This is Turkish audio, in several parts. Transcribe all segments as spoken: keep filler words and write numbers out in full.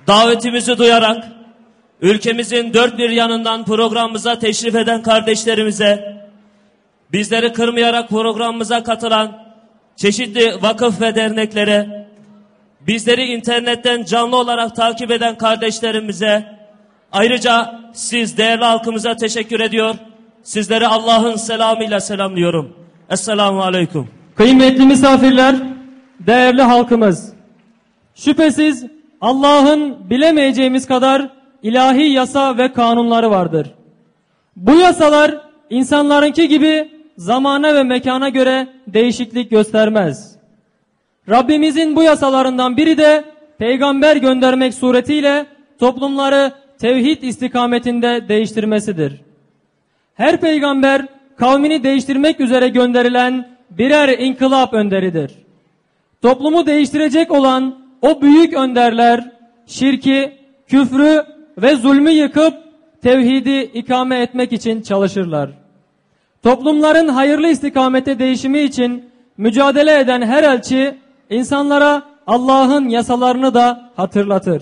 davetimizi duyarak ülkemizin dört bir yanından programımıza teşrif eden kardeşlerimize, bizleri kırmayarak programımıza katılan çeşitli vakıf ve derneklere, bizleri internetten canlı olarak takip eden kardeşlerimize, ayrıca siz değerli halkımıza teşekkür ediyor. Sizleri Allah'ın selamıyla selamlıyorum. Esselamu Aleyküm. Kıymetli misafirler, değerli halkımız, şüphesiz Allah'ın bilemeyeceğimiz kadar ilahi yasa ve kanunları vardır. Bu yasalar insanlarınki gibi zamana ve mekana göre değişiklik göstermez. Rabbimizin bu yasalarından biri de peygamber göndermek suretiyle toplumları tevhid istikametinde değiştirmesidir. Her peygamber kavmini değiştirmek üzere gönderilen birer inkılap önderidir. Toplumu değiştirecek olan o büyük önderler şirki, küfrü ve zulmü yıkıp tevhidi ikame etmek için çalışırlar. Toplumların hayırlı istikamete değişimi için mücadele eden her elçi insanlara Allah'ın yasalarını da hatırlatır.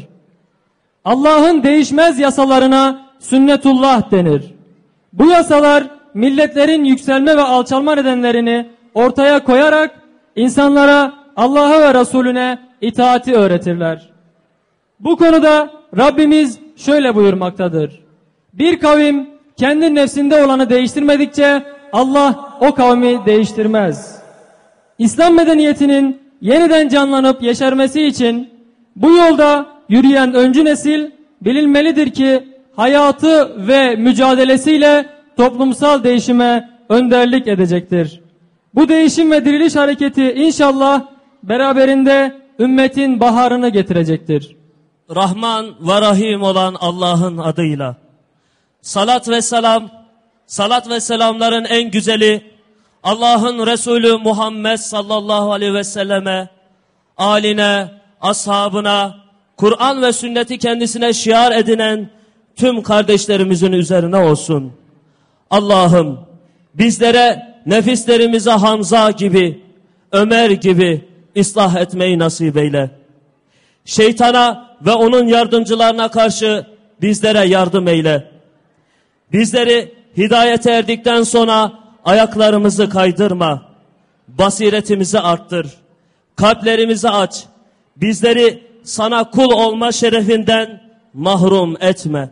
Allah'ın değişmez yasalarına sünnetullah denir. Bu yasalar milletlerin yükselme ve alçalma nedenlerini ortaya koyarak insanlara Allah'a ve Resulüne itaati öğretirler. Bu konuda Rabbimiz şöyle buyurmaktadır: bir kavim kendi nefsinde olanı değiştirmedikçe Allah o kavmi değiştirmez. İslam medeniyetinin yeniden canlanıp yeşermesi için bu yolda yürüyen öncü nesil bilinmelidir ki hayatı ve mücadelesiyle toplumsal değişime önderlik edecektir. Bu değişim ve diriliş hareketi inşallah beraberinde ümmetin baharını getirecektir. Rahman ve Rahim olan Allah'ın adıyla. Salat ve selam, salat ve selamların en güzeli Allah'ın Resulü Muhammed sallallahu aleyhi ve selleme, aline, ashabına, Kur'an ve sünneti kendisine şiar edinen tüm kardeşlerimizin üzerine olsun. Allah'ım bizlere nefislerimize Hamza gibi, Ömer gibi ıslah etmeyi nasip eyle. Şeytana ve onun yardımcılarına karşı bizlere yardım eyle. Bizleri hidayete erdikten sonra ayaklarımızı kaydırma. Basiretimizi arttır. Kalplerimizi aç. Bizleri sana kul olma şerefinden mahrum etme.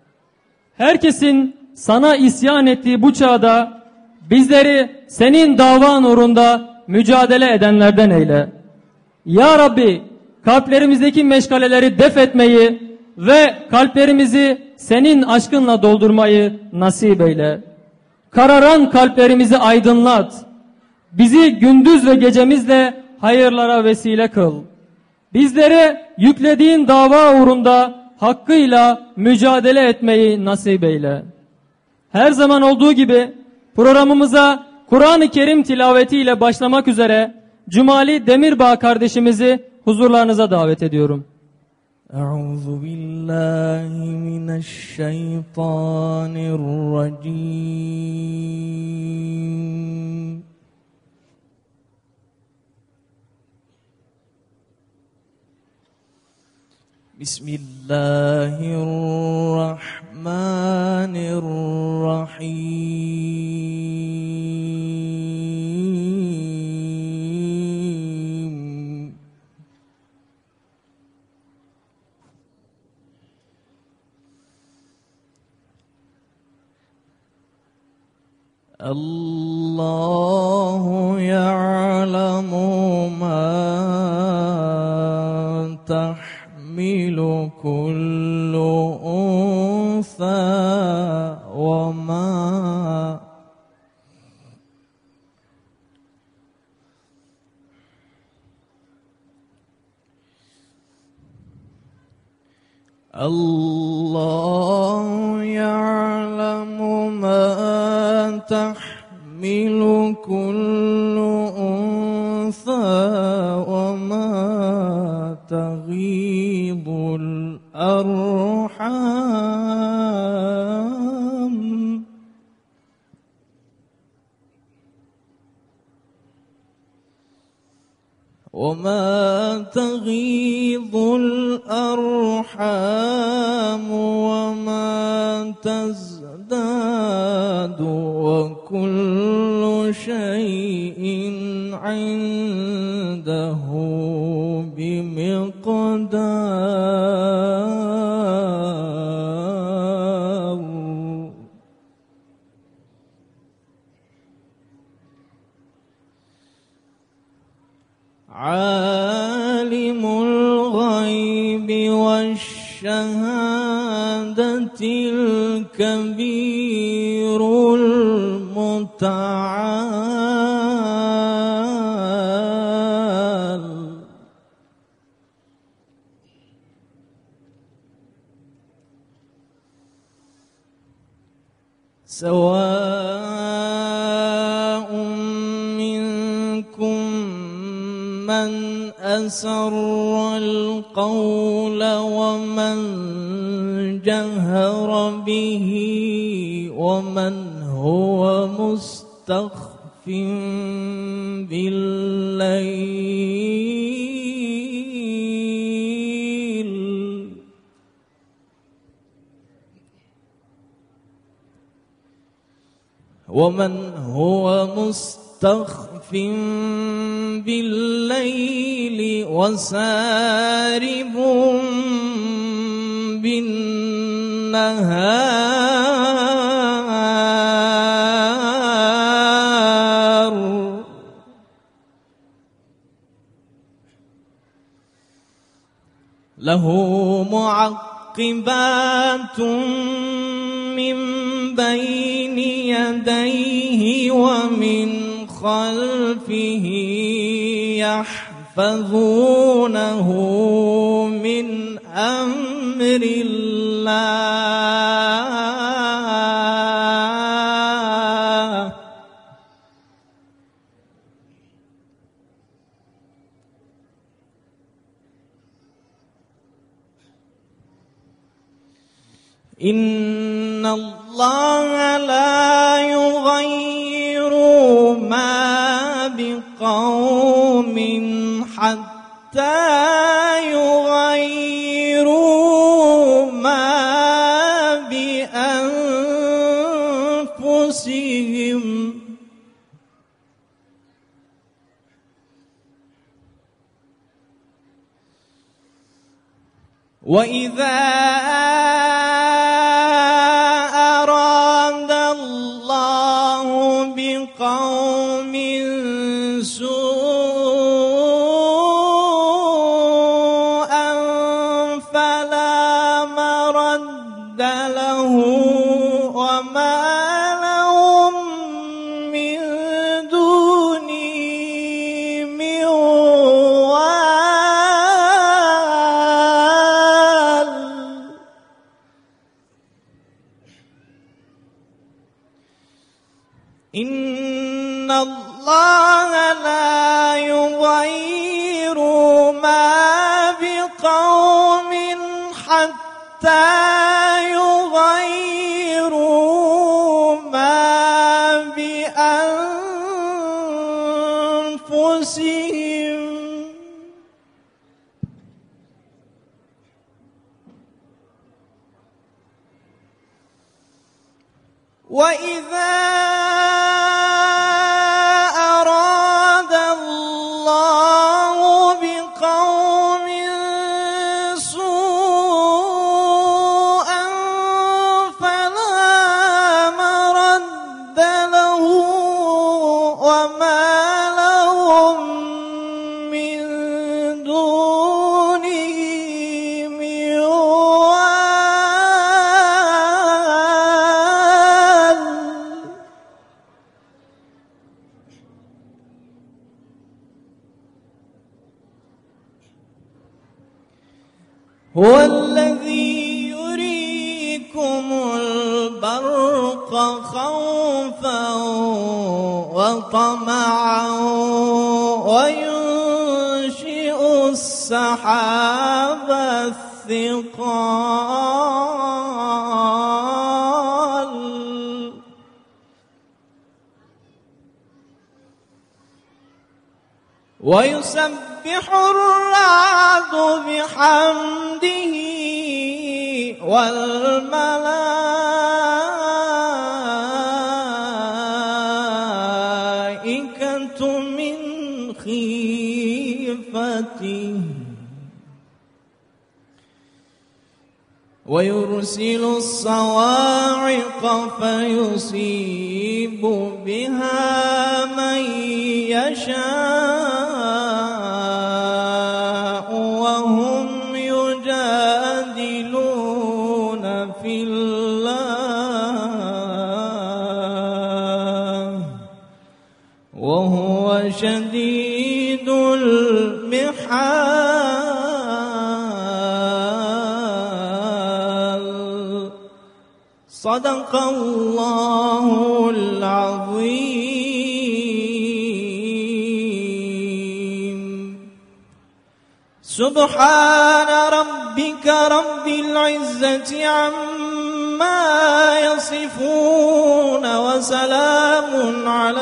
Herkesin sana isyan ettiği bu çağda bizleri senin davan uğrunda mücadele edenlerden eyle. Ya Rabbi, kalplerimizdeki meşgaleleri def etmeyi ve kalplerimizi senin aşkınla doldurmayı nasip eyle. Kararan kalplerimizi aydınlat. Bizi gündüz ve gecemizle hayırlara vesile kıl. Bizlere yüklediğin dava uğrunda hakkıyla mücadele etmeyi nasip eyle. Her zaman olduğu gibi programımıza Kur'an-ı Kerim tilavetiyle başlamak üzere Cumali Demirbağ kardeşimizi huzurlarınıza davet ediyorum. Euzu billahi mineşşeytanirracim. Bismillahirrahmanirrahim. Allahu ya'lemu ma tahmilu kullu unsa wa ma Allahu ya'lemu ma tahmilu kullu unsa wa ma taghidul arham وما تغيض الأرحام الأرحام وما تزداد وكل شيء عنده بمقدار. عالم الغيب والشهادة الكبير المتعال. سواء منكم من أسر القول ومن جهر به ومن هو مستخف بالليل ومن هو مستخف بالليل وسارب بالنهار. له معقبات من بين يديه ومن خلفه يحفظونه من أمر الله. إن الله لا يغير ما بقوم حتى يغيروا ما بأنفسهم. وإذا أراد الله بقوم سوءا فلا مرد له وما لهم من دونه من وال. إن الله لا يغير ما بقوم حتى يغيروا ما بأنفسهم. وإذا أراد الله بقوم سوءا فلا مرد له وما لهم من دونه من وال. هو الذي يريكم البرق خوفا وطمعا وينشئ السحاب الثقال ويسبح الرعد بحمده والملائكة من خيفته ويرسل الصواعق فيصيب بها من يشاء وهم يجادلون في الله وهو شديد المحال صدق الله العظيم سبحان ربك رب العزة عما يصفون وسلام على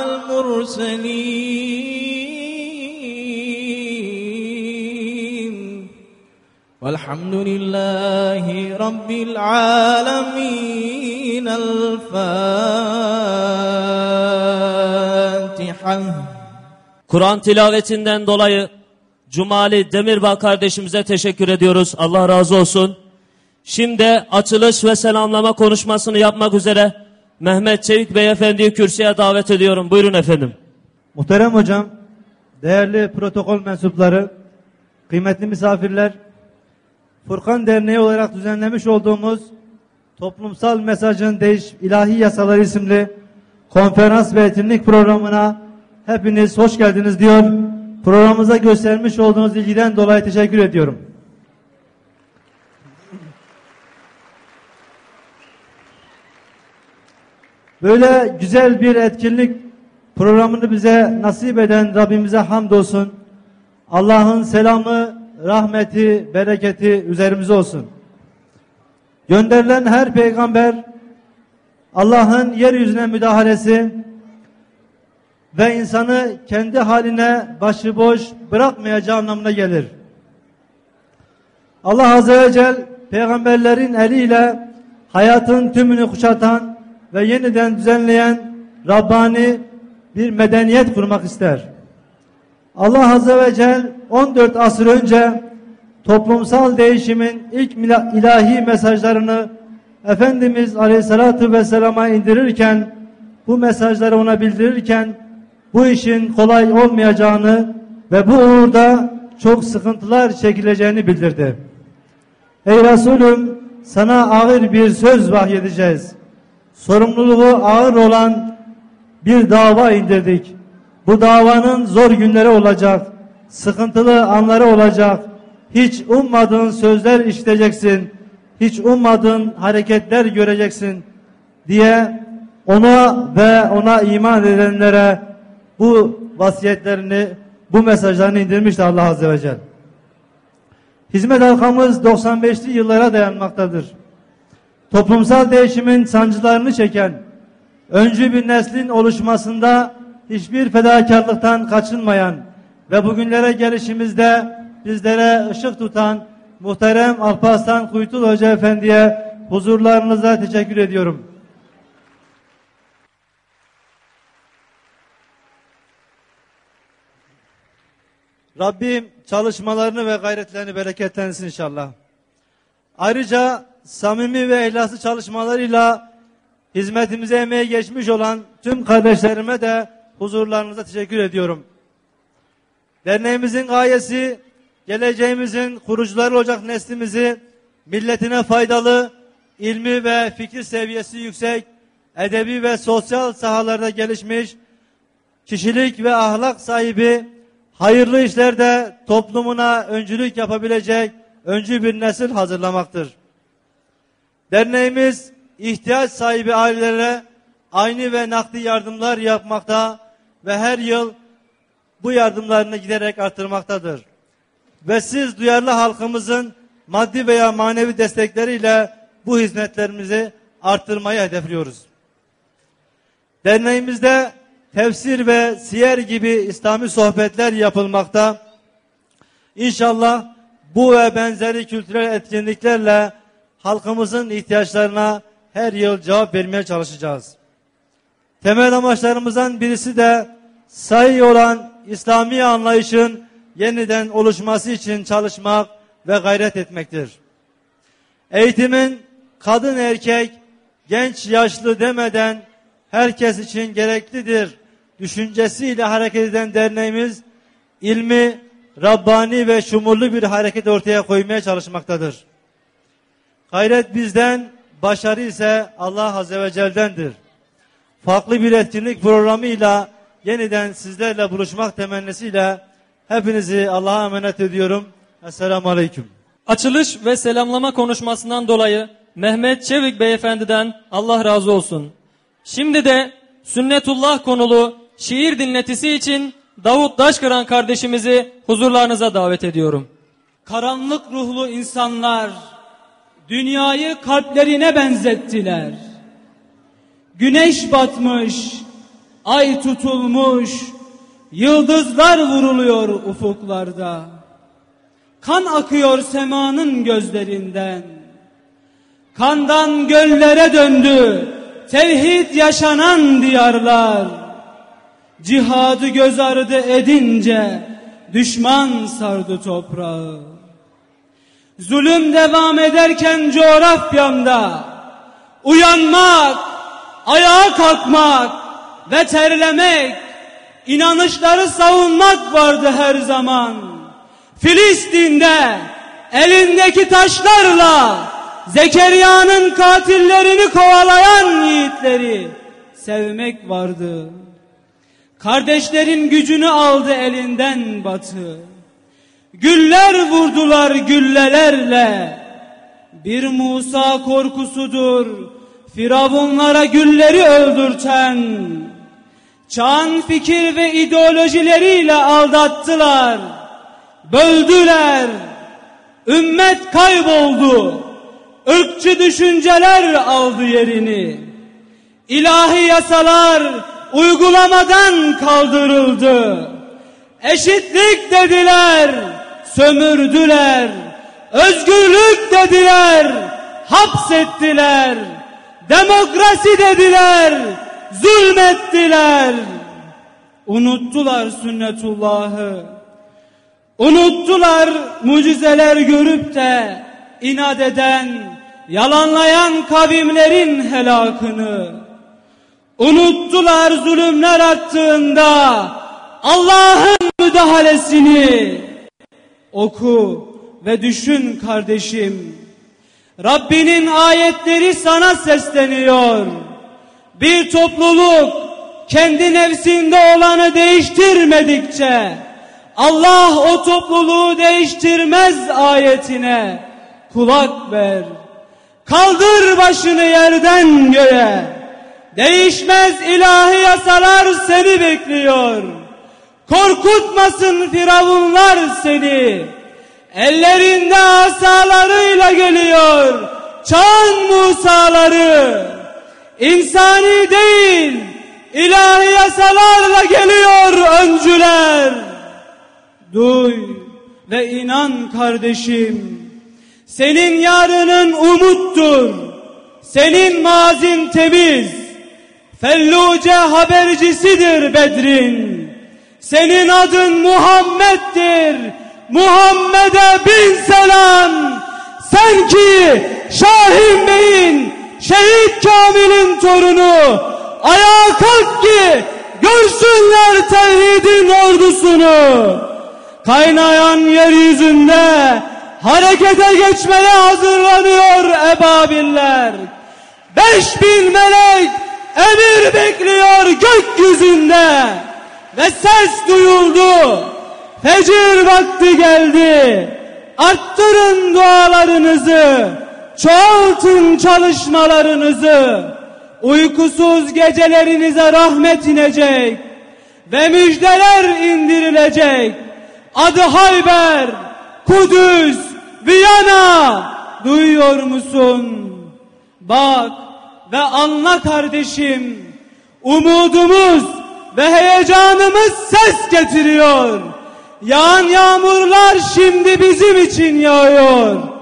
المرسلين والحمد لله رب العالمين الفاتحة. Kur'an tilavetinden dolayı Cumali Demirbağ kardeşimize teşekkür ediyoruz. Allah razı olsun. Şimdi açılış ve selamlama konuşmasını yapmak üzere Mehmet Çevik Beyefendi'yi kürsüye davet ediyorum. Buyurun efendim. Muhterem hocam, değerli protokol mensupları, kıymetli misafirler, Furkan Derneği olarak düzenlemiş olduğumuz Toplumsal Mesajın Değiş İlahi Yasaları isimli konferans ve etkinlik programına hepiniz hoş geldiniz diyor. Programımıza göstermiş olduğunuz ilgiden dolayı teşekkür ediyorum. Böyle güzel bir etkinlik programını bize nasip eden Rabbimize hamdolsun. Allah'ın selamı, rahmeti, bereketi üzerimize olsun. Gönderilen her peygamber Allah'ın yeryüzüne müdahalesi ve insanı kendi haline başıboş bırakmayacağı anlamına gelir. Allah Azze ve Celle peygamberlerin eliyle hayatın tümünü kuşatan ve yeniden düzenleyen Rabbani bir medeniyet kurmak ister. Allah Azze ve Celle on dört asır önce toplumsal değişimin ilk ilahi mesajlarını Efendimiz Aleyhisselatü Vesselam'a indirirken, bu mesajları ona bildirirken bu işin kolay olmayacağını ve bu uğurda çok sıkıntılar çekileceğini bildirdi. Ey Resulüm, sana ağır bir söz vahyedeceğiz. Sorumluluğu ağır olan bir dava indirdik. Bu davanın zor günleri olacak, sıkıntılı anları olacak. Hiç ummadığın sözler işiteceksin, hiç ummadığın hareketler göreceksin diye ona ve ona iman edenlere bu vasiyetlerini, bu mesajlarını indirmişti Allah Azze ve Celle. Hizmet halkamız doksan beşli yıllara dayanmaktadır. Toplumsal değişimin sancılarını çeken, öncü bir neslin oluşmasında hiçbir fedakarlıktan kaçınmayan ve bugünlere gelişimizde bizlere ışık tutan muhterem Alparslan Kuytul Hoca Efendi'ye huzurlarınıza teşekkür ediyorum. Rabbim çalışmalarını ve gayretlerini bereketlensin inşallah. Ayrıca samimi ve ihlaslı çalışmalarıyla hizmetimize emeği geçmiş olan tüm kardeşlerime de huzurlarınıza teşekkür ediyorum. Derneğimizin gayesi, geleceğimizin kurucuları olacak neslimizi milletine faydalı, ilmi ve fikir seviyesi yüksek, edebi ve sosyal sahalarda gelişmiş, kişilik ve ahlak sahibi, hayırlı işlerde toplumuna öncülük yapabilecek öncü bir nesil hazırlamaktır. Derneğimiz ihtiyaç sahibi ailelere aynı ve nakdi yardımlar yapmakta ve her yıl bu yardımlarını giderek artırmaktadır. Ve siz duyarlı halkımızın maddi veya manevi destekleriyle bu hizmetlerimizi arttırmayı hedefliyoruz. Derneğimizde tefsir ve siyer gibi İslami sohbetler yapılmakta. İnşallah bu ve benzeri kültürel etkinliklerle halkımızın ihtiyaçlarına her yıl cevap vermeye çalışacağız. Temel amaçlarımızdan birisi de sahih olan İslami anlayışın yeniden oluşması için çalışmak ve gayret etmektir. Eğitimin kadın erkek, genç yaşlı demeden herkes için gereklidir düşüncesiyle hareket eden derneğimiz ilmi, Rabbani ve şumurlu bir hareket ortaya koymaya çalışmaktadır. Gayret bizden, başarı ise Allah Azze ve Celle'dendir. Farklı bir etkinlik programıyla yeniden sizlerle buluşmak temennisiyle hepinizi Allah'a emanet ediyorum. Esselamu Aleyküm. Açılış ve selamlama konuşmasından dolayı Mehmet Çevik Beyefendi'den Allah razı olsun. Şimdi de Sünnetullah konulu şiir dinletisi için Davut Daşkıran kardeşimizi huzurlarınıza davet ediyorum. Karanlık ruhlu insanlar dünyayı kalplerine benzettiler. Güneş batmış, ay tutulmuş, yıldızlar vuruluyor ufuklarda. Kan akıyor semanın gözlerinden. Kandan göllere döndü tevhid yaşanan diyarlar. Cihadı göz ardı edince düşman sardı toprağı. Zulüm devam ederken coğrafyamda uyanmak, ayağa kalkmak ve terlemek, inanışları savunmak vardı her zaman. Filistin'de elindeki taşlarla Zekeriya'nın katillerini kovalayan yiğitleri sevmek vardı. Kardeşlerin gücünü aldı elinden Batı. Güller vurdular güllelerle. Bir Musa korkusudur Firavunlara gülleri öldürten. Çağın fikir ve ideolojileriyle aldattılar. Böldüler. Ümmet kayboldu. Irkçı düşünceler aldı yerini. İlahi yasalar uygulamadan kaldırıldı. Eşitlik dediler, sömürdüler. Özgürlük dediler, hapsettiler. Demokrasi dediler, zulmettiler. Unuttular sünnetullahı. Unuttular mucizeler görüp de inat eden, yalanlayan kavimlerin helakını. Unuttular zulümler arttığında Allah'ın müdahalesini. Oku ve düşün kardeşim. Rabbinin ayetleri sana sesleniyor. Bir topluluk kendi nefsinde olanı değiştirmedikçe Allah o topluluğu değiştirmez ayetine kulak ver. Kaldır başını yerden göğe. Değişmez ilahi yasalar seni bekliyor. Korkutmasın firavunlar seni. Ellerinde asalarıyla geliyor çağın Musaları. İnsani değil, ilahi yasalarla geliyor öncüler. Duy ve inan kardeşim. Senin yarının umuttur. Senin mazin temiz. Felluce habercisidir Bedrin. Senin adın Muhammed'dir. Muhammed'e bin selam. Sen ki Şahin Bey'in, Şehit Kamil'in torunu. Ayağa kalk ki görsünler tevhidin ordusunu. Kaynayan yeryüzünde harekete geçmeye hazırlanıyor ebabiller. Beş bin melek emir bekliyor gökyüzünde. Ve ses duyuldu. Fecir vakti geldi. Arttırın dualarınızı. Çoğaltın çalışmalarınızı. Uykusuz gecelerinize rahmet inecek. Ve müjdeler indirilecek. Adı Hayber, Kudüs, Viyana. Duyuyor musun? Bak ve anla kardeşim. Umudumuz ve heyecanımız ses getiriyor. Yağan yağmurlar şimdi bizim için yağıyor.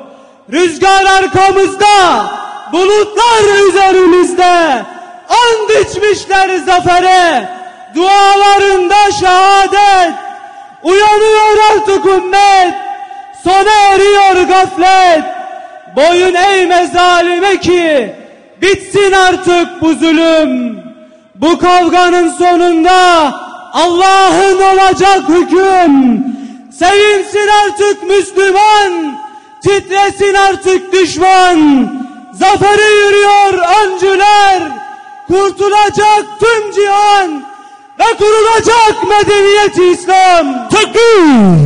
rüzgar arkamızda, bulutlar üzerimizde. And içmişler zafere, dualarında şehadet. Uyanıyor artık ümmet, sona eriyor gaflet. Boyun eğme zalime ki bitsin artık bu zulüm. Bu kavganın sonunda Allah'ın olacak hüküm. Sevinsin artık Müslüman, titresin artık düşman. Zafere yürüyor öncüler, kurtulacak tüm cihan ve kurulacak medeniyet-i İslam. Tekbir!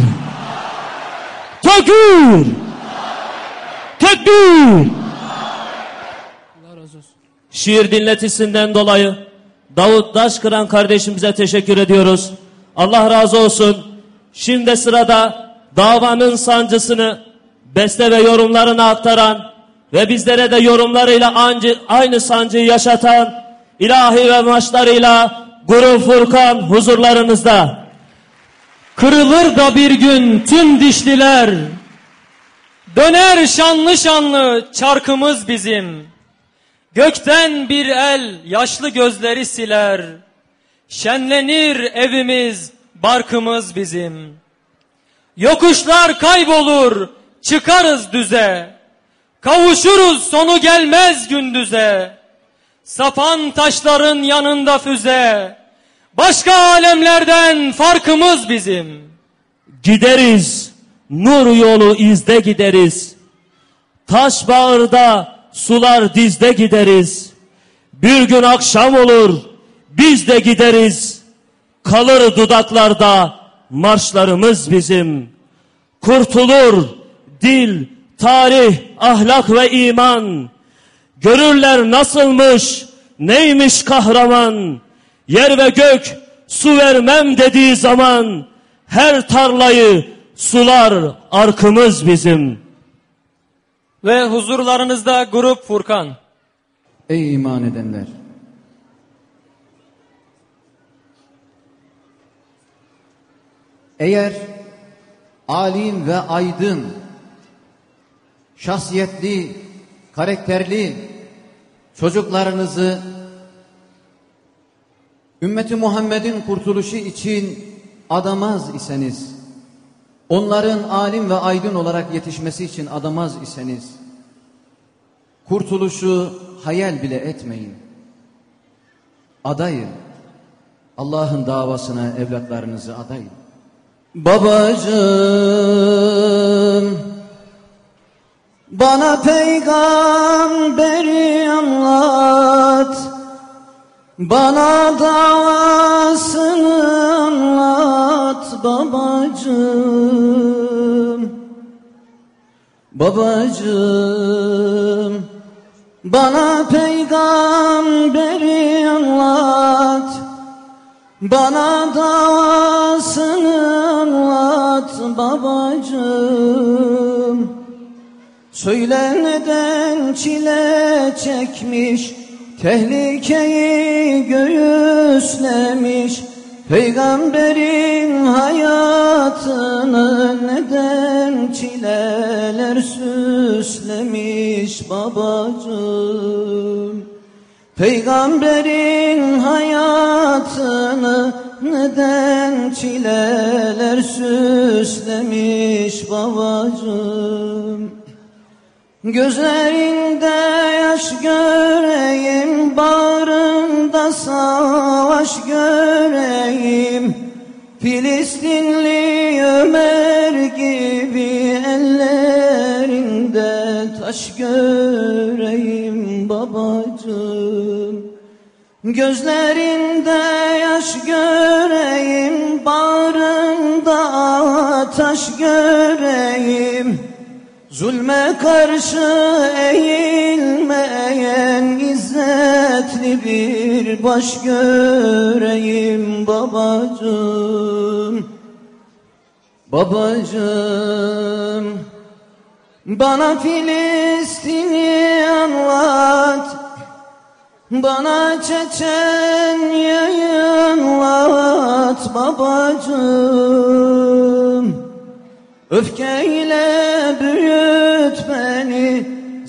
Tekbir! Tekbir! Allah razı olsun. Şiir dinletisinden dolayı Davut Daşkıran kardeşimize teşekkür ediyoruz. Allah razı olsun. Şimdi sırada davanın sancısını beste ve yorumlarına aktaran ve bizlere de yorumlarıyla aynı sancıyı yaşatan ilahi ve maçlarıyla Grup Furkan huzurlarınızda. Kırılır da bir gün tüm dişliler, döner şanlı şanlı çarkımız bizim. Gökten bir el yaşlı gözleri siler, şenlenir evimiz, barkımız bizim. Yokuşlar kaybolur, çıkarız düze, kavuşuruz sonu gelmez gündüze. Sapan taşların yanında füze, başka alemlerden farkımız bizim. Gideriz, nur yolu izde gideriz. Taş bağırda, sular dizde gideriz. Bir gün akşam olur, biz de gideriz. Kalır dudaklarda marşlarımız bizim. Kurtulur dil, tarih, ahlak ve iman. Görürler nasılmış, neymiş kahraman. Yer ve gök su vermem dediği zaman her tarlayı sular arkımız bizim. Ve huzurlarınızda Grup Furkan. Ey iman edenler! Eğer alim ve aydın, şahsiyetli, karakterli çocuklarınızı ümmeti Muhammed'in kurtuluşu için adamaz iseniz, onların alim ve aydın olarak yetişmesi için adamaz iseniz, kurtuluşu hayal bile etmeyin. Adayın, Allah'ın davasına evlatlarınızı adayın. Babacığım, bana peygamberi anlat, bana davasını anlat babacığım. Babacığım, bana peygamberi anlat, bana davasını anlat babacığım. Söyle neden çile çekmiş, tehlikeyi göğüslemiş, peygamberin hayatını neden çileler süslemiş babacığım. Peygamberin hayatını neden çileler süslemiş babacığım. Gözlerinde yaş göreyim, bağrında savaş göreyim. Filistinli Ömer gibi ellerinde taş göreyim babacığım. Gözlerinde yaş göreyim, bağrında taş göreyim. Zulme karşı eğilmeyen izzetli bir baş göreyim babacığım. Babacığım, bana Filistin'i anlat, bana Çeçenya'yı anlat babacığım. Öfkeyle büyüt beni,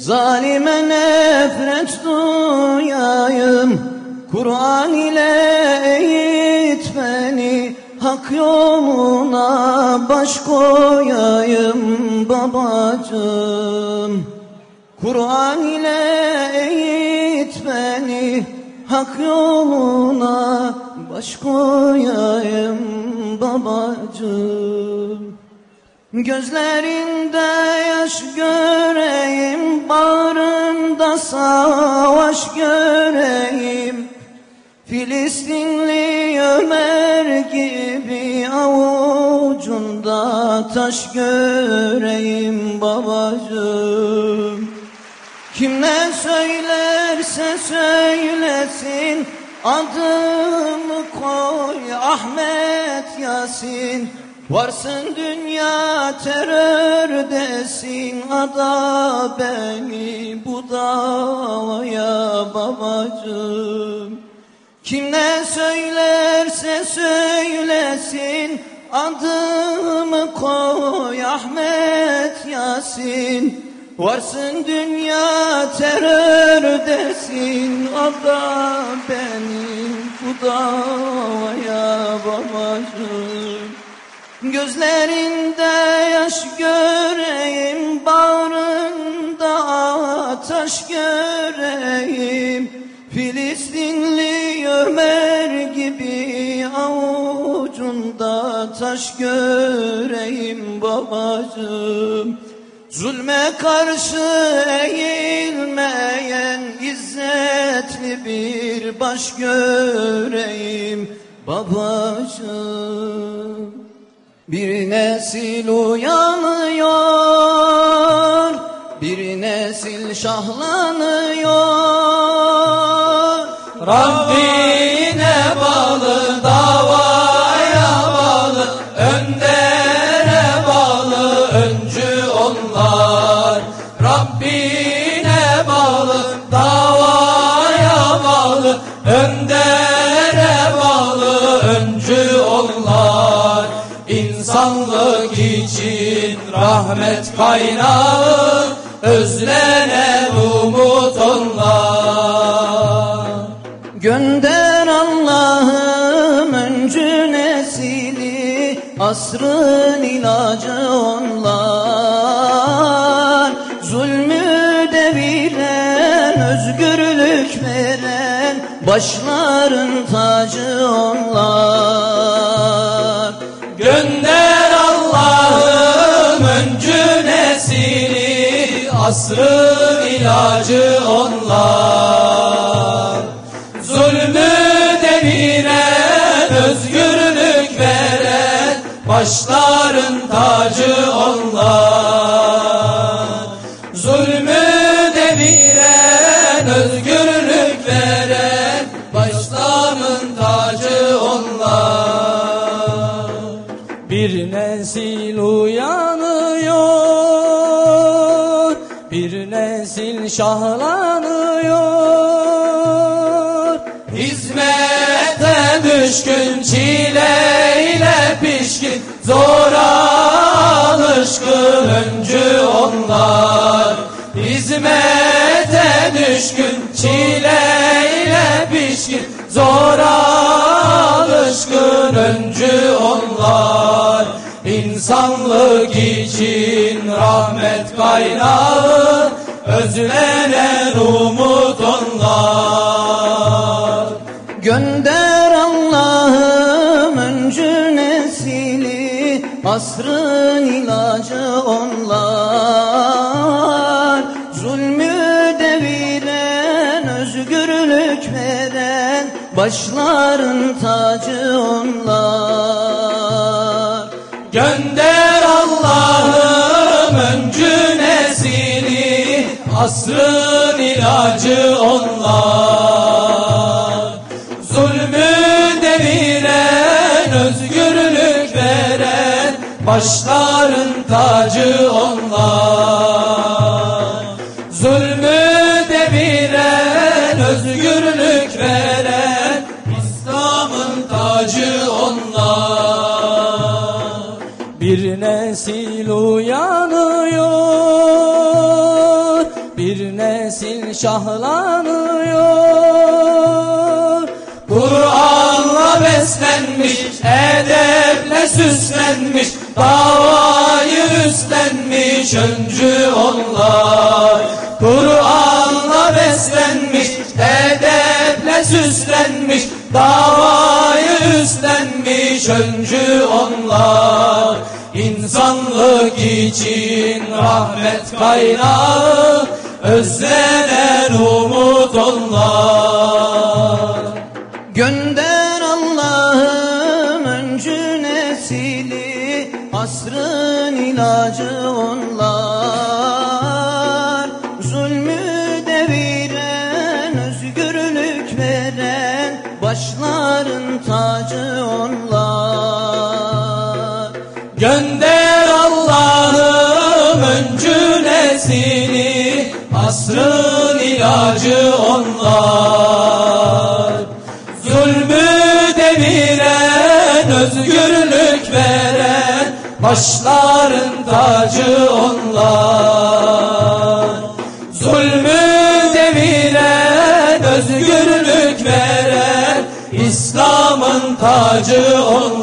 zalime nefret duyayım. Kur'an ile eğit beni, hak yoluna baş koyayım babacığım. Kur'an ile eğit beni, hak yoluna baş koyayım babacığım. Gözlerinde yaş göreyim, bağrında savaş göreyim. Filistinli Ömer gibi avucunda taş göreyim babacığım. Kim ne söylerse söylesin, adımı koy Ahmet Yasin. Varsın dünya terör desin, ada beni bu davaya babacığım. Kim ne söylerse söylesin, adımı koy Ahmet Yasin. Varsın dünya terör desin, ada benim bu davaya babacığım. Gözlerinde yaş göreyim, bağrında ateş göreyim. Filistinli Ömer gibi avucunda taş göreyim babacığım. Zulme karşı eğilmeyen izzetli bir baş göreyim babacığım. Bir nesil uyanıyor, bir nesil şahlanıyor. Rabbine bağlı, davaya bağlı, öndere bağlı, öncü onlar. Rabbine bağlı, davaya bağlı, öndere bağlı, öncü onlar. İnsanlık için rahmet kaynağı, özlenen umut onlar. Gönder Allah'ım öncü nesili, asrın ilacı onlar. Zulmü deviren, özgürlük veren, başların tacı onlar. Gönder Allah'ım öncü nesili, asrın ilacı onlar. Zulmü deviren, özgürlük veren, başların tacı onlar. Zulmü deviren, özgürlük veren, başların tacı onlar. Bir nesil uyanıyor, bir nesil şahlanıyor. Hizmete düşkün, çileyle pişkin, zora alışkın öncü onlar. Hizmete düşkün, çileyle pişkin, zora alışkın öncü onlar. İnsanlık için rahmet kaynağı, özlenen umut onlar. Gönder Allah'ım öncü nesili, asrın ilacı onlar. Zulmü deviren, özgürlük veren, başların tacı onlar. Gönder Allah'ım öncü nesili, asrın ilacı onlar. Zulmü deviren, özgürlük veren, başların tacı onlar. Zulmü deviren, özgürlük veren, İslam'ın tacı onlar. Bir nesil uyanıyor, bir bir nesil şahlanıyor. Kur'an'la beslenmiş, edeple süslenmiş, davayı üstlenmiş öncü onlar. Kur'an'la beslenmiş, edeple süslenmiş, davayı üstlenmiş öncü onlar. İnsanlık için rahmet kaynağı, özlenen umut onlar. Gönder Allah'ım öncü nesili, asrın ilacı onlar. Zulmü deviren, özgürlük veren, başların tacı onlar. Gönder Allah'ım öncü nesili, asrın ilacı onlar. Zulmü deviren, özgürlük veren, başların tacı onlar. Zulmü deviren, özgürlük veren, İslam'ın tacı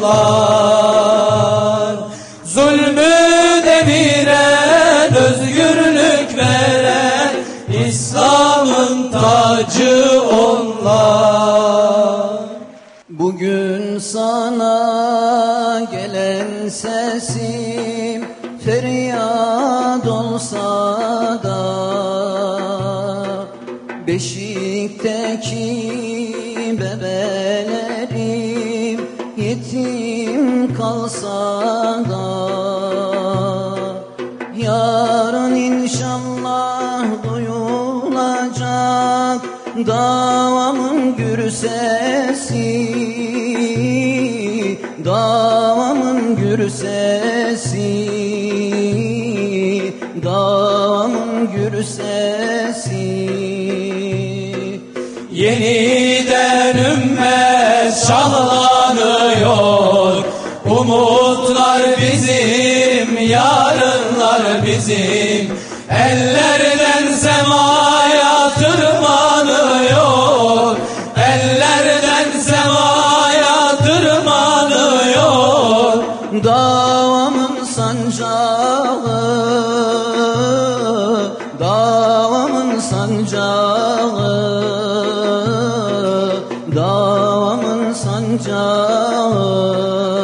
onlar. Zulmü deviren, özgürlük veren, İslam'ın tacı onlar. Bugün sana gelen sesim feryat olsa da, beşikteki bebelerim yetim kalsa da, yarın inşallah duyulacak davamın gür sesi, davamın gür sesi, davamın gür sesi. Yeniden ümmet şahlanıyor, umutlar bizim, yarınlar bizim. Ellerden semaya tırmanıyor, ellerden semaya tırmanıyor. Davamın sancağı, davamın sancağı, davamın sancağı.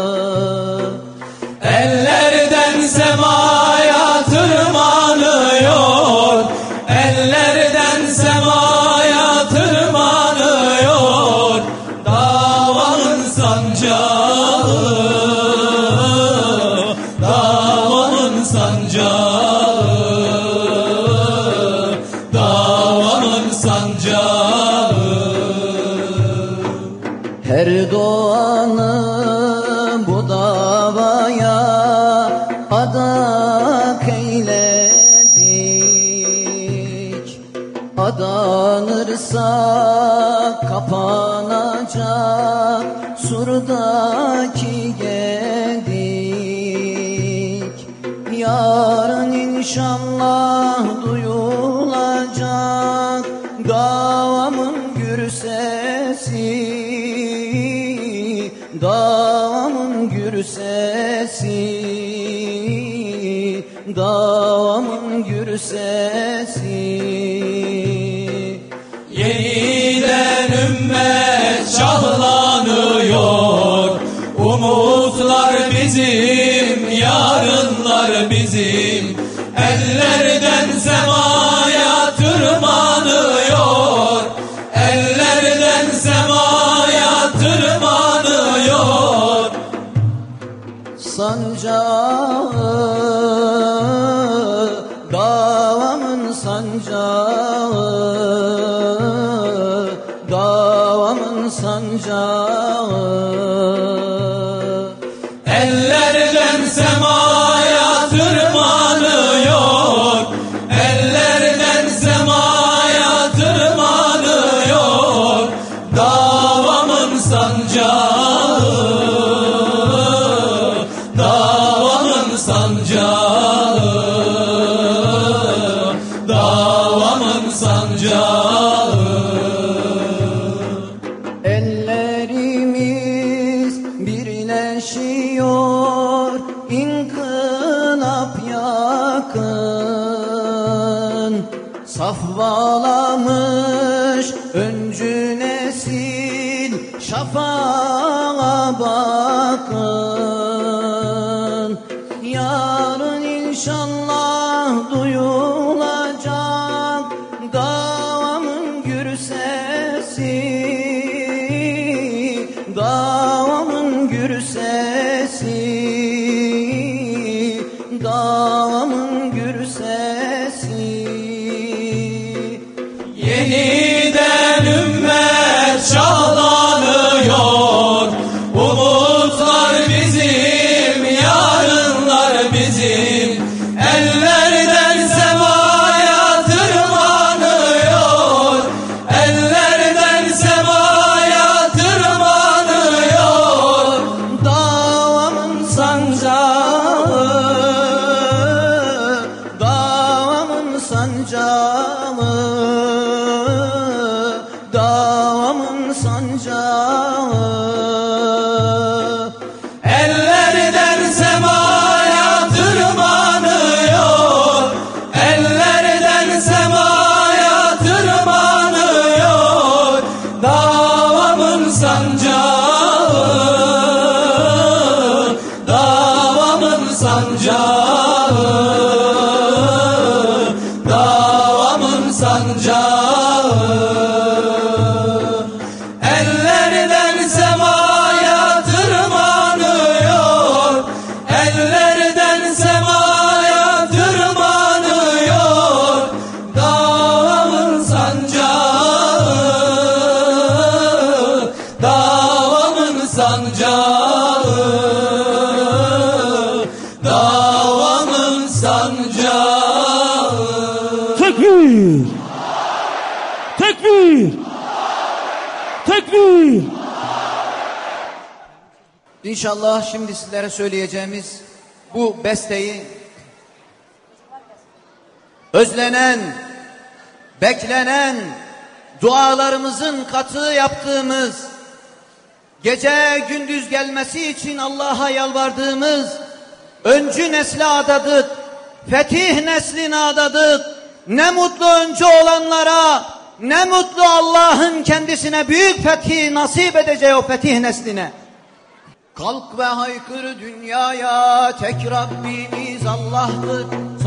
Ellerden semaya tırmanıyor, ellerden semaya tırmanıyor. Davamın sancağı, davamın sancağı, davamın sancağı. Her doğanı bu davaya adak eyledik. Adanırsa kapanacak surdaki gedik. Yarın inşallah duyulacak davamın gür sesi, davamın gür sesi, davamın gür sesi. Yeniden ümmet şahlanıyor, umutlar bizim, yarınlar bizim. Ellerden semaya tırmanıyor, ellerden semaya tırmanıyor. Sancağı, davamın sancağı, davamın sancağı. Ellerden semaya tırmanıyor, ellerden semaya tırmanıyor. Davamın sancağı, davamın sancağı, davamın inkılap yakın, safvalamış öncü nesil, şafağa bakın. Yarın inşallah duyulacak davamın gür sesi, davamın gür sesi, davamın gür sesi. Yeniden ümmet çağlanıyor. Umutlar bizim, yarınlar bizim. Ellerden semaya tırmanıyor. Ellerden semaya tırmanıyor. Davamın sancağı, davamın sancağı, davamın sancağı. Ellerden semaya tırmanıyor. Ellerden semaya tırmanıyor. Davamın sancağı, davamın sancağı, davamın sancağı. Ellerden semaya tırmanıyor. Ellerden semaya tırmanıyor. Davamın sancağı, davamın sancağı, davamın sancağı. Tekbir! Tekbir! Tekbir! İnşallah şimdi sizlere söyleyeceğimiz bu besteyi özlenen, beklenen, dualarımızın katı yaptığımız, gece gündüz gelmesi için Allah'a yalvardığımız, öncü nesle adadık, fetih nesline adadık. Ne mutlu öncü olanlara, ne mutlu Allah'ın kendisine büyük fethi nasip edeceği o fetih nesline. Kalk ve haykır dünyaya, tek Rabbimiz Allah'tır.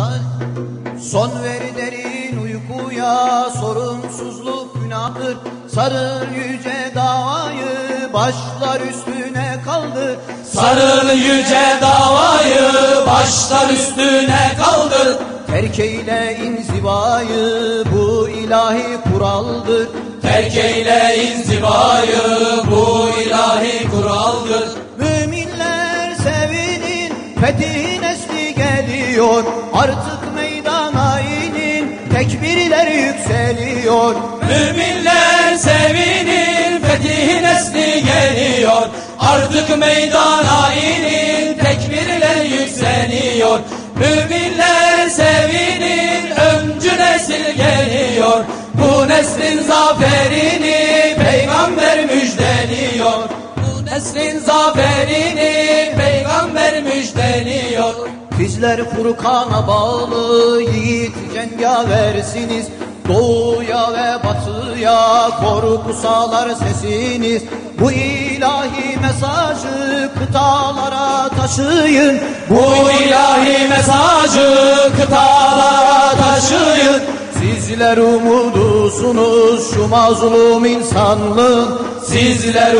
Son ver derin uykuya, sorunsuzluk günahtır. Sarıl yüce davayı, başlar üstüne kaldır. Sarıl yüce davayı, başlar üstüne kaldır. Terk eyle inzivayı, bu ilahi kuraldır. Terk eyle inzibayı, bu ilahi kuraldır. Müminler sevinin, fetih nesli geliyor. Artık meydana inin, tekbirler yükseliyor. Müminler sevinin, fetih nesli geliyor. Artık meydana inin, tekbirler yükseliyor. Müminler sevinin, öncü nesil geliyor. Bu neslin zaferini peygamber müjdeliyor. Bu neslin zaferini peygamber müjdeliyor. Bizler Furkan'a bağlı yiğit cengaversiniz. Doğuya ve batıya korku sağlar sesiniz. Bu ilahi mesajı kıtalara taşıyın. Bu ilahi mesajı kıtalara taşıyın. Sizler umudusunuz şu mazlum insanlığın. Sizler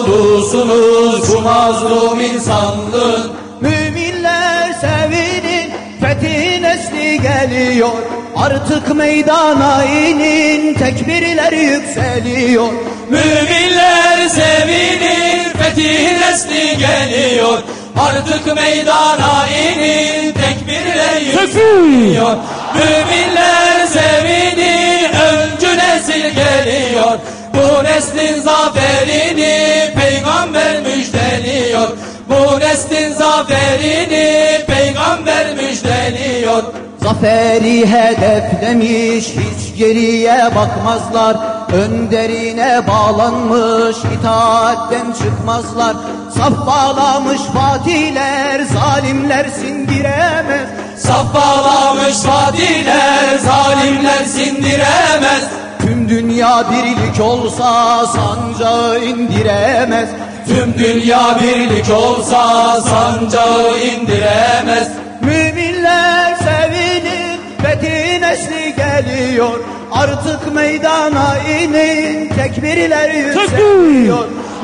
umudusunuz şu mazlum insanlığın. Müminler sevinin, fetih nesli geliyor. Artık meydana inin, tekbirler yükseliyor. Müminler sevinin, fetih nesli geliyor. Artık meydana inin, tekbirler yükseliyor. Müminler sevinin, öncü nesil geliyor. Bu neslin zaferini peygamber müjdeliyor. Bu neslin zaferini peygamber müjdeliyor. Zaferi hedeflemiş, hiç geriye bakmazlar. önderine bağlanmış, itaatten çıkmazlar. Saf bağlamış fatihler, zalimler sindiremez. Saf bağlamış fatihler, zalimler sindiremez. Tüm dünya birlik olsa sancağı indiremez. Tüm dünya birlik olsa sancağı indiremez. Müminler sevinir, fethi nesli geliyor. Artık meydana inin, tekbirler yükseliyor.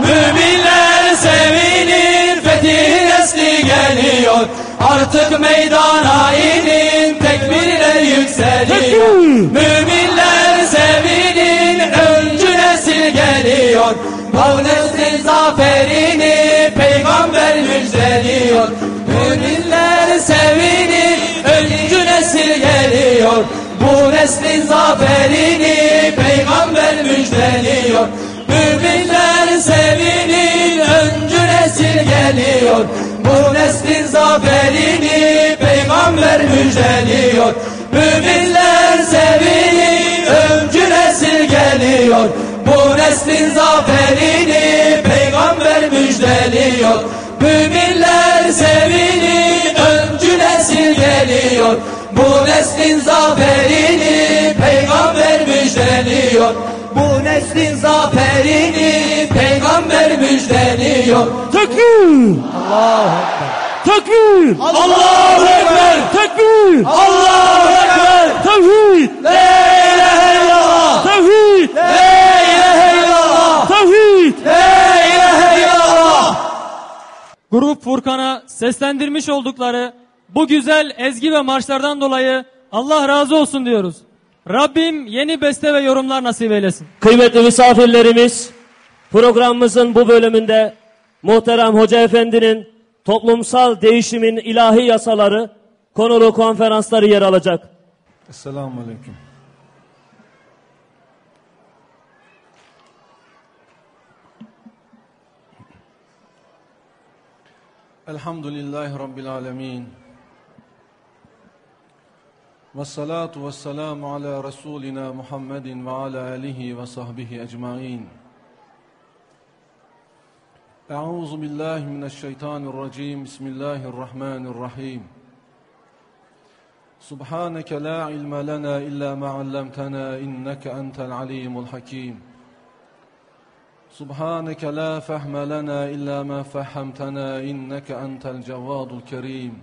Müminler sevinir, fethi nesli geliyor. Artık meydana inin, tekbirler yükseliyor. Müminler sevinin, öncü nesil geliyor. Bu neslin zaferini peygamber müjdeliyor. Müminler sevinir, öncü nesil geliyor. Bu neslin zaferini peygamber müjdeliyor. Müminler sevinin, öncü nesil geliyor. Bu neslin zaferini peygamber müjdeliyor. Müminler sevinin, öncü nesil geliyor. Bu neslin zaferini peygamber müjdeliyor. Müminler sevinin, öncü nesil geliyor. Bu neslin zaferini peygamber müjdeliyor. Bu neslin zaferini peygamber müjdeliyor. Tekbir! Allahu Ekber. Tekbir! Allahu Ekber! Tekbir! Allahu Ekber! Tevhid! La ilahe illallah! Tevhid! La ilahe illallah! Tevhid! La ilahe illallah! Grup Furkan'a seslendirmiş oldukları bu güzel ezgi ve marşlardan dolayı Allah razı olsun diyoruz. Rabbim yeni beste ve yorumlar nasip eylesin. Kıymetli misafirlerimiz, programımızın bu bölümünde muhterem Hoca Efendi'nin toplumsal değişimin ilahi yasaları konulu konferansları yer alacak. Esselamu Aleyküm. Elhamdülillahi Rabbil Alemin. Vessalatu vesselamu ala Resulina Muhammedin ve ala alihi ve sahbihi ecmain. Euzu billahi mineşşeytanirracim. Bismillahirrahmanirrahim. Subhaneke la ilme lena illa ma allamtana inneke entel alimul hakim. Subhaneke la fehme lena illa ma fehhamtana inneke entel cevvadul kerim.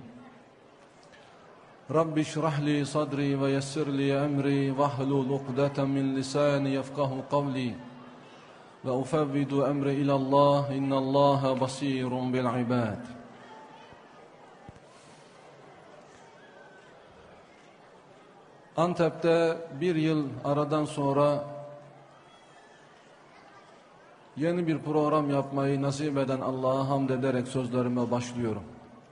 Rabbi şrah li sadri ve yessir li emri vahlul ukdeten min lisani yefkahu kavli ve ufevvidu emri ilallah innallaha basirun bil ibad. Antep'te bir yıl aradan sonra yeni bir program yapmayı nasip eden Allah'a hamd ederek sözlerime başlıyorum.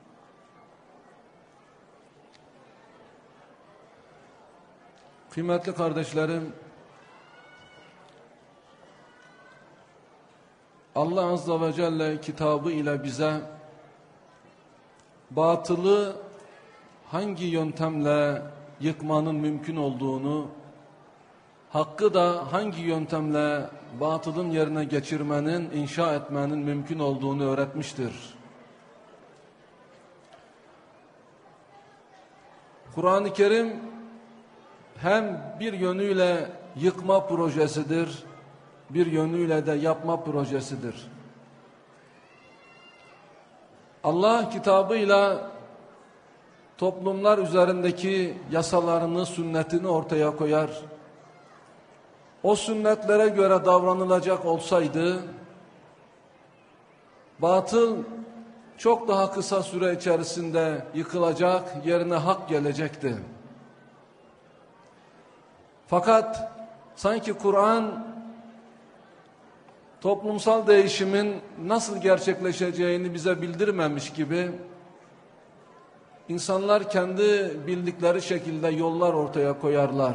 Kıymetli kardeşlerim, Allah Azze ve Celle kitabı ile bize batılı hangi yöntemle yıkmanın mümkün olduğunu, hakkı da hangi yöntemle batılın yerine geçirmenin, inşa etmenin mümkün olduğunu öğretmiştir. Kur'an-ı Kerim hem bir yönüyle yıkma projesidir, bir yönüyle de yapma projesidir. Allah kitabıyla toplumlar üzerindeki yasalarını, sünnetini ortaya koyar. O sünnetlere göre davranılacak olsaydı, batıl çok daha kısa süre içerisinde yıkılacak, yerine hak gelecekti. Fakat sanki Kur'an toplumsal değişimin nasıl gerçekleşeceğini bize bildirmemiş gibi, insanlar kendi bildikleri şekilde yollar ortaya koyarlar.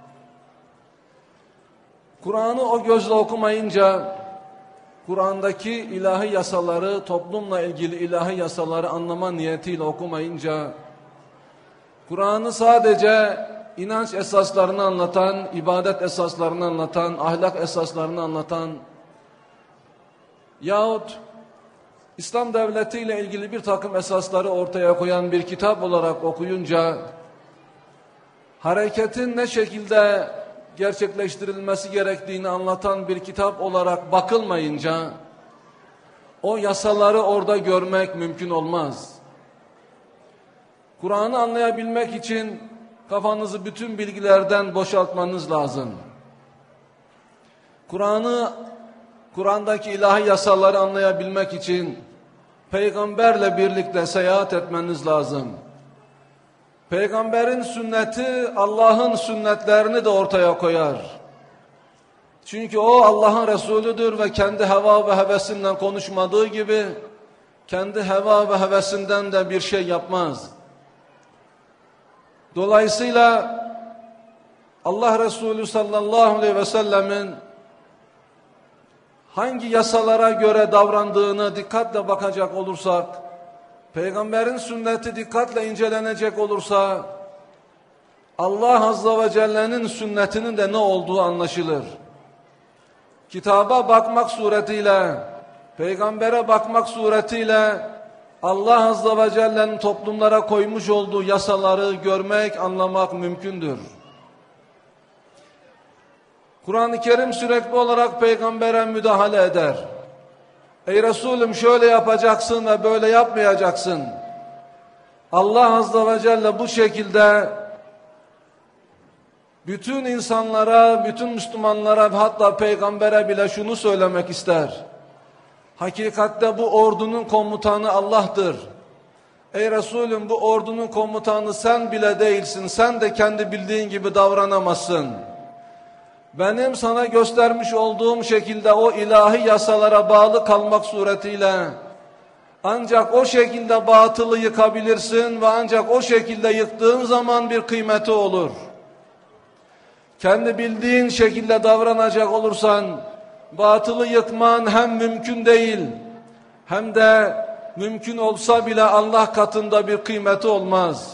Kur'an'ı o gözle okumayınca, Kur'an'daki ilahi yasaları, toplumla ilgili ilahi yasaları anlama niyetiyle okumayınca, Kur'an'ı sadece inanç esaslarını anlatan, ibadet esaslarını anlatan, ahlak esaslarını anlatan yahut İslam devleti ile ilgili bir takım esasları ortaya koyan bir kitap olarak okuyunca hareketin ne şekilde gerçekleştirilmesi gerektiğini anlatan bir kitap olarak bakılmayınca o yasaları orada görmek mümkün olmaz. Kur'an'ı anlayabilmek için kafanızı bütün bilgilerden boşaltmanız lazım. Kur'an'ı, Kur'an'daki ilahi yasaları anlayabilmek için peygamberle birlikte seyahat etmeniz lazım. Peygamberin sünneti Allah'ın sünnetlerini de ortaya koyar. Çünkü o Allah'ın Resulüdür ve kendi heva ve hevesinden konuşmadığı gibi kendi heva ve hevesinden de bir şey yapmaz. Dolayısıyla Allah Resulü sallallahu aleyhi ve sellemin hangi yasalara göre davrandığını dikkatle bakacak olursak, Peygamberin sünneti dikkatle incelenecek olursa, Allah Azze ve Celle'nin sünnetinin de ne olduğu anlaşılır. Kitaba bakmak suretiyle, Peygamber'e bakmak suretiyle, Allah Azze ve Celle'nin toplumlara koymuş olduğu yasaları görmek, anlamak mümkündür. Kur'an-ı Kerim sürekli olarak peygambere müdahale eder. Ey Resulüm şöyle yapacaksın ve böyle yapmayacaksın. Allah Azze ve Celle bu şekilde bütün insanlara, bütün Müslümanlara ve hatta peygambere bile şunu söylemek ister. Hakikatte bu ordunun komutanı Allah'tır. Ey Resulüm bu ordunun komutanı sen bile değilsin. Sen de kendi bildiğin gibi davranamazsın. Benim sana göstermiş olduğum şekilde o ilahi yasalara bağlı kalmak suretiyle ancak o şekilde batılı yıkabilirsin ve ancak o şekilde yıktığın zaman bir kıymeti olur. Kendi bildiğin şekilde davranacak olursan batılı yıkman hem mümkün değil hem de mümkün olsa bile Allah katında bir kıymeti olmaz.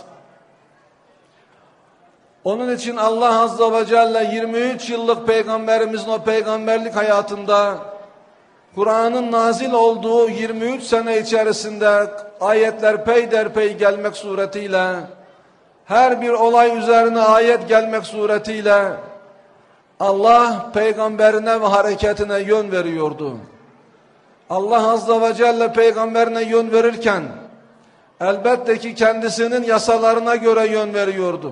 Onun için Allah Azze ve Celle yirmi üç yıllık peygamberimizin o peygamberlik hayatında Kur'an'ın nazil olduğu yirmi üç sene içerisinde ayetler peyderpey gelmek suretiyle her bir olay üzerine ayet gelmek suretiyle Allah peygamberine ve hareketine yön veriyordu. Allah Azze ve Celle peygamberine yön verirken elbette ki kendisinin yasalarına göre yön veriyordu.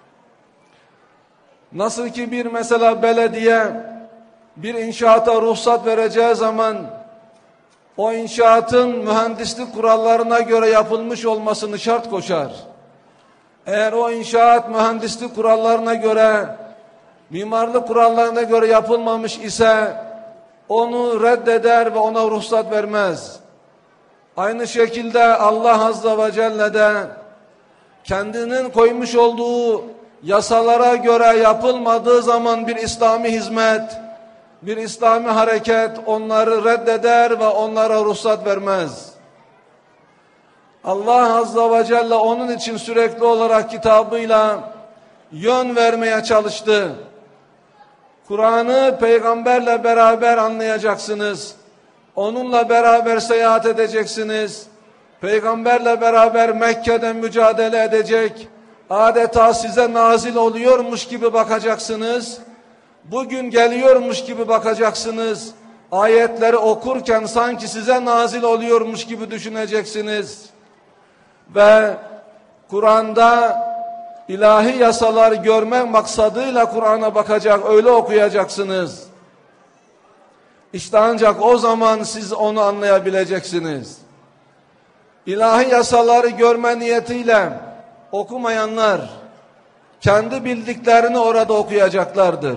Nasıl ki bir mesela belediye bir inşaata ruhsat vereceği zaman o inşaatın mühendislik kurallarına göre yapılmış olmasını şart koşar. Eğer o inşaat mühendislik kurallarına göre, mimarlık kurallarına göre yapılmamış ise onu reddeder ve ona ruhsat vermez. Aynı şekilde Allah Azze ve Celle de kendinin koymuş olduğu yasalara göre yapılmadığı zaman bir İslami hizmet, bir İslami hareket onları reddeder ve onlara ruhsat vermez. Allah Azze ve Celle onun için sürekli olarak kitabıyla yön vermeye çalıştı. Kur'an'ı peygamberle beraber anlayacaksınız. Onunla beraber seyahat edeceksiniz. Peygamberle beraber Mekke'de mücadele edecek. Adeta size nazil oluyormuş gibi bakacaksınız. Bugün geliyormuş gibi bakacaksınız. Ayetleri okurken sanki size nazil oluyormuş gibi düşüneceksiniz. Ve Kur'an'da ilahi yasalar görmek maksadıyla Kur'an'a bakacak, öyle okuyacaksınız. İşte ancak o zaman siz onu anlayabileceksiniz. İlahi yasaları görme niyetiyle okumayanlar kendi bildiklerini orada okuyacaklardır.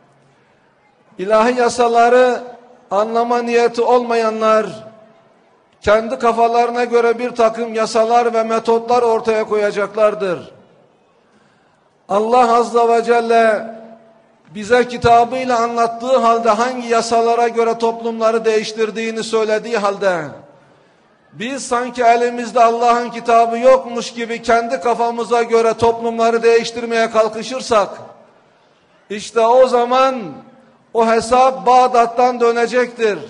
İlahi yasaları anlama niyeti olmayanlar kendi kafalarına göre bir takım yasalar ve metotlar ortaya koyacaklardır. Allah Azze ve Celle bize kitabıyla anlattığı halde hangi yasalara göre toplumları değiştirdiğini söylediği halde Biz sanki elimizde Allah'ın kitabı yokmuş gibi kendi kafamıza göre toplumları değiştirmeye kalkışırsak, işte o zaman o hesap Bağdat'tan dönecektir.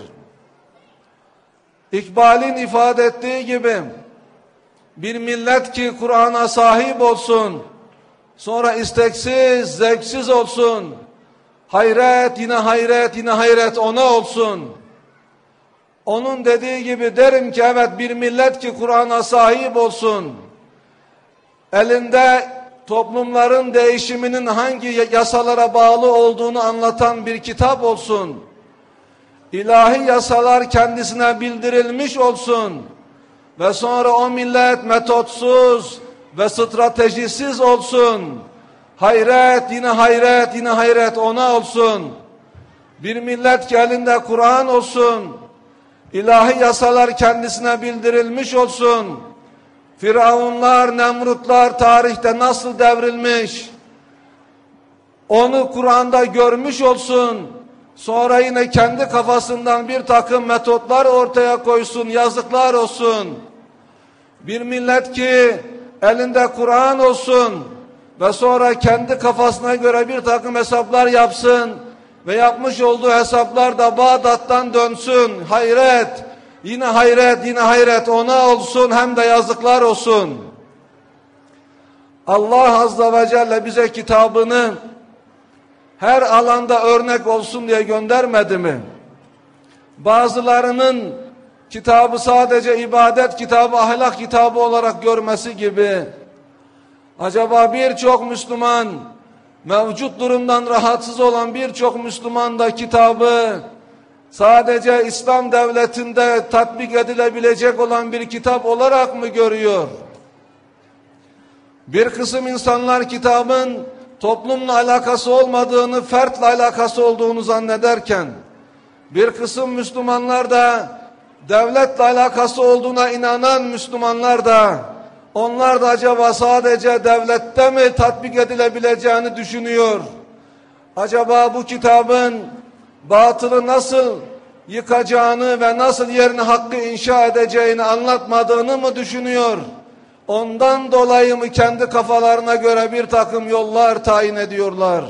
İkbal'in ifade ettiği gibi, bir millet ki Kur'an'a sahip olsun, sonra isteksiz, zevksiz olsun, hayret, yine hayret, yine hayret ona olsun. Onun dediği gibi derim ki evet, bir millet ki Kur'an'a sahip olsun, elinde toplumların değişiminin hangi yasalara bağlı olduğunu anlatan bir kitap olsun, ilahi yasalar kendisine bildirilmiş olsun ve sonra o millet metotsuz ve stratejisiz olsun. Hayret, yine hayret, yine hayret ona olsun. Bir millet ki elinde Kur'an olsun, ilahi yasalar kendisine bildirilmiş olsun. Firavunlar, Nemrutlar tarihte nasıl devrilmiş, onu Kur'an'da görmüş olsun. Sonra yine kendi kafasından bir takım metotlar ortaya koysun, yazıklar olsun. Bir millet ki elinde Kur'an olsun ve sonra kendi kafasına göre bir takım hesaplar yapsın ve yapmış olduğu hesaplar da Bağdat'tan dönsün. Hayret, yine hayret, yine hayret ona olsun, hem de yazıklar olsun. Allah Azze ve Celle bize kitabını her alanda örnek olsun diye göndermedi mi? Bazılarının kitabı sadece ibadet kitabı, ahlak kitabı olarak görmesi gibi, acaba birçok Müslüman, mevcut durumdan rahatsız olan birçok Müslüman da kitabı sadece İslam devletinde tatbik edilebilecek olan bir kitap olarak mı görüyor? Bir kısım insanlar kitabın toplumla alakası olmadığını, fertle alakası olduğunu zannederken, bir kısım Müslümanlar da devletle alakası olduğuna inanan Müslümanlar da, onlar da acaba sadece devlette mi tatbik edilebileceğini düşünüyor? Acaba bu kitabın batılı nasıl yıkacağını ve nasıl yerine hakkı inşa edeceğini anlatmadığını mı düşünüyor? Ondan dolayı mı kendi kafalarına göre bir takım yollar tayin ediyorlar?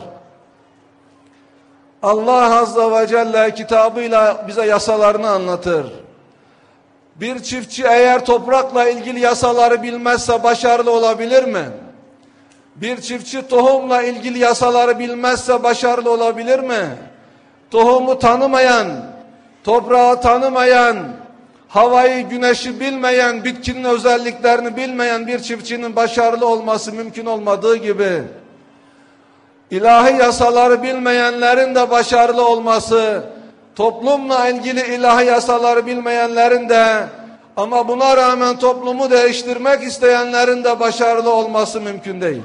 Allah Azze ve Celle kitabıyla bize yasalarını anlatır. Bir çiftçi eğer toprakla ilgili yasaları bilmezse başarılı olabilir mi? Bir çiftçi tohumla ilgili yasaları bilmezse başarılı olabilir mi? Tohumu tanımayan, toprağı tanımayan, havayı, güneşi bilmeyen, bitkinin özelliklerini bilmeyen bir çiftçinin başarılı olması mümkün olmadığı gibi, ilahi yasaları bilmeyenlerin de başarılı olması, toplumla ilgili ilahi yasaları bilmeyenlerin de ama buna rağmen toplumu değiştirmek isteyenlerin de başarılı olması mümkün değil.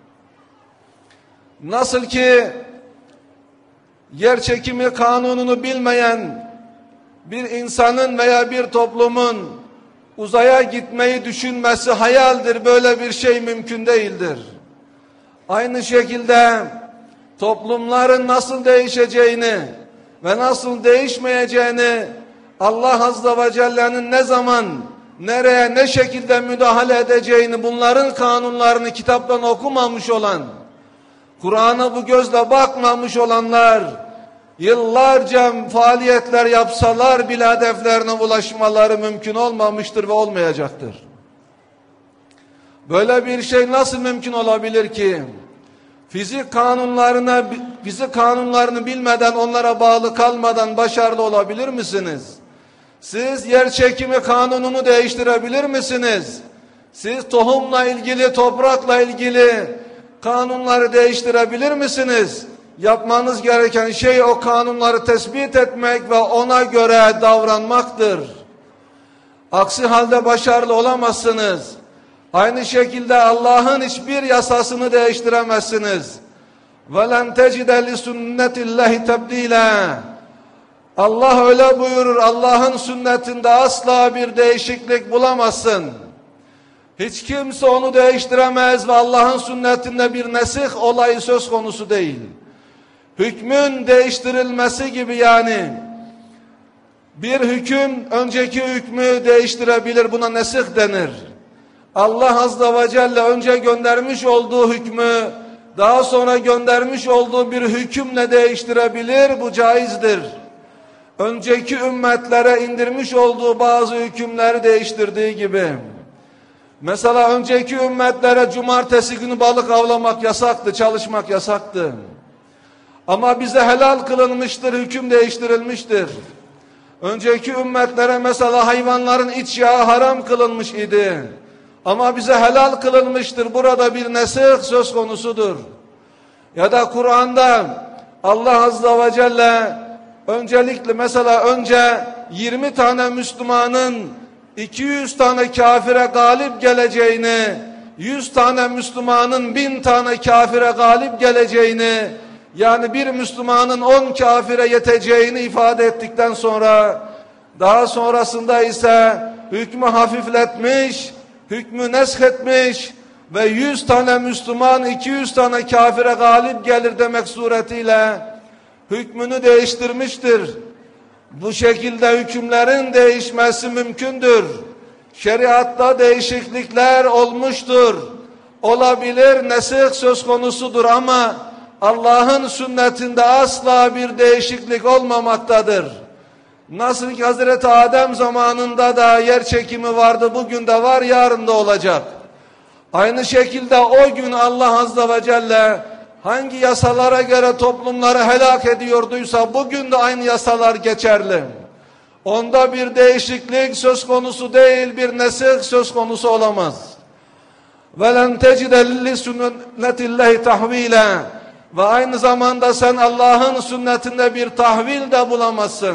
Nasıl ki yer çekimi kanununu bilmeyen bir insanın veya bir toplumun uzaya gitmeyi düşünmesi hayaldir, böyle bir şey mümkün değildir. Aynı şekilde toplumların nasıl değişeceğini ve nasıl değişmeyeceğini Allah Azze ve Celle'nin ne zaman, nereye, ne şekilde müdahale edeceğini, bunların kanunlarını kitaptan okumamış olan, Kur'an'a bu gözle bakmamış olanlar, yıllarca faaliyetler yapsalar bile hedeflerine ulaşmaları mümkün olmamıştır ve olmayacaktır. Böyle bir şey nasıl mümkün olabilir ki? Fizik kanunlarına, fizik kanunlarını bilmeden, onlara bağlı kalmadan başarılı olabilir misiniz? Siz yer çekimi kanununu değiştirebilir misiniz? Siz tohumla ilgili, toprakla ilgili kanunları değiştirebilir misiniz? Yapmanız gereken şey o kanunları tespit etmek ve ona göre davranmaktır. Aksi halde başarılı olamazsınız. Aynı şekilde Allah'ın hiçbir yasasını değiştiremezsiniz. وَلَنْ تَجِدَ لِسُنَّةِ اللّٰهِ تَبْد۪يلًا Allah öyle buyurur, Allah'ın sünnetinde asla bir değişiklik bulamazsın. Hiç kimse onu değiştiremez ve Allah'ın sünnetinde bir nesih olayı söz konusu değil. Hükmün değiştirilmesi gibi, yani Bir hüküm önceki hükmü değiştirebilir. Buna nesih denir. Allah Azze ve Celle önce göndermiş olduğu hükmü daha sonra göndermiş olduğu bir hükümle değiştirebilir. Bu caizdir. Önceki ümmetlere indirmiş olduğu bazı hükümleri değiştirdiği gibi. Mesela önceki ümmetlere cumartesi günü balık avlamak yasaktı, çalışmak yasaktı. Ama bize helal kılınmıştır, hüküm değiştirilmiştir. Önceki ümmetlere mesela hayvanların iç yağı haram kılınmış idi. Ama bize helal kılınmıştır. Burada bir nesih söz konusudur. Ya da Kur'an'da Allah Azze ve Celle öncelikle mesela önce yirmi tane Müslümanın iki yüz tane kafire galip geleceğini, yüz tane Müslümanın bin tane kafire galip geleceğini, yani bir Müslümanın on kafire yeteceğini ifade ettikten sonra, daha sonrasında ise hükmü hafifletmiş, hükmü neshetmiş ve yüz tane Müslüman iki yüz tane kafire galip gelir demek suretiyle hükmünü değiştirmiştir. Bu şekilde hükümlerin değişmesi mümkündür. Şeriatta değişiklikler olmuştur. Olabilir, nesih söz konusudur ama Allah'ın sünnetinde asla bir değişiklik olmamaktadır. Nasıl ki Hazreti Adem zamanında da yer çekimi vardı, bugün de var, yarın da olacak. Aynı şekilde o gün Allah Azze ve Celle hangi yasalara göre toplumları helak ediyorduysa bugün de aynı yasalar geçerli. Onda bir değişiklik söz konusu değil, bir nesih söz konusu olamaz. وَلَنْ تَجِدَ لِسُنَّةِ اللّٰهِ تَحْو۪يلًا Ve aynı zamanda sen Allah'ın sünnetinde bir tahvil de bulamazsın.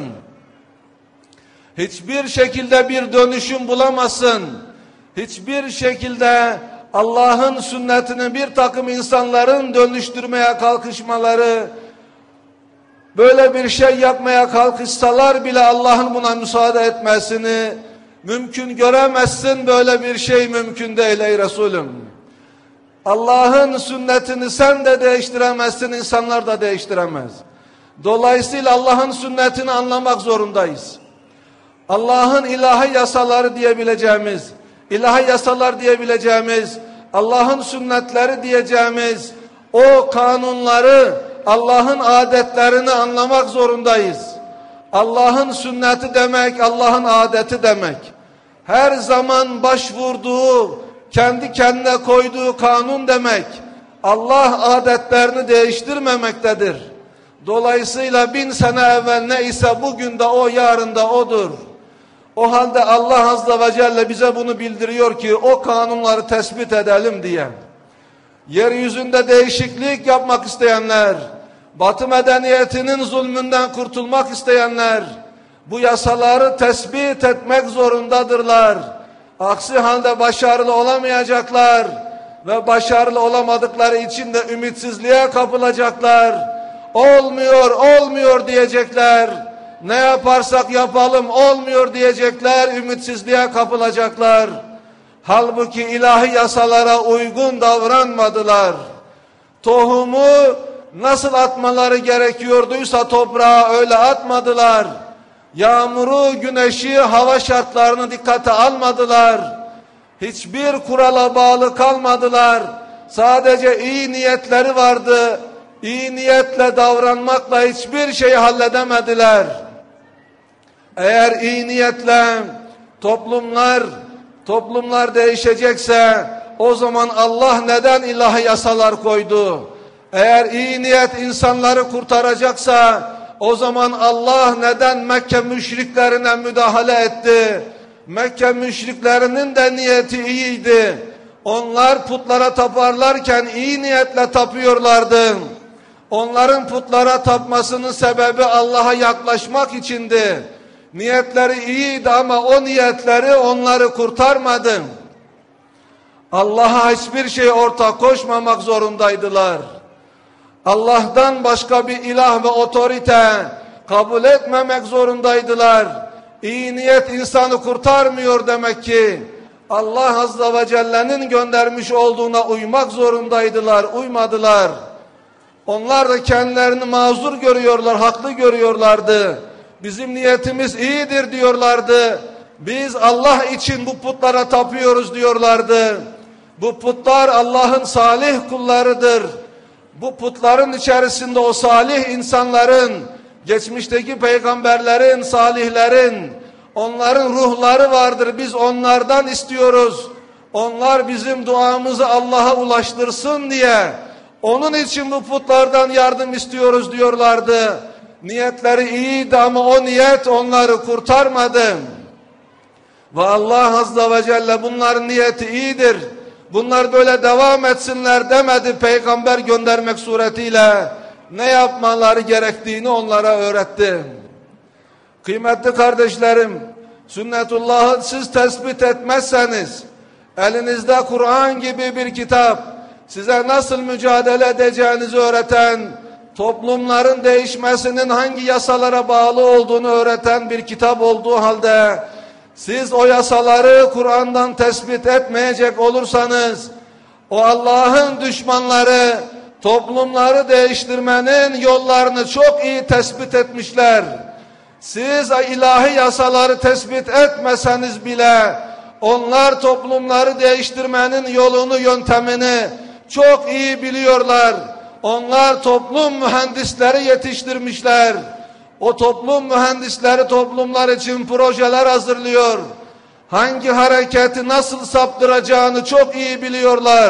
Hiçbir şekilde bir dönüşüm bulamazsın. Hiçbir şekilde Allah'ın sünnetini bir takım insanların dönüştürmeye kalkışmaları, böyle bir şey yapmaya kalkışsalar bile Allah'ın buna müsaade etmesini mümkün göremezsin. Böyle bir şey mümkün değil ey Resulüm. Allah'ın sünnetini sen de değiştiremezsin, insanlar da değiştiremez. Dolayısıyla Allah'ın sünnetini anlamak zorundayız. Allah'ın ilahi yasaları diyebileceğimiz, ilahi yasalar diyebileceğimiz, Allah'ın sünnetleri diyeceğimiz o kanunları, Allah'ın adetlerini anlamak zorundayız. Allah'ın sünneti demek, Allah'ın adeti demek. Her zaman başvurduğu, kendi kendine koyduğu kanun demek. Allah adetlerini değiştirmemektedir. Dolayısıyla bin sene evvel ne ise bugün de o, yarın da odur. O halde Allah Azze ve Celle bize bunu bildiriyor ki o kanunları tespit edelim diye. Yeryüzünde değişiklik yapmak isteyenler, Batı medeniyetinin zulmünden kurtulmak isteyenler bu yasaları tespit etmek zorundadırlar. Aksi halde başarılı olamayacaklar ve başarılı olamadıkları için de ümitsizliğe kapılacaklar. Olmuyor, olmuyor diyecekler. Ne yaparsak yapalım olmuyor diyecekler, ümitsizliğe kapılacaklar. Halbuki ilahi yasalara uygun davranmadılar. Tohumu nasıl atmaları gerekiyorduysa toprağa öyle atmadılar. Yağmuru, güneşi, hava şartlarını dikkate almadılar. Hiçbir kurala bağlı kalmadılar. Sadece iyi niyetleri vardı. İyi niyetle davranmakla hiçbir şeyi halledemediler. Eğer iyi niyetle toplumlar toplumlar değişecekse o zaman Allah neden ilahi yasalar koydu? Eğer iyi niyet insanları kurtaracaksa o zaman Allah neden Mekke müşriklerine müdahale etti? Mekke müşriklerinin de niyeti iyiydi. Onlar putlara taparlarken iyi niyetle tapıyorlardı. Onların putlara tapmasının sebebi Allah'a yaklaşmak içindi. Niyetleri iyiydi ama o niyetleri onları kurtarmadı. Allah'a hiçbir şey ortak koşmamak zorundaydılar. Allah'tan başka bir ilah ve otorite kabul etmemek zorundaydılar. İyi niyet insanı kurtarmıyor demek ki. Allah Azze ve Celle'nin göndermiş olduğuna uymak zorundaydılar, uymadılar. Onlar da kendilerini mazur görüyorlar, haklı görüyorlardı. Bizim niyetimiz iyidir diyorlardı. Biz Allah için bu putlara tapıyoruz diyorlardı. Bu putlar Allah'ın salih kullarıdır. Bu putların içerisinde o salih insanların, geçmişteki peygamberlerin, salihlerin, onların ruhları vardır. Biz onlardan istiyoruz. Onlar bizim duamızı Allah'a ulaştırsın diye. Onun için bu putlardan yardım istiyoruz diyorlardı. Niyetleri iyiydi ama o niyet onları kurtarmadı. Ve Allah Azze ve Celle bunların niyeti iyidir. Bunlar böyle devam etsinler demedi peygamber göndermek suretiyle. Ne yapmaları gerektiğini onlara öğretti. Kıymetli kardeşlerim, sünnetullah'ı siz tespit etmezseniz, elinizde Kur'an gibi bir kitap, size nasıl mücadele edeceğinizi öğreten, toplumların değişmesinin hangi yasalara bağlı olduğunu öğreten bir kitap olduğu halde, siz o yasaları Kur'an'dan tespit etmeyecek olursanız, o Allah'ın düşmanları, toplumları değiştirmenin yollarını çok iyi tespit etmişler. Siz ilahi yasaları tespit etmeseniz bile, onlar toplumları değiştirmenin yolunu, yöntemini çok iyi biliyorlar. Onlar toplum mühendisleri yetiştirmişler. O toplum mühendisleri toplumlar için projeler hazırlıyor. Hangi hareketi nasıl saptıracağını çok iyi biliyorlar.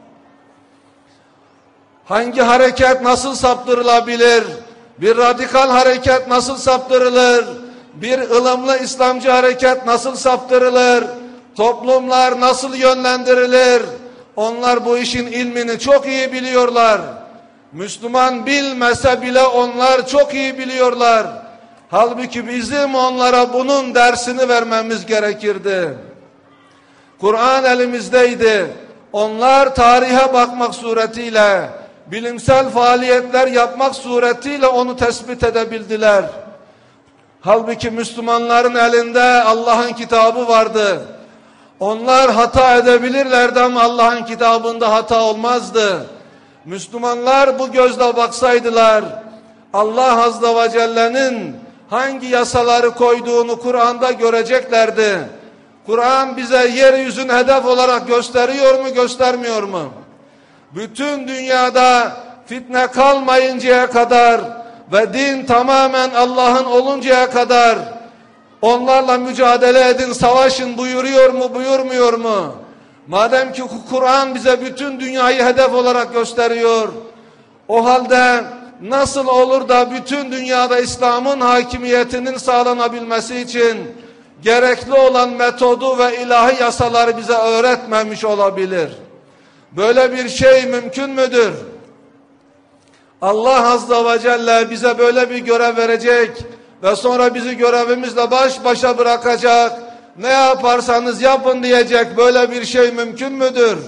Hangi hareket nasıl saptırılabilir? Bir radikal hareket nasıl saptırılır? Bir ılımlı İslamcı hareket nasıl saptırılır? Toplumlar nasıl yönlendirilir? Onlar bu işin ilmini çok iyi biliyorlar. Müslüman bilmese bile onlar çok iyi biliyorlar. Halbuki bizim onlara bunun dersini vermemiz gerekirdi. Kur'an elimizdeydi. Onlar tarihe bakmak suretiyle, bilimsel faaliyetler yapmak suretiyle onu tespit edebildiler. Halbuki Müslümanların elinde Allah'ın kitabı vardı. Onlar hata edebilirlerdi ama Allah'ın kitabında hata olmazdı. Müslümanlar bu gözle baksaydılar, Allah Azze ve Celle'nin hangi yasaları koyduğunu Kur'an'da göreceklerdi. Kur'an bize yeryüzünü hedef olarak gösteriyor mu, göstermiyor mu? Bütün dünyada fitne kalmayıncaya kadar ve din tamamen Allah'ın oluncaya kadar onlarla mücadele edin, savaşın buyuruyor mu, buyurmuyor mu? Madem ki Kur'an bize bütün dünyayı hedef olarak gösteriyor, o halde nasıl olur da bütün dünyada İslam'ın hakimiyetinin sağlanabilmesi için gerekli olan metodu ve ilahi yasaları bize öğretmemiş olabilir? Böyle bir şey mümkün müdür? Allah Azze ve Celle bize böyle bir görev verecek ve sonra bizi görevimizle baş başa bırakacak. Ne yaparsanız yapın diyecek. Böyle bir şey mümkün müdür?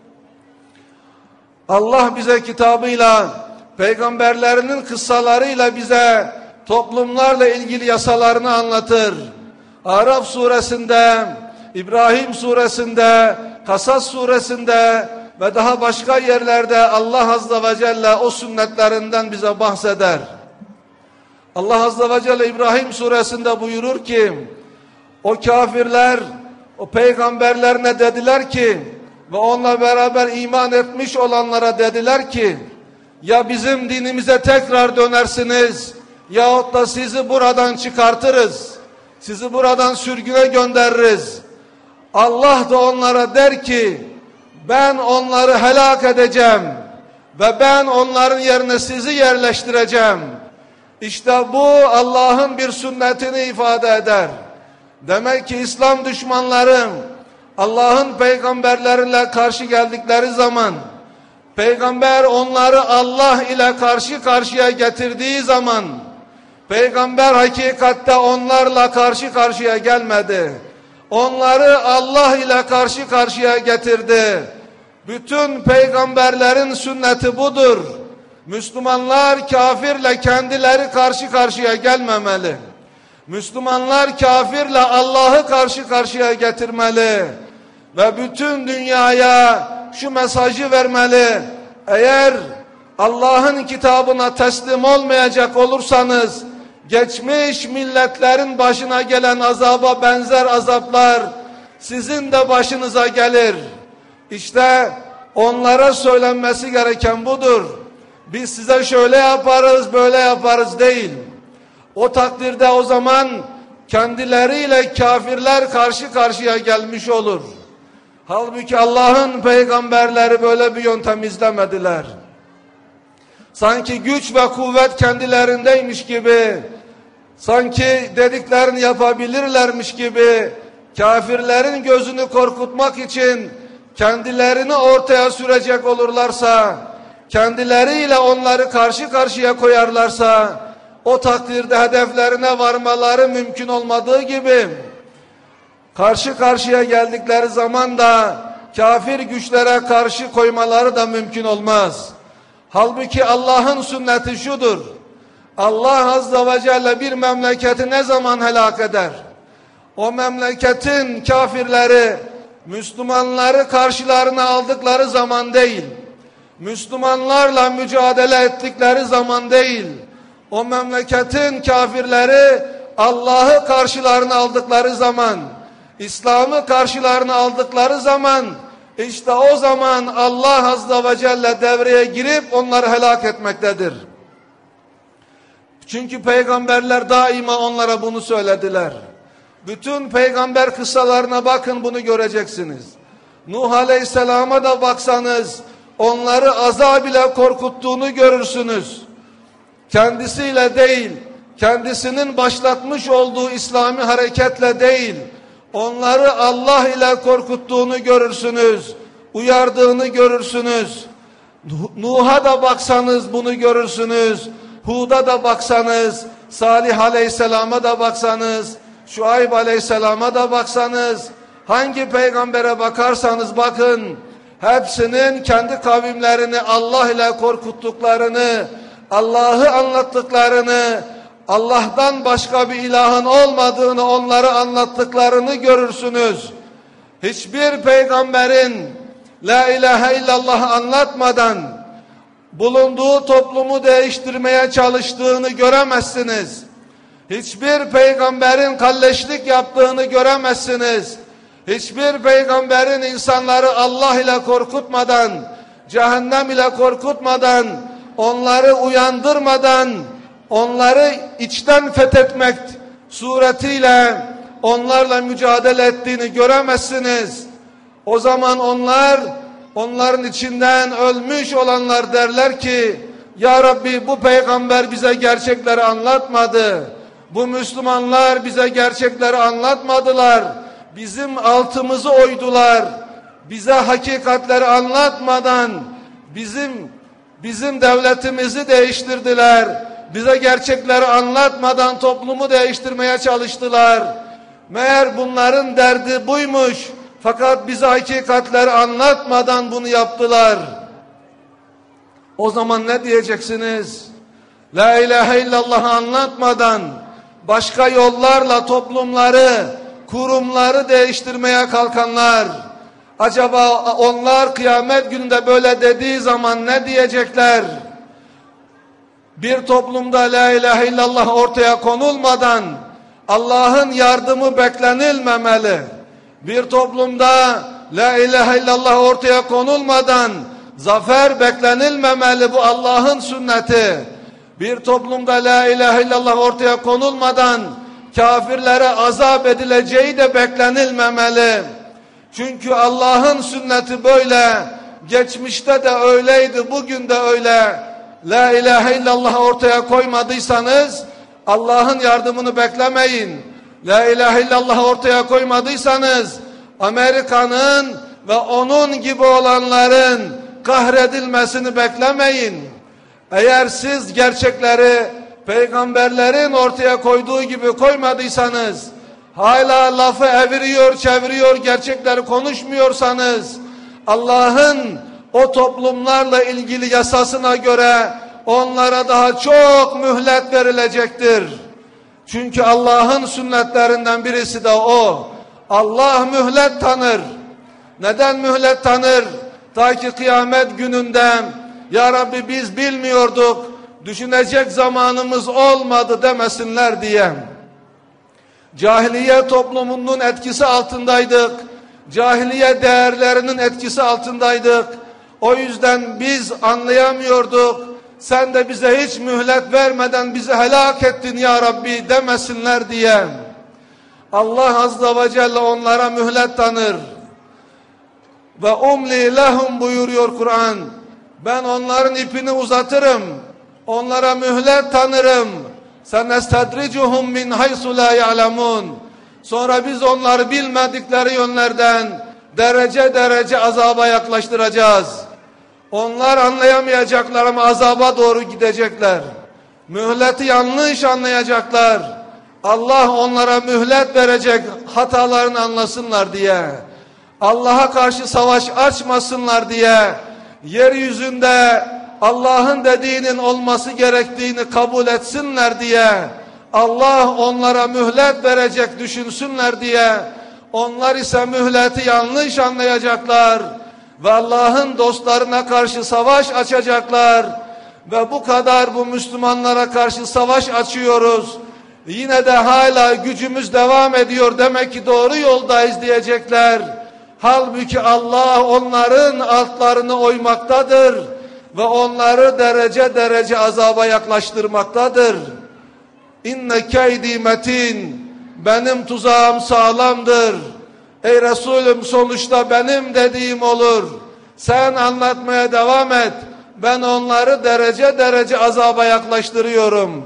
Allah bize kitabıyla, peygamberlerinin kıssalarıyla bize toplumlarla ilgili yasalarını anlatır. Araf suresinde, İbrahim suresinde, Kasas suresinde ve daha başka yerlerde Allah Azze ve Celle o sünnetlerinden bize bahseder. Allah Azze ve Celle İbrahim suresinde buyurur ki, o kafirler, o peygamberlerine dediler ki ve onunla beraber iman etmiş olanlara dediler ki, ya bizim dinimize tekrar dönersiniz yahut da sizi buradan çıkartırız, sizi buradan sürgüne göndeririz. Allah da onlara der ki, ben onları helak edeceğim ve ben onların yerine sizi yerleştireceğim. İşte bu Allah'ın bir sünnetini ifade eder. Demek ki İslam düşmanları Allah'ın peygamberleriyle karşı geldikleri zaman, peygamber onları Allah ile karşı karşıya getirdiği zaman, peygamber hakikatte onlarla karşı karşıya gelmedi. Onları Allah ile karşı karşıya getirdi. Bütün peygamberlerin sünneti budur. Müslümanlar kafirle kendileri karşı karşıya gelmemeli. Müslümanlar kafirle Allah'ı karşı karşıya getirmeli. Ve bütün dünyaya şu mesajı vermeli. Eğer Allah'ın kitabına teslim olmayacak olursanız, geçmiş milletlerin başına gelen azaba benzer azaplar sizin de başınıza gelir. İşte onlara söylenmesi gereken budur. Biz size şöyle yaparız, böyle yaparız değil. O takdirde o zaman kendileriyle kafirler karşı karşıya gelmiş olur. Halbuki Allah'ın peygamberleri böyle bir yöntem izlemediler. Sanki güç ve kuvvet kendilerindeymiş gibi, sanki dediklerini yapabilirlermiş gibi, kafirlerin gözünü korkutmak için kendilerini ortaya sürecek olurlarsa, kendileriyle onları karşı karşıya koyarlarsa, o takdirde hedeflerine varmaları mümkün olmadığı gibi, karşı karşıya geldikleri zaman da kafir güçlere karşı koymaları da mümkün olmaz. Halbuki Allah'ın sünneti şudur: Allah Azze ve Celle bir memleketi ne zaman helak eder? O memleketin kafirleri Müslümanları karşılarına aldıkları zaman değil, Müslümanlarla mücadele ettikleri zaman değil, o memleketin kafirleri Allah'ı karşılarına aldıkları zaman, İslam'ı karşılarına aldıkları zaman, işte o zaman Allah Azze ve Celle devreye girip onları helak etmektedir. Çünkü peygamberler daima onlara bunu söylediler. Bütün peygamber kıssalarına bakın, bunu göreceksiniz. Nuh Aleyhisselam'a da baksanız onları azab ile korkuttuğunu görürsünüz. Kendisiyle değil, kendisinin başlatmış olduğu İslami hareketle değil, onları Allah ile korkuttuğunu görürsünüz, uyardığını görürsünüz. Nuh'a da baksanız bunu görürsünüz, Hud'a da baksanız, Salih Aleyhisselam'a da baksanız, Şuayb Aleyhisselam'a da baksanız, hangi peygambere bakarsanız bakın, hepsinin kendi kavimlerini Allah ile korkuttuklarını, Allah'ı anlattıklarını, Allah'tan başka bir ilahın olmadığını onlara anlattıklarını görürsünüz. Hiçbir peygamberin La ilahe illallah anlatmadan bulunduğu toplumu değiştirmeye çalıştığını göremezsiniz. Hiçbir peygamberin kalleşlik yaptığını göremezsiniz. Hiçbir peygamberin insanları Allah ile korkutmadan, cehennem ile korkutmadan, onları uyandırmadan, onları içten fethetmek suretiyle onlarla mücadele ettiğini göremezsiniz. O zaman onlar, onların içinden ölmüş olanlar derler ki, Ya Rabbi, bu peygamber bize gerçekleri anlatmadı. Bu Müslümanlar bize gerçekleri anlatmadılar. Bizim altımızı oydular. Bize hakikatleri anlatmadan bizim bizim devletimizi değiştirdiler. Bize gerçekleri anlatmadan toplumu değiştirmeye çalıştılar. Meğer bunların derdi buymuş. Fakat bize hakikatleri anlatmadan bunu yaptılar. O zaman ne diyeceksiniz? La ilahe illallah anlatmadan başka yollarla toplumları, kurumları değiştirmeye kalkanlar, acaba onlar kıyamet gününde böyle dediği zaman ne diyecekler? Bir toplumda la ilahe illallah ortaya konulmadan Allah'ın yardımı beklenilmemeli. Bir toplumda la ilahe illallah ortaya konulmadan zafer beklenilmemeli, bu Allah'ın sünneti. Bir toplumda la ilahe illallah ortaya konulmadan kafirlere azap edileceği de beklenilmemeli. Çünkü Allah'ın sünneti böyle. Geçmişte de öyleydi, bugün de öyle. La ilahe illallah ortaya koymadıysanız Allah'ın yardımını beklemeyin. La ilahe illallah ortaya koymadıysanız Amerika'nın ve onun gibi olanların kahredilmesini beklemeyin. Eğer siz gerçekleri peygamberlerin ortaya koyduğu gibi koymadıysanız, hala lafı eviriyor çeviriyor, gerçekleri konuşmuyorsanız, Allah'ın o toplumlarla ilgili yasasına göre onlara daha çok mühlet verilecektir. Çünkü Allah'ın sünnetlerinden birisi de o. Allah mühlet tanır. Neden mühlet tanır? Ta ki kıyamet gününde Ya Rabbi biz bilmiyorduk, düşünecek zamanımız olmadı demesinler diye. Cahiliye toplumunun etkisi altındaydık. Cahiliye değerlerinin etkisi altındaydık. O yüzden biz anlayamıyorduk. Sen de bize hiç mühlet vermeden bizi helak ettin ya Rabbi demesinler diye. Allah Azze ve Celle onlara mühlet tanır. Ve umli lehum buyuruyor Kur'an. Ben onların ipini uzatırım. Onlara mühlet tanırım. Senestedricuhum min haysu la ya'lemun. Sonra biz onları bilmedikleri yönlerden derece derece azaba yaklaştıracağız. Onlar anlayamayacaklar ama azaba doğru gidecekler. Mühleti yanlış anlayacaklar. Allah onlara mühlet verecek hatalarını anlasınlar diye. Allah'a karşı savaş açmasınlar diye. Yeryüzünde Allah'ın dediğinin olması gerektiğini kabul etsinler diye. Allah onlara mühlet verecek düşünsünler diye. Onlar ise mühleti yanlış anlayacaklar. Ve Allah'ın dostlarına karşı savaş açacaklar. Ve bu kadar bu Müslümanlara karşı savaş açıyoruz. Yine de hala gücümüz devam ediyor. Demek ki doğru yoldayız diyecekler. Halbuki Allah onların altlarını oymaktadır. Ve onları derece derece azaba yaklaştırmaktadır. İnne keydi metin. Benim tuzağım sağlamdır. Ey Resulüm sonuçta benim dediğim olur. Sen anlatmaya devam et. Ben onları derece derece azaba yaklaştırıyorum.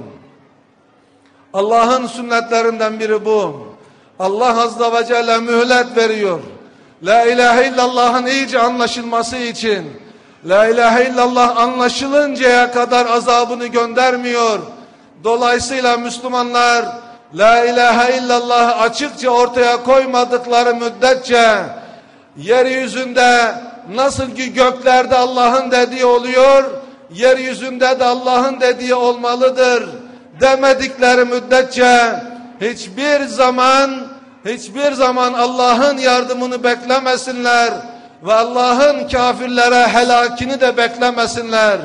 Allah'ın sünnetlerinden biri bu. Allah Azze ve Celle mühlet veriyor. La ilahe illallah'ın iyice anlaşılması için. La ilahe illallah anlaşılıncaya kadar azabını göndermiyor. Dolayısıyla Müslümanlar La ilahe illallah açıkça ortaya koymadıkları müddetçe yeryüzünde nasıl ki göklerde Allah'ın dediği oluyor, yeryüzünde de Allah'ın dediği olmalıdır demedikleri müddetçe hiçbir zaman hiçbir zaman Allah'ın yardımını beklemesinler ve Allah'ın kafirlere helakini de beklemesinler.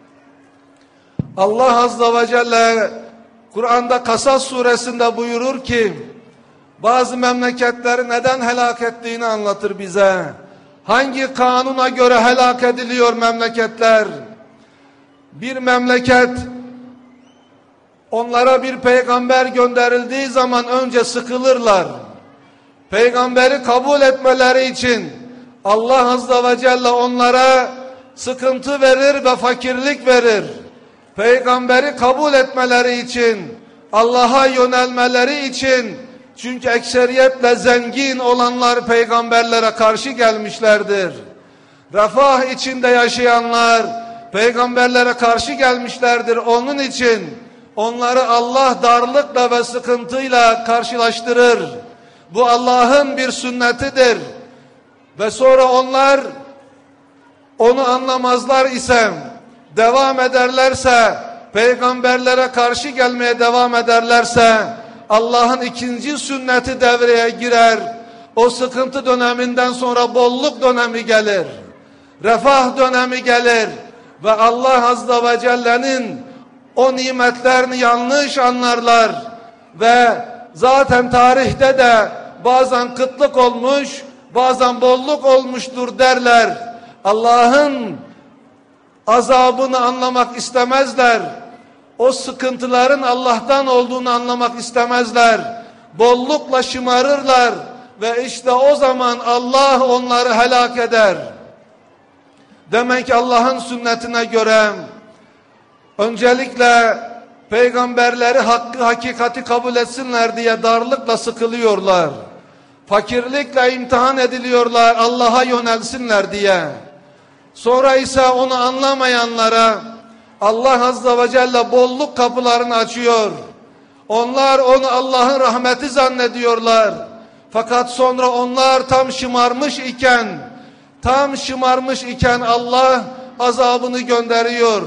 Allah Azze ve Celle Kur'an'da Kasas suresinde buyurur ki bazı memleketleri neden helak ettiğini anlatır bize. Hangi kanuna göre helak ediliyor memleketler? Bir memleket onlara bir peygamber gönderildiği zaman önce sıkılırlar. Peygamberi kabul etmeleri için Allah Azze ve Celle onlara sıkıntı verir ve fakirlik verir. Peygamberi kabul etmeleri için, Allah'a yönelmeleri için, çünkü ekseriyetle zengin olanlar peygamberlere karşı gelmişlerdir. Refah içinde yaşayanlar peygamberlere karşı gelmişlerdir. Onun için onları Allah darlıkla ve sıkıntıyla karşılaştırır. Bu Allah'ın bir sünnetidir. Ve sonra onlar onu anlamazlar ise, devam ederlerse, peygamberlere karşı gelmeye devam ederlerse, Allah'ın ikinci sünneti devreye girer. O sıkıntı döneminden sonra bolluk dönemi gelir. Refah dönemi gelir. Ve Allah Azze ve Celle'nin o nimetlerini yanlış anlarlar. Ve zaten tarihte de bazen kıtlık olmuş, bazen bolluk olmuştur derler. Allah'ın azabını anlamak istemezler. O sıkıntıların Allah'tan olduğunu anlamak istemezler. Bollukla şımarırlar ve işte o zaman Allah onları helak eder. Demek ki Allah'ın sünnetine göre öncelikle peygamberleri hakkı hakikati kabul etsinler diye darlıkla sıkılıyorlar. Fakirlikle imtihan ediliyorlar Allah'a yönelsinler diye. Sonra ise onu anlamayanlara Allah Azze ve Celle bolluk kapılarını açıyor. Onlar onu Allah'ın rahmeti zannediyorlar. Fakat sonra onlar tam şımarmış iken, tam şımarmış iken Allah azabını gönderiyor.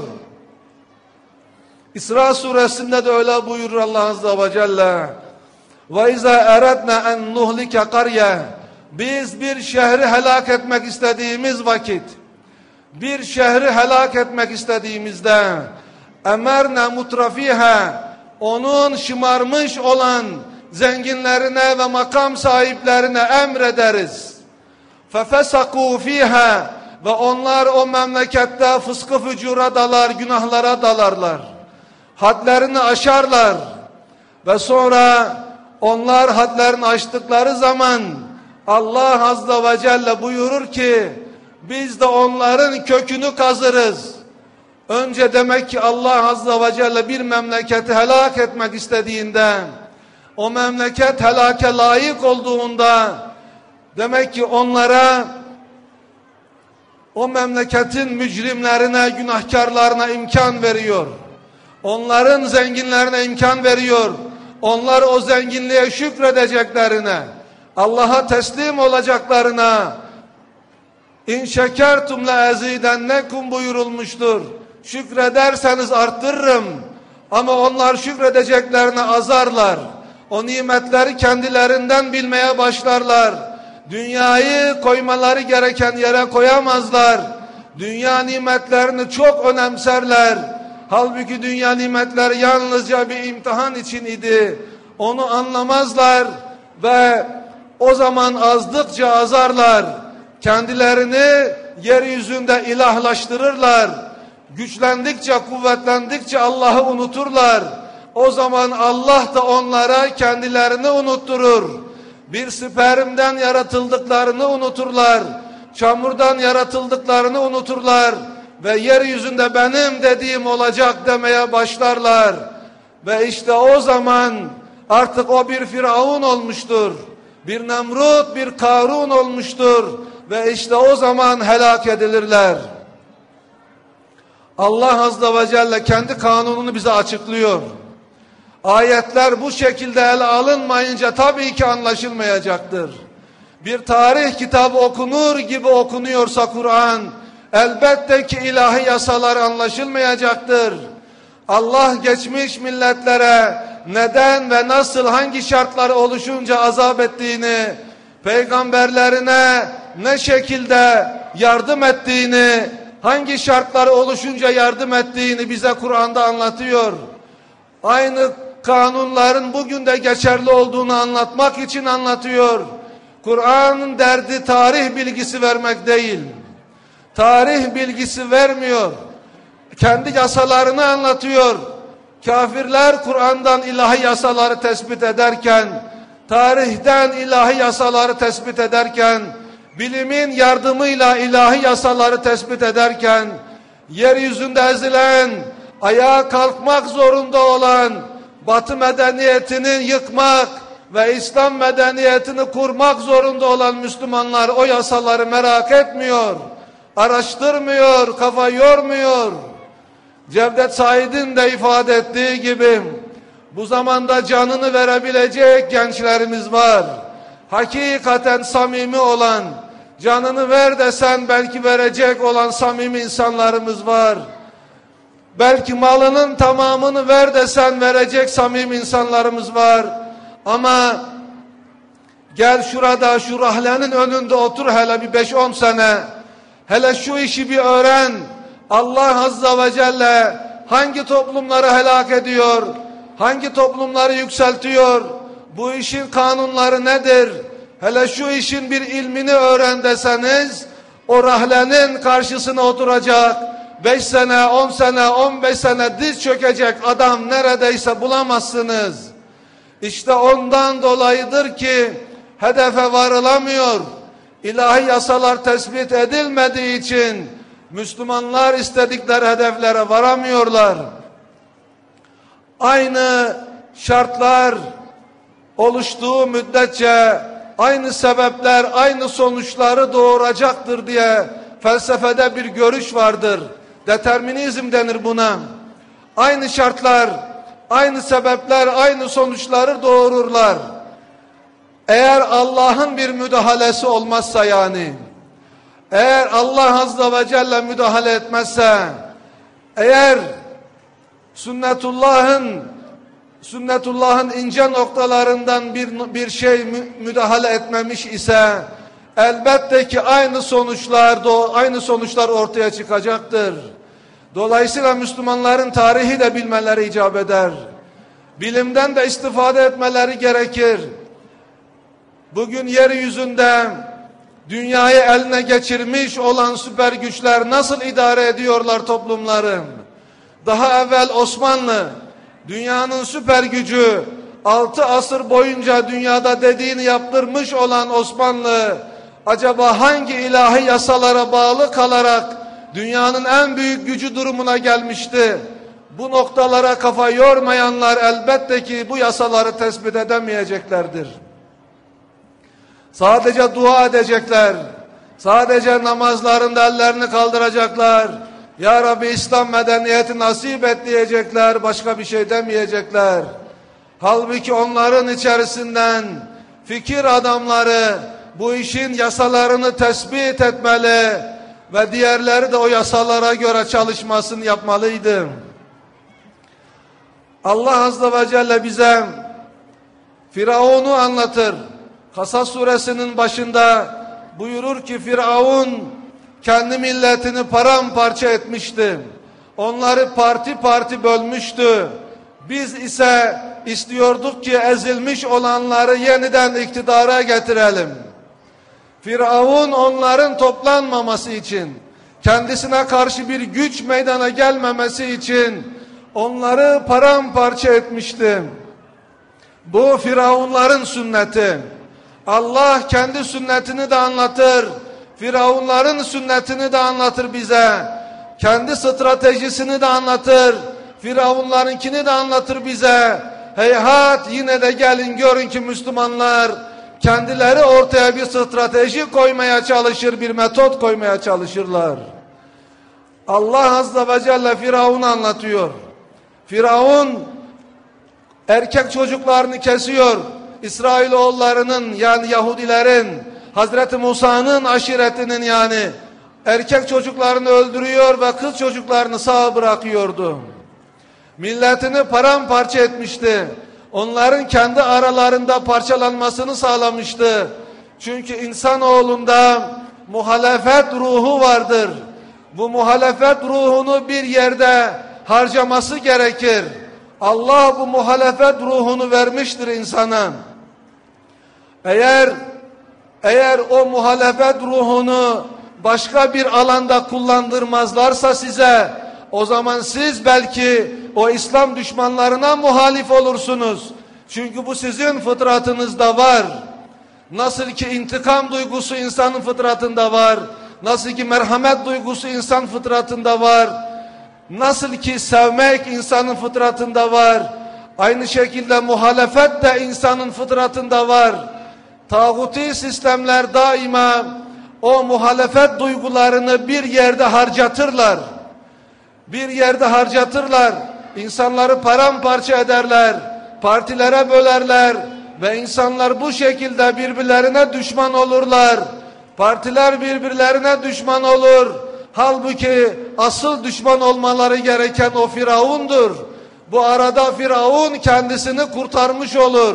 İsra suresinde de öyle buyurur Allah Azze ve Celle. Ve izâ eredna en nuhlike qarye. Biz bir şehri helak etmek istediğimiz vakit, bir şehri helak etmek istediğimizde emerne mutrafiha, onun şımarmış olan zenginlerine ve makam sahiplerine emrederiz. Fefesakû fîhâ, ve onlar o memlekette fıskı fücura dalar, günahlara dalarlar. Hadlerini aşarlar. Ve sonra onlar hadlerini aştıkları zaman Allah Azze ve Celle buyurur ki biz de onların kökünü kazırız. Önce demek ki Allah Azze ve Celle bir memleketi helak etmek istediğinde, o memleket helake layık olduğunda demek ki onlara, o memleketin mücrimlerine, günahkarlarına imkan veriyor. Onların zenginlerine imkan veriyor. Onlar o zenginliğe şükredeceklerine, Allah'a teslim olacaklarına, İn şekertum le ezidennekum buyurulmuştur. Şükrederseniz arttırırım. Ama onlar şükredeceklerine azarlar. O nimetleri kendilerinden bilmeye başlarlar. Dünyayı koymaları gereken yere koyamazlar. Dünya nimetlerini çok önemserler. Halbuki dünya nimetleri yalnızca bir imtihan için idi. Onu anlamazlar ve o zaman azdıkça azarlar. Kendilerini yeryüzünde ilahlaştırırlar. Güçlendikçe, kuvvetlendikçe Allah'ı unuturlar. O zaman Allah da onlara kendilerini unutturur. Bir spermden yaratıldıklarını unuturlar. Çamurdan yaratıldıklarını unuturlar. Ve yeryüzünde benim dediğim olacak demeye başlarlar. Ve işte o zaman artık o bir Firavun olmuştur. Bir Nemrut, bir Karun olmuştur. Ve işte o zaman helak edilirler. Allah Azze ve Celle kendi kanununu bize açıklıyor. Ayetler bu şekilde ele alınmayınca tabii ki anlaşılmayacaktır. Bir tarih kitabı okunur gibi okunuyorsa Kur'an, elbette ki ilahi yasalar anlaşılmayacaktır. Allah geçmiş milletlere neden ve nasıl, hangi şartları oluşunca azap ettiğini, peygamberlerine ne şekilde yardım ettiğini, hangi şartları oluşunca yardım ettiğini bize Kur'an'da anlatıyor. Aynı kanunların bugün de geçerli olduğunu anlatmak için anlatıyor. Kur'an'ın derdi tarih bilgisi vermek değil. Tarih bilgisi vermiyor. Kendi yasalarını anlatıyor. Kafirler Kur'an'dan ilahi yasaları tespit ederken, tarihten ilahi yasaları tespit ederken, bilimin yardımıyla ilahi yasaları tespit ederken, yeryüzünde ezilen, ayağa kalkmak zorunda olan Batı medeniyetini yıkmak ve İslam medeniyetini kurmak zorunda olan Müslümanlar o yasaları merak etmiyor, araştırmıyor, kafa yormuyor. Cevdet Said'in de ifade ettiği gibi bu zamanda canını verebilecek gençlerimiz var. Hakikaten samimi olan, canını ver desen belki verecek olan samimi insanlarımız var. Belki malının tamamını ver desen verecek samimi insanlarımız var. Ama gel şurada şu rahlenin önünde otur hele bir beş on sene. Hele şu işi bir öğren. Allah Azze ve Celle hangi toplumları helak ediyor? Hangi toplumları yükseltiyor? Bu işin kanunları nedir? Hele şu işin bir ilmini öğren deseniz, o rahlenin karşısına oturacak, beş sene, on sene, on beş sene diz çökecek adam neredeyse bulamazsınız. İşte ondan dolayıdır ki hedefe varılamıyor. İlahi yasalar tespit edilmediği için Müslümanlar istedikleri hedeflere varamıyorlar. Aynı şartlar oluştuğu müddetçe aynı sebepler aynı sonuçları doğuracaktır diye felsefede bir görüş vardır. Determinizm denir buna. Aynı şartlar, aynı sebepler aynı sonuçları doğururlar. Eğer Allah'ın bir müdahalesi olmazsa, yani eğer Allah Azze ve Celle müdahale etmezse, eğer sünnetullahın sünnetullahın ince noktalarından bir, bir şey müdahale etmemiş ise elbette ki aynı sonuçlar aynı sonuçlar ortaya çıkacaktır. Dolayısıyla Müslümanların tarihi de bilmeleri icap eder. Bilimden de istifade etmeleri gerekir. Bugün yeryüzünde dünyayı eline geçirmiş olan süper güçler nasıl idare ediyorlar toplumları? Daha evvel Osmanlı, dünyanın süper gücü, altı asır boyunca dünyada dediğini yaptırmış olan Osmanlı, acaba hangi ilahi yasalara bağlı kalarak dünyanın en büyük gücü durumuna gelmişti? Bu noktalara kafa yormayanlar elbette ki bu yasaları tespit edemeyeceklerdir. Sadece dua edecekler. Sadece namazlarında ellerini kaldıracaklar. Ya Rabbi İslam medeniyeti nasip et diyecekler. Başka bir şey demeyecekler. Halbuki onların içerisinden fikir adamları bu işin yasalarını tespit etmeli ve diğerleri de o yasalara göre çalışmasını yapmalıydı. Allah Azze ve Celle bize Firavun'u anlatır. Kasas suresinin başında buyurur ki Firavun kendi milletini paramparça etmişti. Onları parti parti bölmüştü. Biz ise istiyorduk ki ezilmiş olanları yeniden iktidara getirelim. Firavun onların toplanmaması için, kendisine karşı bir güç meydana gelmemesi için onları paramparça etmişti. Bu Firavunların sünneti. Allah kendi sünnetini de anlatır. Firavunların sünnetini de anlatır bize. Kendi stratejisini de anlatır. Firavunlarınkini de anlatır bize. Heyhat, yine de gelin görün ki Müslümanlar kendileri ortaya bir strateji koymaya çalışır, bir metot koymaya çalışırlar. Allah Azze ve Celle Firavun'u anlatıyor. Firavun erkek çocuklarını kesiyor. İsrailoğullarının, yani Yahudilerin, Hazreti Musa'nın aşiretinin yani erkek çocuklarını öldürüyor ve kız çocuklarını sağ bırakıyordu. Milletini paramparça etmişti. Onların kendi aralarında parçalanmasını sağlamıştı. Çünkü insanoğlunda muhalefet ruhu vardır. Bu muhalefet ruhunu bir yerde harcaması gerekir. Allah bu muhalefet ruhunu vermiştir insana. Eğer eğer o muhalefet ruhunu başka bir alanda kullandırmazlarsa size, o zaman siz belki o İslam düşmanlarına muhalif olursunuz. Çünkü bu sizin fıtratınızda var. Nasıl ki intikam duygusu insanın fıtratında var. Nasıl ki merhamet duygusu insan fıtratında var. Nasıl ki sevmek insanın fıtratında var. Aynı şekilde muhalefet de insanın fıtratında var. Tağuti sistemler daima o muhalefet duygularını bir yerde harcatırlar. Bir yerde harcatırlar. İnsanları paramparça ederler. Partilere bölerler. Ve insanlar bu şekilde birbirlerine düşman olurlar. Partiler birbirlerine düşman olur. Halbuki asıl düşman olmaları gereken o Firavundur. Bu arada Firavun kendisini kurtarmış olur.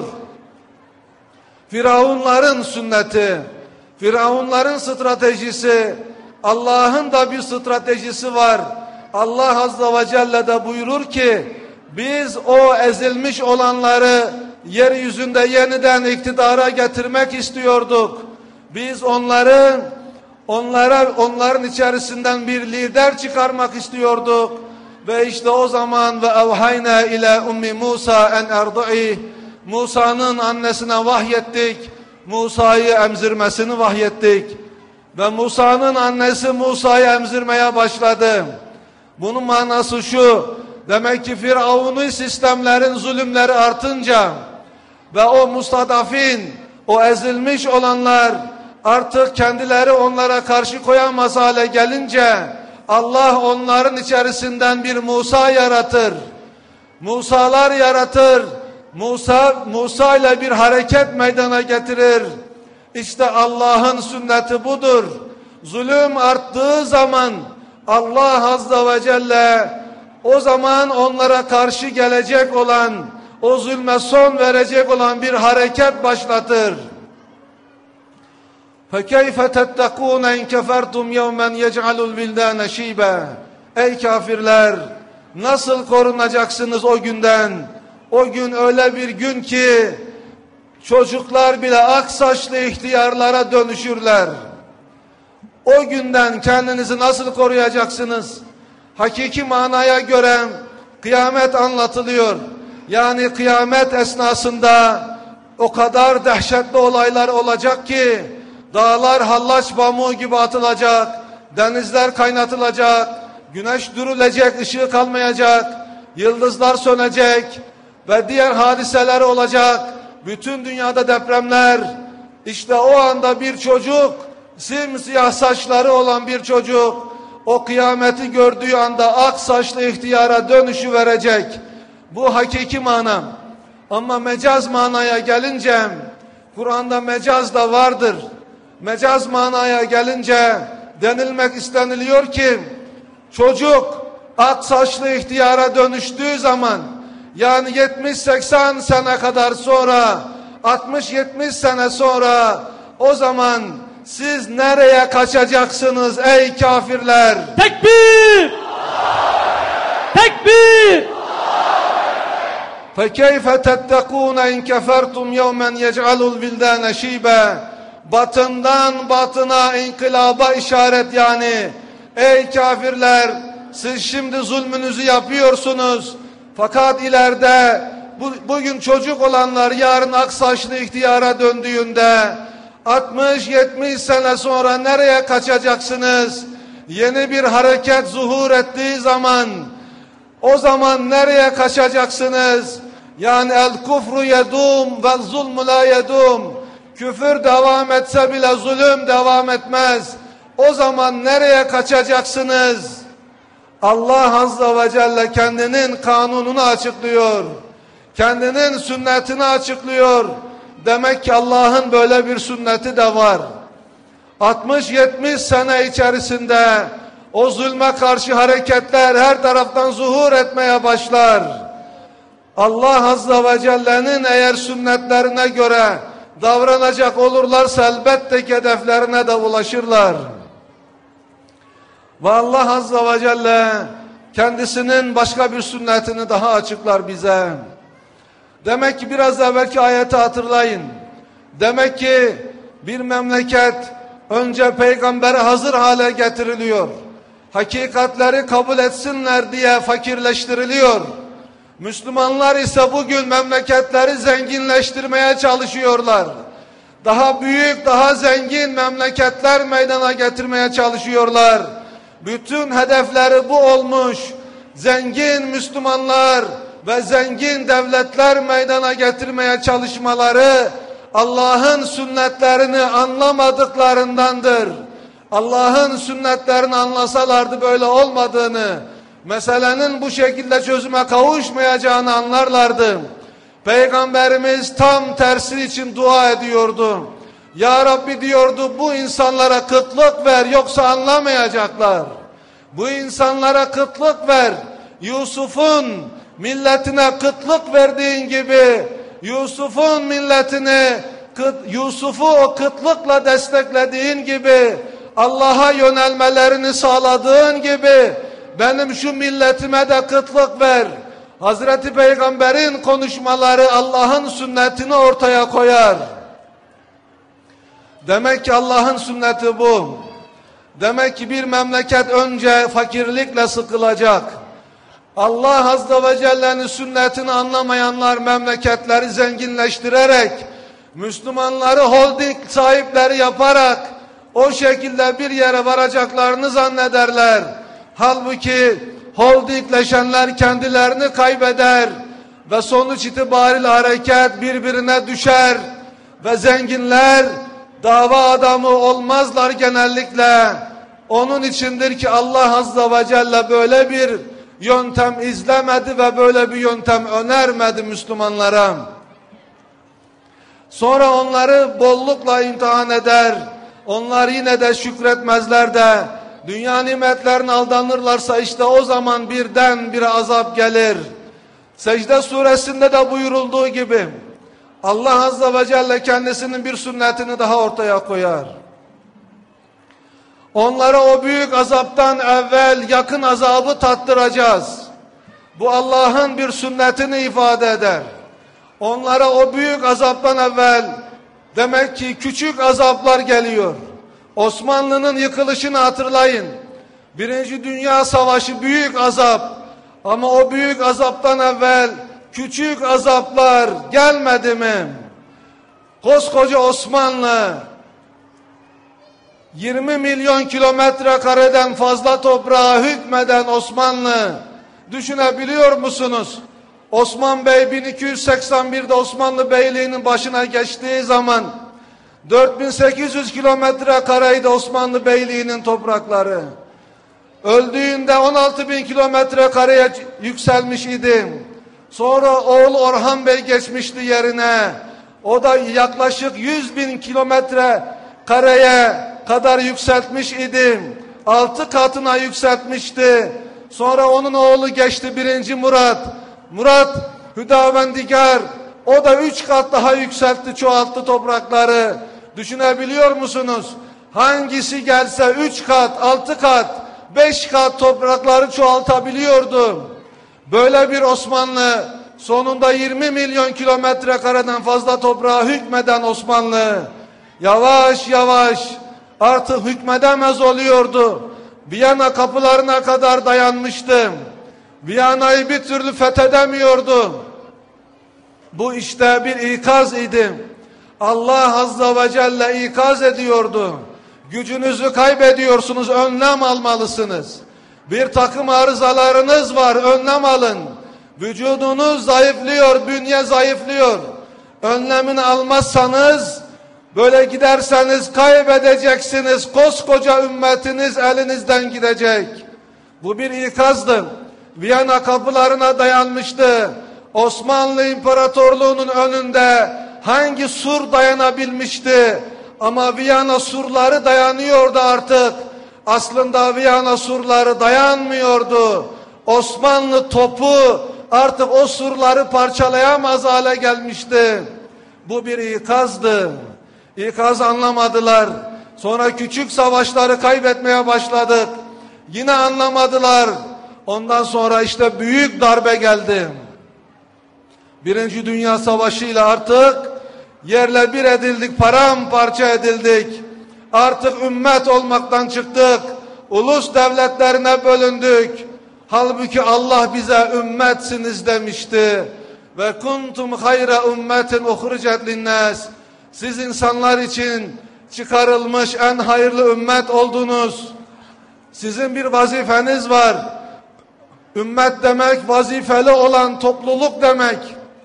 Firavunların sünneti, Firavunların stratejisi, Allah'ın da bir stratejisi var. Allah Azze ve Celle de buyurur ki, biz o ezilmiş olanları yeryüzünde yeniden iktidara getirmek istiyorduk. Biz onları, onlara, onların içerisinden bir lider çıkarmak istiyorduk. Ve işte o zaman ve evhayna ile ummi Musa en erdu'i, Musa'nın annesine vahyettik. Musa'yı emzirmesini vahyettik. Ve Musa'nın annesi Musa'yı emzirmeye başladı. Bunun manası şu: demek ki Firavuni sistemlerin zulümleri artınca ve o mustadafin, o ezilmiş olanlar artık kendileri onlara karşı koyamaz hale gelince Allah onların içerisinden bir Musa yaratır. Musalar yaratır. Musa, Musa ile bir hareket meydana getirir. İşte Allah'ın sünneti budur. Zulüm arttığı zaman Allah Azze ve Celle o zaman onlara karşı gelecek olan, o zulme son verecek olan bir hareket başlatır. فَكَيْفَ تَتَّقُونَ اِنْ كَفَرْتُمْ يَوْمًا يَجْعَلُ الْوِلْدَانَ شِيبًا. Ey kafirler, nasıl korunacaksınız o günden? O gün öyle bir gün ki çocuklar bile ak saçlı ihtiyarlara dönüşürler. O günden kendinizi nasıl koruyacaksınız? Hakiki manaya göre kıyamet anlatılıyor. Yani kıyamet esnasında o kadar dehşetli olaylar olacak ki dağlar hallaç pamuğu gibi atılacak, denizler kaynatılacak, güneş dürülecek, ışığı kalmayacak, yıldızlar sönecek ve diğer hadiseler olacak. Bütün dünyada depremler. İşte o anda bir çocuk, simsiyah saçları olan bir çocuk, o kıyameti gördüğü anda ak saçlı ihtiyara dönüşü verecek. Bu hakiki mana. Ama mecaz manaya gelince, Kur'an'da mecaz da vardır. Mecaz manaya gelince denilmek isteniliyor ki, çocuk ak saçlı ihtiyara dönüştüğü zaman, yani yetmiş seksen sene kadar sonra, altmış yetmiş sene sonra, o zaman siz nereye kaçacaksınız ey kafirler? Tekbir! Tekbir! فَكَيْفَ تَتَّقُونَ اِنْ كَفَرْتُمْ يَوْمًا يَجْعَلُ الْوِلْدَانَ شِيبًا. Batından batına inkılaba işaret yani. Ey kafirler, siz şimdi zulmünüzü yapıyorsunuz. Fakat ileride bu, bugün çocuk olanlar yarın aksaçlı ihtiyara döndüğünde altmış yetmiş sene sonra nereye kaçacaksınız? Yeni bir hareket zuhur ettiği zaman o zaman nereye kaçacaksınız? Yani el kufru yedum ve zulmü la yedum. Küfür devam etse bile zulüm devam etmez. O zaman nereye kaçacaksınız? Allah Azze ve Celle kendinin kanununu açıklıyor. Kendinin sünnetini açıklıyor. Demek ki Allah'ın böyle bir sünneti de var. altmış yetmiş sene içerisinde o zulme karşı hareketler her taraftan zuhur etmeye başlar. Allah Azze ve Celle'nin eğer sünnetlerine göre davranacak olurlarsa elbette ki hedeflerine de ulaşırlar. Ve Allah Azze ve Celle kendisinin başka bir sünnetini daha açıklar bize. Demek ki biraz evvelki ayeti hatırlayın. Demek ki bir memleket önce peygambere hazır hale getiriliyor. Hakikatleri kabul etsinler diye fakirleştiriliyor. Müslümanlar ise bugün memleketleri zenginleştirmeye çalışıyorlar. Daha büyük, daha zengin memleketler meydana getirmeye çalışıyorlar. Bütün hedefleri bu olmuş. Zengin Müslümanlar ve zengin devletler meydana getirmeye çalışmaları Allah'ın sünnetlerini anlamadıklarındandır. Allah'ın sünnetlerini anlasalardı böyle olmadığını, meselenin bu şekilde çözüme kavuşmayacağını anlarlardı. Peygamberimiz tam tersi için dua ediyordu. Ya Rabbi diyordu, bu insanlara kıtlık ver yoksa anlamayacaklar. Bu insanlara kıtlık ver. Yusuf'un milletine kıtlık verdiğin gibi Yusuf'un milletini Yusuf'u o kıtlıkla desteklediğin gibi Allah'a yönelmelerini sağladığın gibi benim şu milletime de kıtlık ver. Hazreti Peygamber'in konuşmaları Allah'ın sünnetini ortaya koyar. Demek ki Allah'ın sünneti bu. Demek ki bir memleket önce fakirlikle sıkılacak. Allah Azze ve Celle'nin sünnetini anlamayanlar memleketleri zenginleştirerek, Müslümanları holding sahipleri yaparak o şekilde bir yere varacaklarını zannederler. Halbuki holdingleşenler kendilerini kaybeder ve sonuç itibariyle hareket birbirine düşer ve zenginler dava adamı olmazlar genellikle. Onun içindir ki Allah Azze ve Celle böyle bir yöntem izlemedi ve böyle bir yöntem önermedi Müslümanlara. Sonra onları bollukla imtihan eder. Onlar yine de şükretmezler de dünya nimetlerine aldanırlarsa işte o zaman birden bir azap gelir. Secde suresinde de buyurulduğu gibi Allah Azze ve Celle kendisinin bir sünnetini daha ortaya koyar. Onlara o büyük azaptan evvel yakın azabı tattıracağız. Bu Allah'ın bir sünnetini ifade eder. Onlara o büyük azaptan evvel demek ki küçük azaplar geliyor. Osmanlı'nın yıkılışını hatırlayın. Birinci Dünya Savaşı büyük azap. Ama o büyük azaptan evvel küçük azaplar gelmedi mi? Koskoca Osmanlı yirmi milyon kilometre kareden fazla toprağa hükmeden Osmanlı, düşünebiliyor musunuz? Osman Bey bin iki yüz seksen bir'de Osmanlı Beyliği'nin başına geçtiği zaman dört bin sekiz yüz kilometre kareydi Osmanlı Beyliği'nin toprakları. Öldüğünde on altı bin kilometre kareye yükselmiş idi. Sonra oğlu Orhan Bey geçmişti yerine. O da yaklaşık yüz bin kilometre kareye kadar yükseltmiş idi. Altı katına yükseltmişti. Sonra onun oğlu geçti birinci Murat. Murat Hüdavendigar, o da üç kat daha yükseltti, çoğalttı toprakları. Düşünebiliyor musunuz? Hangisi gelse üç kat, altı kat, beş kat toprakları çoğaltabiliyordu. Böyle bir Osmanlı, sonunda yirmi milyon kilometre kareden fazla toprağa hükmeden Osmanlı, yavaş yavaş artık hükmedemez oluyordu. Viyana kapılarına kadar dayanmıştı. Viyana'yı bir türlü fethedemiyordu. Bu işte bir ikaz idi. Allah Azze ve Celle ikaz ediyordu. Gücünüzü kaybediyorsunuz, önlem almalısınız. Bir takım arızalarınız var, önlem alın. Vücudunuz zayıflıyor, bünye zayıflıyor. Önlemini almazsanız, böyle giderseniz kaybedeceksiniz. Koskoca ümmetiniz elinizden gidecek. Bu bir ikazdı. Viyana kapılarına dayanmıştı. Osmanlı İmparatorluğu'nun önünde hangi sur dayanabilmişti? Ama Viyana surları dayanıyordu artık. Aslında Viyana surları dayanmıyordu. Osmanlı topu artık o surları parçalayamaz hale gelmişti. Bu bir ikazdı. İkaz anlamadılar. Sonra küçük savaşları kaybetmeye başladık. Yine anlamadılar. Ondan sonra işte büyük darbe geldi. Birinci Dünya Savaşı ile artık yerle bir edildik, paramparça edildik. Artık ümmet olmaktan çıktık. Ulus devletlerine bölündük. Halbuki Allah bize ümmetsiniz demişti. Ve kuntum hayra ummetin uhricet linnas. Siz insanlar için çıkarılmış en hayırlı ümmet oldunuz. Sizin bir vazifeniz var. Ümmet demek vazifeli olan topluluk demek.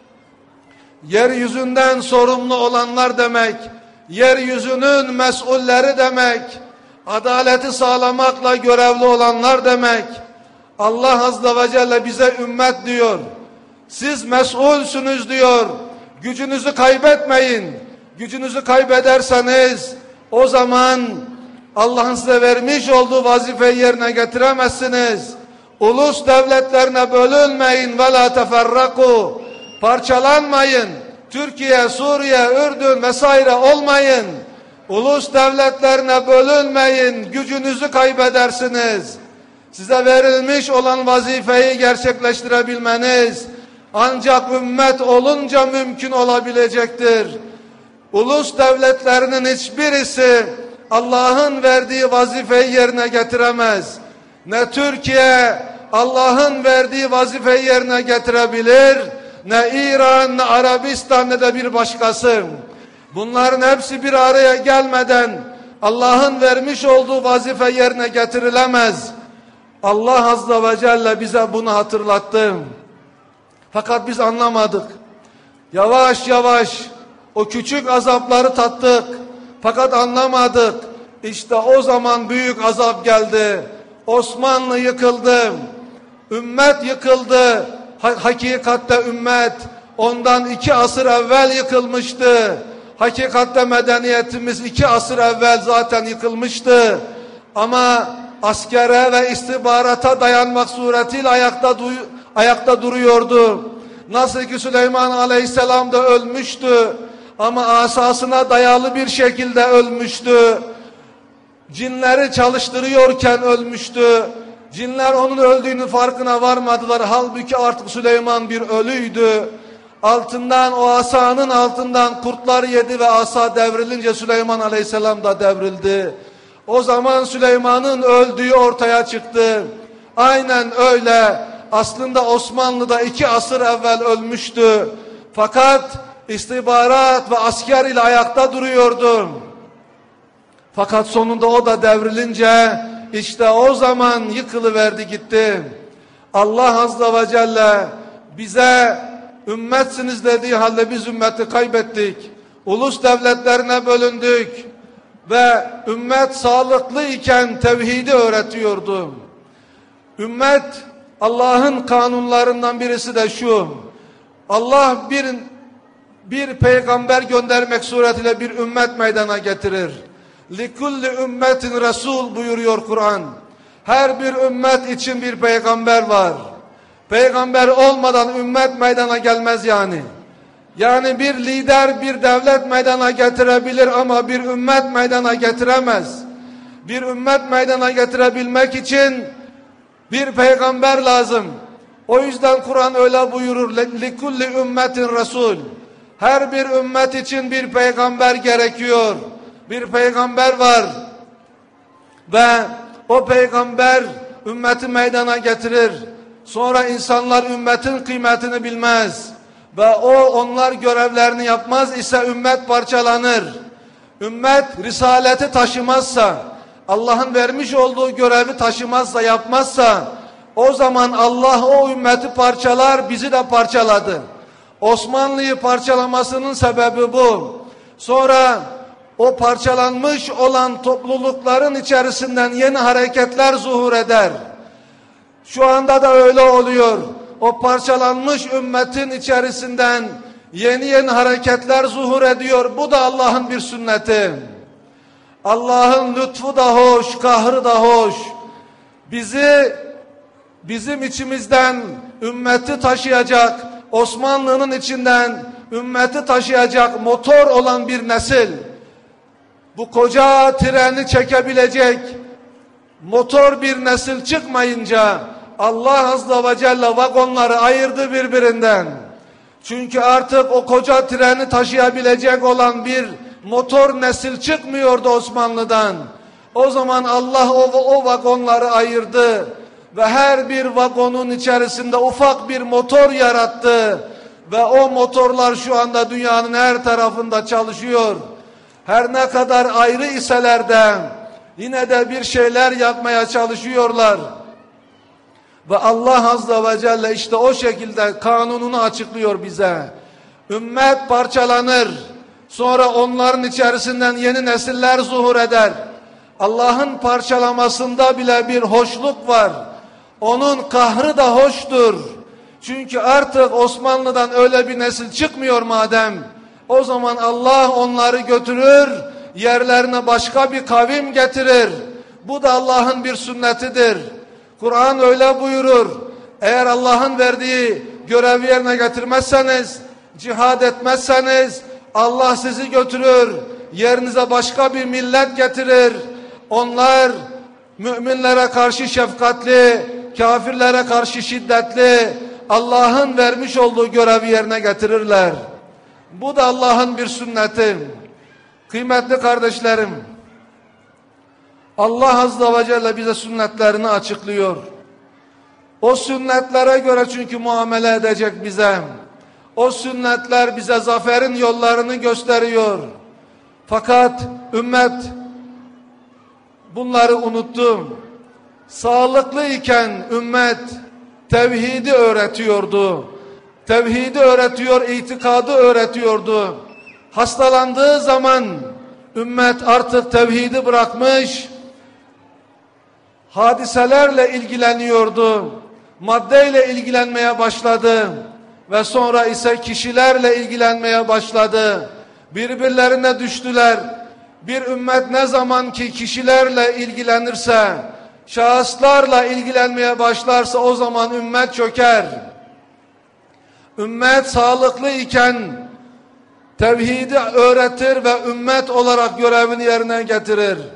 Yeryüzünden sorumlu olanlar demek. Yeryüzünün mesulleri demek. Adaleti sağlamakla görevli olanlar demek. Allah Azze ve Celle bize ümmet diyor. Siz mesulsünüz diyor. Gücünüzü kaybetmeyin. Gücünüzü kaybederseniz o zaman Allah'ın size vermiş olduğu vazifeyi yerine getiremezsiniz. Ulus devletlerine bölünmeyin ve la teferraku. Parçalanmayın. Türkiye, Suriye, Ürdün vesaire olmayın. Ulus devletlerine bölünmeyin. Gücünüzü kaybedersiniz. Size verilmiş olan vazifeyi gerçekleştirebilmeniz ancak ümmet olunca mümkün olabilecektir. Ulus devletlerinin hiçbirisi Allah'ın verdiği vazifeyi yerine getiremez. Ne Türkiye Allah'ın verdiği vazifeyi yerine getirebilir, ne İran, ne Arabistan, ne de bir başkası. Bunların hepsi bir araya gelmeden Allah'ın vermiş olduğu vazife yerine getirilemez. Allah Azze ve Celle bize bunu hatırlattı. Fakat biz anlamadık. Yavaş yavaş o küçük azapları tattık. Fakat anlamadık. İşte o zaman büyük azap geldi. Osmanlı yıkıldı. Ümmet yıkıldı. Hakikatte ümmet ondan iki asır evvel yıkılmıştı. Hakikatte medeniyetimiz iki asır evvel zaten yıkılmıştı. Ama askere ve istihbarata dayanmak suretiyle ayakta, ayakta duruyordu. Nasıl ki Süleyman Aleyhisselam da ölmüştü ama asasına dayalı bir şekilde ölmüştü. cinleri çalıştırıyorken ölmüştü. Cinler onun öldüğünün farkına varmadılar. Halbuki artık Süleyman bir ölüydü. Altından, o asanın altından kurtlar yedi ve asa devrilince Süleyman Aleyhisselam da devrildi. O zaman Süleyman'ın öldüğü ortaya çıktı. Aynen öyle. Aslında Osmanlı'da iki asır evvel ölmüştü. Fakat istihbarat ve asker ile ayakta duruyordu. Fakat sonunda o da devrilince işte o zaman yıkılıverdi gitti. Allah Azze ve Celle bize ümmetsiniz dediği halde biz ümmeti kaybettik. Ulus devletlerine bölündük. Ve ümmet sağlıklı iken tevhidi öğretiyordu. Ümmet, Allah'ın kanunlarından birisi de şu. Allah bir, bir peygamber göndermek suretiyle bir ümmet meydana getirir. Likulli ümmetin Resul buyuruyor Kur'an. Her bir ümmet için bir peygamber var. Peygamber olmadan ümmet meydana gelmez yani. Yani bir lider bir devlet meydana getirebilir ama bir ümmet meydana getiremez. Bir ümmet meydana getirebilmek için bir peygamber lazım. O yüzden Kur'an öyle buyurur. Likulli ümmetin Resul. Her bir ümmet için bir peygamber gerekiyor. Bir peygamber var. Ve o peygamber ümmeti meydana getirir. Sonra insanlar ümmetin kıymetini bilmez. Ve o onlar görevlerini yapmaz ise ümmet parçalanır. Ümmet risaleti taşımazsa, Allah'ın vermiş olduğu görevi taşımazsa, yapmazsa, o zaman Allah o ümmeti parçalar, bizi de parçaladı. Osmanlı'yı parçalamasının sebebi bu. Sonra o parçalanmış olan toplulukların içerisinden yeni hareketler zuhur eder. Şu anda da öyle oluyor. O parçalanmış ümmetin içerisinden yeni yeni hareketler zuhur ediyor. Bu da Allah'ın bir sünneti. Allah'ın lütfu da hoş, kahrı da hoş. Bizi, bizim içimizden ümmeti taşıyacak, Osmanlı'nın içinden ümmeti taşıyacak motor olan bir nesil. Bu koca treni çekebilecek motor bir nesil çıkmayınca Allah Azze ve Celle vagonları ayırdı birbirinden. Çünkü artık o koca treni taşıyabilecek olan bir motor nesil çıkmıyordu Osmanlı'dan. O zaman Allah o, o vagonları ayırdı ve her bir vagonun içerisinde ufak bir motor yarattı ve o motorlar şu anda dünyanın her tarafında çalışıyor. Her ne kadar ayrı iseler de yine de bir şeyler yapmaya çalışıyorlar. Ve Allah Azze ve Celle işte o şekilde kanununu açıklıyor bize. Ümmet parçalanır. Sonra onların içerisinden yeni nesiller zuhur eder. Allah'ın parçalamasında bile bir hoşluk var. Onun kahrı da hoştur. Çünkü artık Osmanlı'dan öyle bir nesil çıkmıyor madem. O zaman Allah onları götürür, yerlerine başka bir kavim getirir. Bu da Allah'ın bir sünnetidir. Kur'an öyle buyurur. Eğer Allah'ın verdiği görevi yerine getirmezseniz, cihad etmezseniz Allah sizi götürür. Yerinize başka bir millet getirir. Onlar müminlere karşı şefkatli, kafirlere karşı şiddetli, Allah'ın vermiş olduğu görevi yerine getirirler. Bu da Allah'ın bir sünneti. Kıymetli kardeşlerim, Allah Azze ve Celle bize sünnetlerini açıklıyor. O sünnetlere göre çünkü muamele edecek bize. O sünnetler bize zaferin yollarını gösteriyor. Fakat ümmet bunları unuttu. Sağlıklı iken ümmet tevhidi öğretiyordu. Tevhidi öğretiyor, itikadı öğretiyordu. Hastalandığı zaman ümmet artık tevhidi bırakmış, hadiselerle ilgileniyordu. Maddeyle ilgilenmeye başladı ve sonra ise kişilerle ilgilenmeye başladı. Birbirlerine düştüler. Bir ümmet ne zaman ki kişilerle ilgilenirse, şahıslarla ilgilenmeye başlarsa o zaman ümmet çöker. Ümmet sağlıklı iken tevhidi öğretir ve ümmet olarak görevini yerine getirir.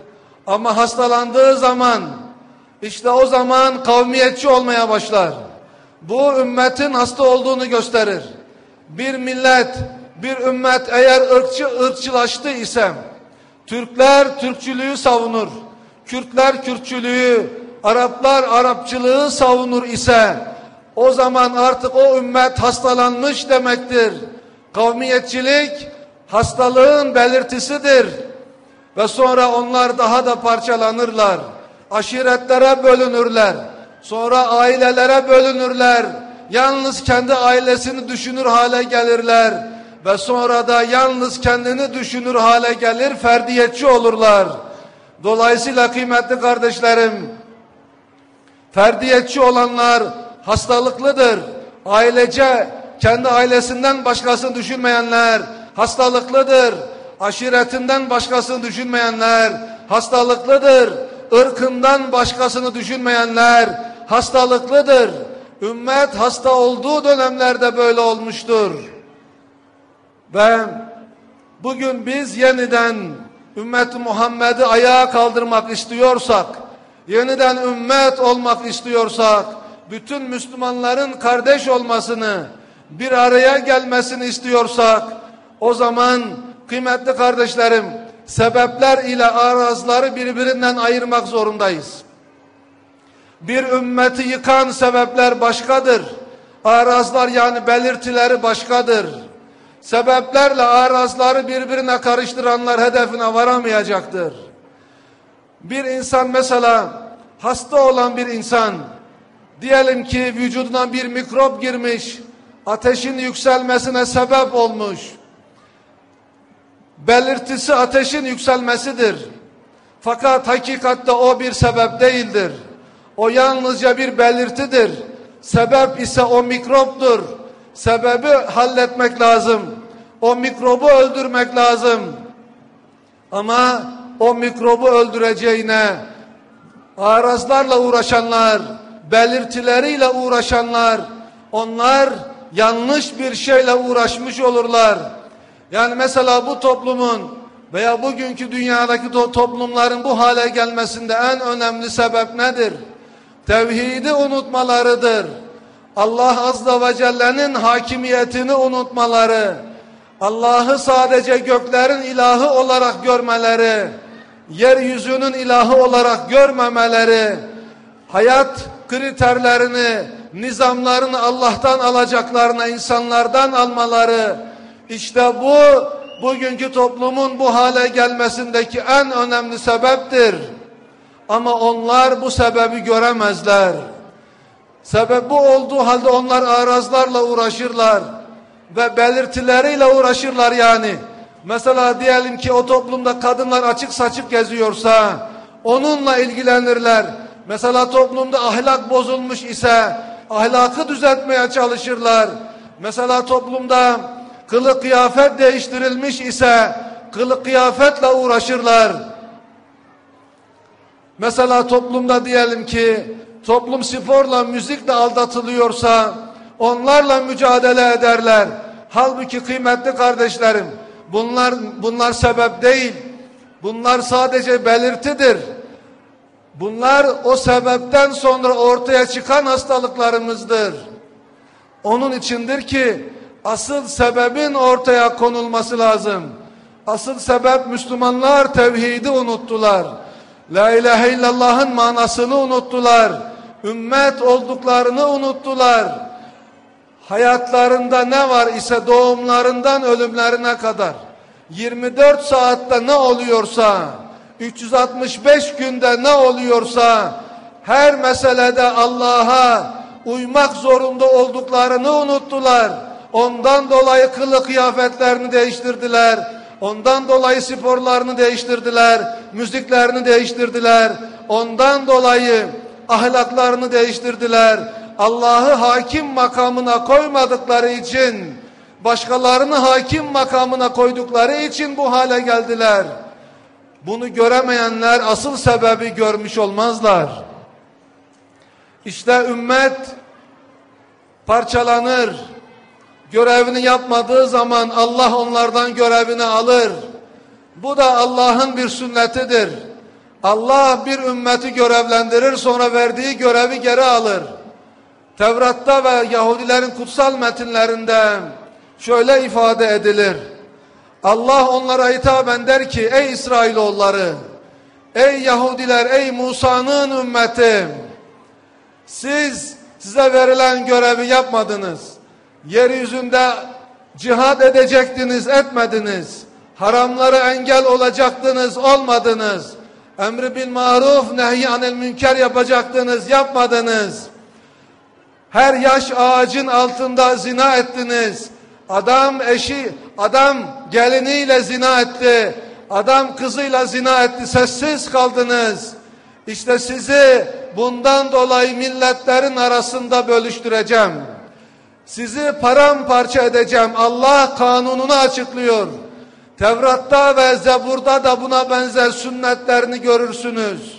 Ama hastalandığı zaman işte o zaman kavmiyetçi olmaya başlar. Bu ümmetin hasta olduğunu gösterir. Bir millet, bir ümmet eğer ırkçı ırkçılaştı ise Türkler Türkçülüğü savunur, Kürtler Kürtçülüğü, Araplar Arapçılığı savunur ise o zaman artık o ümmet hastalanmış demektir. Kavmiyetçilik hastalığın belirtisidir. Ve sonra onlar daha da parçalanırlar. Aşiretlere bölünürler. Sonra ailelere bölünürler. Yalnız kendi ailesini düşünür hale gelirler. Ve sonra da yalnız kendini düşünür hale gelir, ferdiyetçi olurlar. Dolayısıyla kıymetli kardeşlerim, ferdiyetçi olanlar hastalıklıdır. Ailece kendi ailesinden başkasını düşünmeyenler hastalıklıdır. Aşiretinden başkasını düşünmeyenler hastalıklıdır. Irkından başkasını düşünmeyenler hastalıklıdır. Ümmet hasta olduğu dönemlerde böyle olmuştur. Ve bugün biz yeniden ümmet-i Muhammed'i ayağa kaldırmak istiyorsak, yeniden ümmet olmak istiyorsak, bütün Müslümanların kardeş olmasını, bir araya gelmesini istiyorsak, o zaman kıymetli kardeşlerim, sebepler ile arazları birbirinden ayırmak zorundayız. Bir ümmeti yıkan sebepler başkadır. Arazlar yani belirtileri başkadır. Sebeplerle arazları birbirine karıştıranlar hedefine varamayacaktır. Bir insan mesela hasta olan bir insan, diyelim ki vücuduna bir mikrop girmiş, ateşin yükselmesine sebep olmuş. Belirtisi ateşin yükselmesidir. Fakat hakikatte o bir sebep değildir. O yalnızca bir belirtidir. Sebep ise o mikroptur. Sebebi halletmek lazım. O mikrobu öldürmek lazım. Ama o mikrobu öldüreceğine arazlarla uğraşanlar, belirtileriyle uğraşanlar, onlar yanlış bir şeyle uğraşmış olurlar. Yani mesela bu toplumun veya bugünkü dünyadaki toplumların bu hale gelmesinde en önemli sebep nedir? Tevhidi unutmalarıdır. Allah Azze ve Celle'nin hakimiyetini unutmaları, Allah'ı sadece göklerin ilahı olarak görmeleri, yeryüzünün ilahı olarak görmemeleri, hayat kriterlerini, nizamlarını Allah'tan alacaklarına insanlardan almaları, işte bu bugünkü toplumun bu hale gelmesindeki en önemli sebeptir. Ama onlar bu sebebi göremezler. Sebep bu olduğu halde onlar arazlarla uğraşırlar ve belirtileriyle uğraşırlar yani. Mesela diyelim ki o toplumda kadınlar açık saçık geziyorsa onunla ilgilenirler. Mesela toplumda ahlak bozulmuş ise ahlakı düzeltmeye çalışırlar. Mesela toplumda kılık kıyafet değiştirilmiş ise kılık kıyafetle uğraşırlar. Mesela toplumda diyelim ki toplum sporla, müzikle aldatılıyorsa onlarla mücadele ederler. Halbuki kıymetli kardeşlerim, bunlar bunlar sebep değil. Bunlar sadece belirtidir. Bunlar o sebepten sonra ortaya çıkan hastalıklarımızdır. Onun içindir ki asıl sebebin ortaya konulması lazım. Asıl sebep Müslümanlar tevhidi unuttular. La ilahe illallah'ın manasını unuttular. Ümmet olduklarını unuttular. Hayatlarında ne var ise doğumlarından ölümlerine kadar yirmi dört saatte ne oluyorsa, üç yüz altmış beş günde ne oluyorsa her meselede Allah'a uymak zorunda olduklarını unuttular. Ondan dolayı kılık kıyafetlerini değiştirdiler. Ondan dolayı sporlarını değiştirdiler. Müziklerini değiştirdiler. Ondan dolayı ahlaklarını değiştirdiler. Allah'ı hakim makamına koymadıkları için, başkalarını hakim makamına koydukları için bu hale geldiler. Bunu göremeyenler asıl sebebi görmüş olmazlar. İşte ümmet parçalanır. Görevini yapmadığı zaman Allah onlardan görevini alır. Bu da Allah'ın bir sünnetidir. Allah bir ümmeti görevlendirir, sonra verdiği görevi geri alır. Tevrat'ta ve Yahudilerin kutsal metinlerinde şöyle ifade edilir. Allah onlara hitaben der ki, ey İsrailoğulları, ey Yahudiler, ey Musa'nın ümmeti, siz size verilen görevi yapmadınız. Yeryüzünde cihad edecektiniz, etmediniz. Haramlara engel olacaktınız, olmadınız. Emri bil maruf, nehy anil münker yapacaktınız, yapmadınız. Her yaş ağacın altında zina ettiniz. Adam eşi, adam geliniyle zina etti. Adam kızıyla zina etti, sessiz kaldınız. İşte sizi bundan dolayı milletlerin arasında bölüştüreceğim. Sizi paramparça edeceğim. Allah kanununu açıklıyor. Tevrat'ta ve Zebur'da da buna benzer sünnetlerini görürsünüz.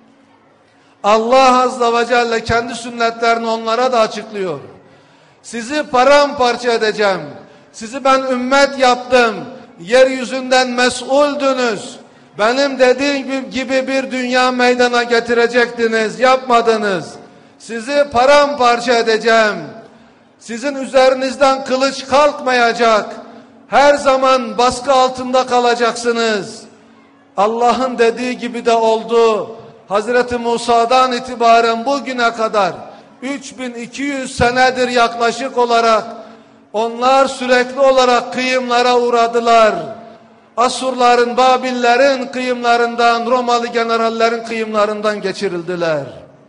Allah Azze ve Celle kendi sünnetlerini onlara da açıklıyor. Sizi paramparça edeceğim. Sizi ben ümmet yaptım. Yeryüzünden mesuldünüz. Benim dediğim gibi bir dünya meydana getirecektiniz. Yapmadınız. Sizi paramparça edeceğim. Sizin üzerinizden kılıç kalkmayacak. Her zaman baskı altında kalacaksınız. Allah'ın dediği gibi de oldu. Hazreti Musa'dan itibaren bugüne kadar üç bin iki yüz senedir yaklaşık olarak onlar sürekli olarak kıyımlara uğradılar. Asurların, Babillerin kıyımlarından, Romalı generallerin kıyımlarından geçirildiler.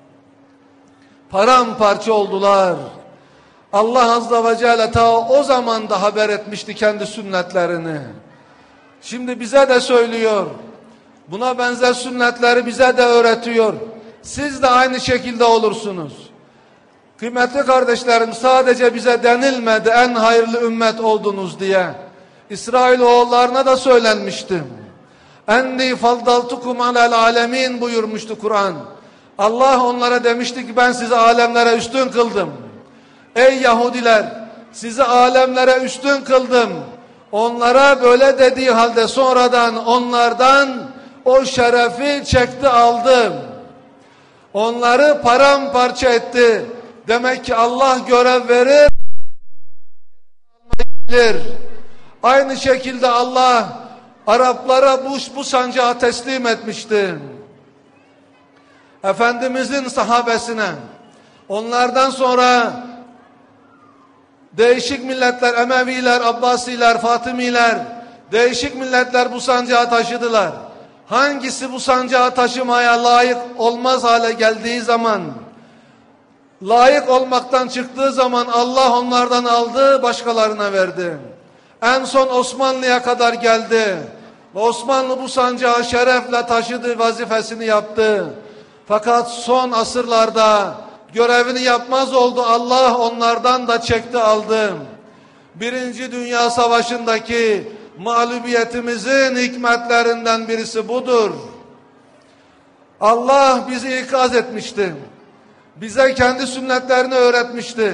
Paramparça oldular. Allah Azze ve Celle ta o zaman da haber etmişti kendi sünnetlerini. Şimdi bize de söylüyor. Buna benzer sünnetleri bize de öğretiyor. Siz de aynı şekilde olursunuz. Kıymetli kardeşlerim, sadece bize denilmedi en hayırlı ümmet oldunuz diye. İsrailoğullarına da söylenmişti. Enni faddaltukum alel alemin buyurmuştu Kur'an. Allah onlara demişti ki ben sizi alemlere üstün kıldım. Ey Yahudiler, sizi alemlere üstün kıldım. Onlara böyle dediği halde sonradan onlardan o şerefi çekti aldı. Onları paramparça etti. Demek ki Allah görev verir. Aynı şekilde Allah Araplara bu, bu sancağı teslim etmişti. Efendimizin sahabesine. Onlardan sonra değişik milletler, Emeviler, Abbasiler, Fatımiler, değişik milletler bu sancağı taşıdılar. Hangisi bu sancağı taşımaya layık olmaz hale geldiği zaman, layık olmaktan çıktığı zaman Allah onlardan aldı, başkalarına verdi. En son Osmanlı'ya kadar geldi. Ve Osmanlı bu sancağı şerefle taşıdı, vazifesini yaptı. Fakat son asırlarda görevini yapmaz oldu. Allah onlardan da çekti aldı. Birinci Dünya Savaşı'ndaki mağlubiyetimizin hikmetlerinden birisi budur. Allah bizi ikaz etmişti. Bize kendi sünnetlerini öğretmişti.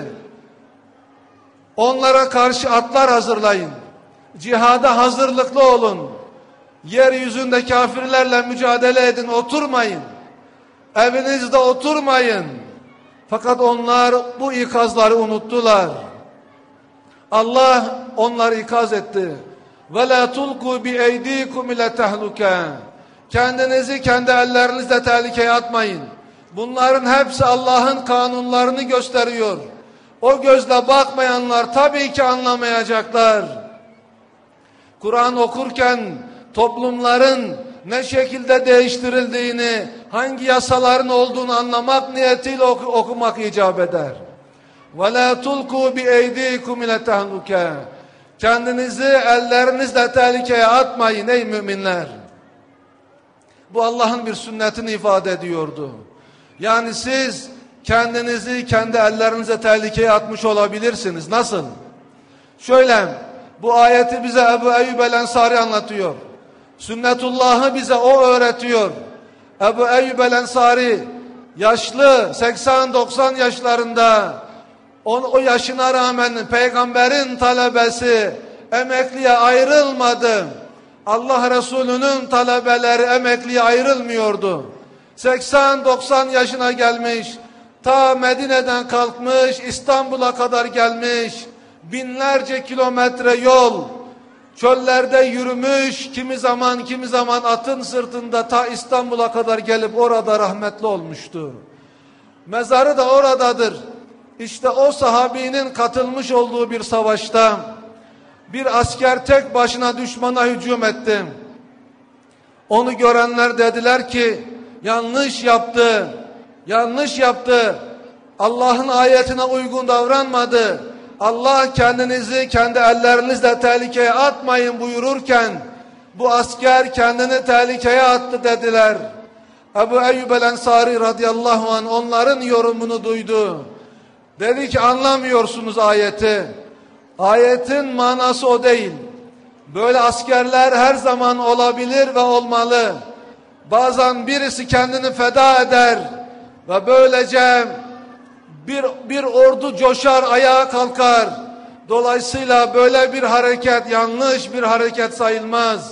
Onlara karşı atlar hazırlayın. Cihada hazırlıklı olun. Yeryüzünde kafirlerle mücadele edin, oturmayın. Evinizde oturmayın. Fakat onlar bu ikazları unuttular. Allah onları ikaz etti. وَلَا تُلْقُوا بِاَيْد۪يكُمْ اِلَى تَهْلُكَا Kendinizi kendi ellerinizle tehlikeye atmayın. Bunların hepsi Allah'ın kanunlarını gösteriyor. O gözle bakmayanlar tabii ki anlamayacaklar. Kur'an okurken toplumların ne şekilde değiştirildiğini, hangi yasaların olduğunu anlamak niyetiyle oku, okumak icap eder. وَلَا تُلْقُوا بِاَيْد۪يكُمْ اِلَى تَهْلُكَا Kendinizi ellerinizle tehlikeye atmayın ey müminler. Bu Allah'ın bir sünnetini ifade ediyordu. Yani siz kendinizi kendi ellerinize tehlikeye atmış olabilirsiniz. Nasıl? Şöyle, bu ayeti bize Ebu Eyyub el-Ensari anlatıyor. Sünnetullah'ı bize o öğretiyor. Ebu Eyyub el-Ensari yaşlı, seksen doksan yaşlarında, o, o yaşına rağmen peygamberin talebesi, emekliye ayrılmadı. Allah Resulü'nün talebeleri emekliye ayrılmıyordu. seksen doksan yaşına gelmiş, ta Medine'den kalkmış, İstanbul'a kadar gelmiş, binlerce kilometre yol, çöllerde yürümüş, kimi zaman kimi zaman atın sırtında ta İstanbul'a kadar gelip orada rahmetli olmuştu. Mezarı da oradadır. İşte o sahabinin katılmış olduğu bir savaşta bir asker tek başına düşmana hücum etti. Onu görenler dediler ki yanlış yaptı, yanlış yaptı. Allah'ın ayetine uygun davranmadı. Allah kendinizi kendi ellerinizle tehlikeye atmayın buyururken bu asker kendini tehlikeye attı dediler. Ebu Eyyub el-Ensari radıyallahu anh onların yorumunu duydu. Dedi ki anlamıyorsunuz ayeti. Ayetin manası o değil. Böyle askerler her zaman olabilir ve olmalı. Bazen birisi kendini feda eder ve böylece bir, bir ordu coşar, ayağa kalkar. Dolayısıyla böyle bir hareket yanlış bir hareket sayılmaz.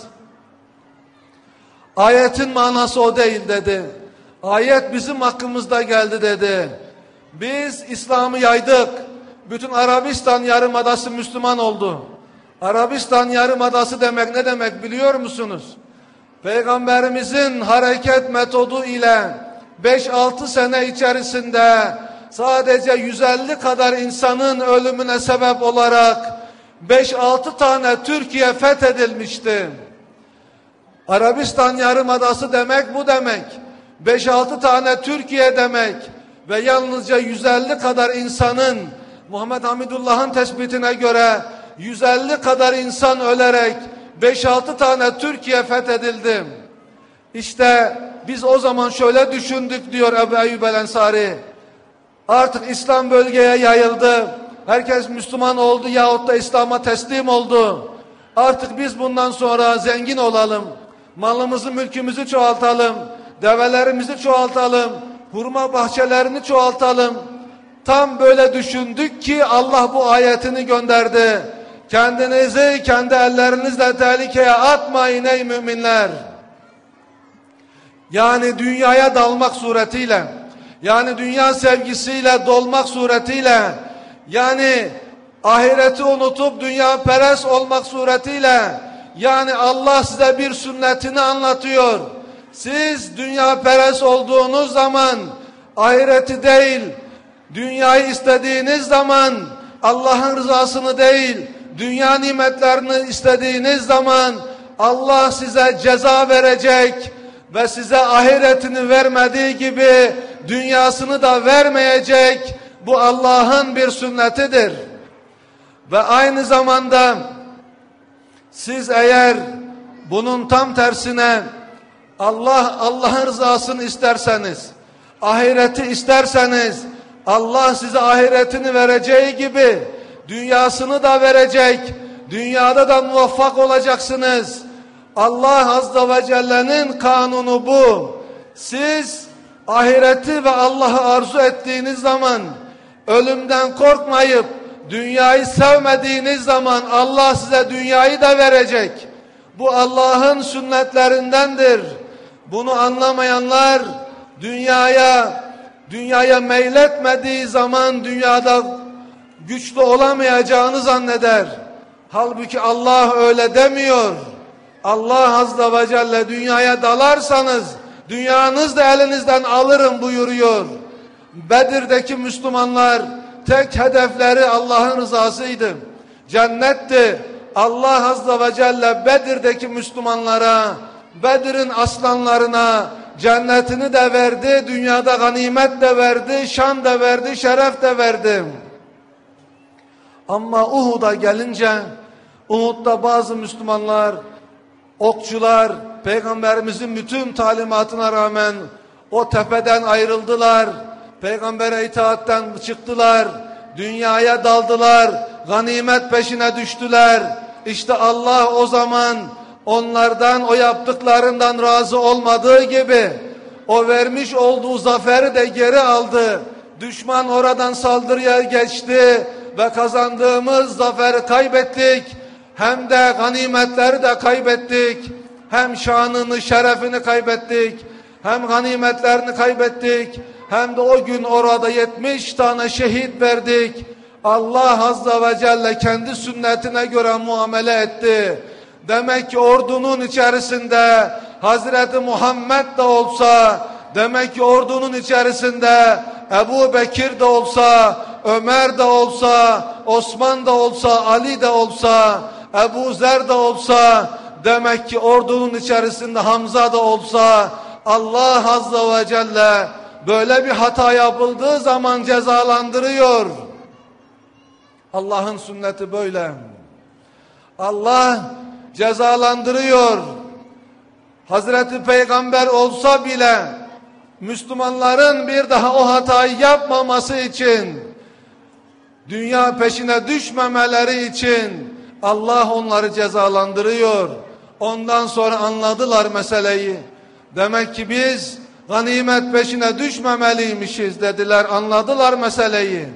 Ayetin manası o değil dedi. Ayet bizim hakkımızda geldi dedi. Biz İslam'ı yaydık. Bütün Arabistan Yarımadası Müslüman oldu. Arabistan Yarımadası demek ne demek biliyor musunuz? Peygamberimizin hareket metodu ile beş altı sene içerisinde sadece yüz elli kadar insanın ölümüne sebep olarak beş altı tane Türkiye fethedilmişti. Arabistan Yarımadası demek bu demek. beş altı tane Türkiye demek ve yalnızca yüz elli kadar insanın Muhammed Hamidullah'ın tespitine göre yüz elli kadar insan ölerek beş altı tane Türkiye fethedildi. İşte biz o zaman şöyle düşündük diyor Ebu Eyyub el-Ensari. Artık İslam bölgeye yayıldı. Herkes Müslüman oldu yahut da İslam'a teslim oldu. Artık biz bundan sonra zengin olalım. Malımızı, mülkümüzü çoğaltalım. Develerimizi çoğaltalım. Hurma bahçelerini çoğaltalım. Tam böyle düşündük ki Allah bu ayetini gönderdi. Kendinizi kendi ellerinizle tehlikeye atmayın ey müminler. Yani dünyaya dalmak suretiyle, yani dünya sevgisiyle dolmak suretiyle, yani ahireti unutup dünya perest olmak suretiyle, yani Allah size bir sünnetini anlatıyor. Siz dünya perest olduğunuz zaman ahireti değil, dünyayı istediğiniz zaman Allah'ın rızasını değil, dünya nimetlerini istediğiniz zaman Allah size ceza verecek ve size ahiretini vermediği gibi dünyasını da vermeyecek. Bu Allah'ın bir sünnetidir. Ve aynı zamanda siz eğer bunun tam tersine Allah Allah'ın rızasını isterseniz, ahireti isterseniz Allah size ahiretini vereceği gibi dünyasını da verecek. Dünyada da muvaffak olacaksınız. Allah Azze ve Celle'nin kanunu bu. Siz ahireti ve Allah'ı arzu ettiğiniz zaman, ölümden korkmayıp dünyayı sevmediğiniz zaman Allah size dünyayı da verecek. Bu Allah'ın sünnetlerindendir. Bunu anlamayanlar dünyaya dünyaya meyletmediği zaman dünyada güçlü olamayacağını zanneder. Halbuki Allah öyle demiyor. Allah Azze ve Celle dünyaya dalarsanız dünyanız da elinizden alırım buyuruyor. Bedir'deki Müslümanlar tek hedefleri Allah'ın rızasıydı. Cennetti. Allah Azze ve Celle Bedir'deki Müslümanlara, Bedir'in aslanlarına cennetini de verdi, dünyada ganimet de verdi, şan da verdi, şeref de verdi. Ama Uhud'a gelince, Uhud'da bazı Müslümanlar, okçular, Peygamberimizin bütün talimatına rağmen o tepeden ayrıldılar, Peygamber'e itaatten çıktılar, dünyaya daldılar, ganimet peşine düştüler. İşte Allah o zaman onlardan, o yaptıklarından razı olmadığı gibi o vermiş olduğu zaferi de geri aldı. Düşman oradan saldırıya geçti ve kazandığımız zaferi kaybettik. hem de ganimetleri de kaybettik. Hem şanını, şerefini kaybettik. Hem ganimetlerini kaybettik. Hem de o gün orada yetmiş tane şehit verdik. Allah Azze ve Celle kendi sünnetine göre muamele etti. Demek ki ordunun içerisinde Hazreti Muhammed de olsa, demek ki ordunun içerisinde Ebu Bekir de olsa, Ömer de olsa, Osman da olsa, Ali de olsa, Ebu Zer de olsa, demek ki ordunun içerisinde Hamza da olsa, Allah Azze ve Celle böyle bir hata yapıldığı zaman cezalandırıyor. Allah'ın sünneti böyle. Allah cezalandırıyor. Hazreti Peygamber olsa bile Müslümanların bir daha o hatayı yapmaması için, dünya peşine düşmemeleri için Allah onları cezalandırıyor. Ondan sonra anladılar meseleyi. Demek ki biz ganimet peşine düşmemeliymişiz dediler, anladılar meseleyi.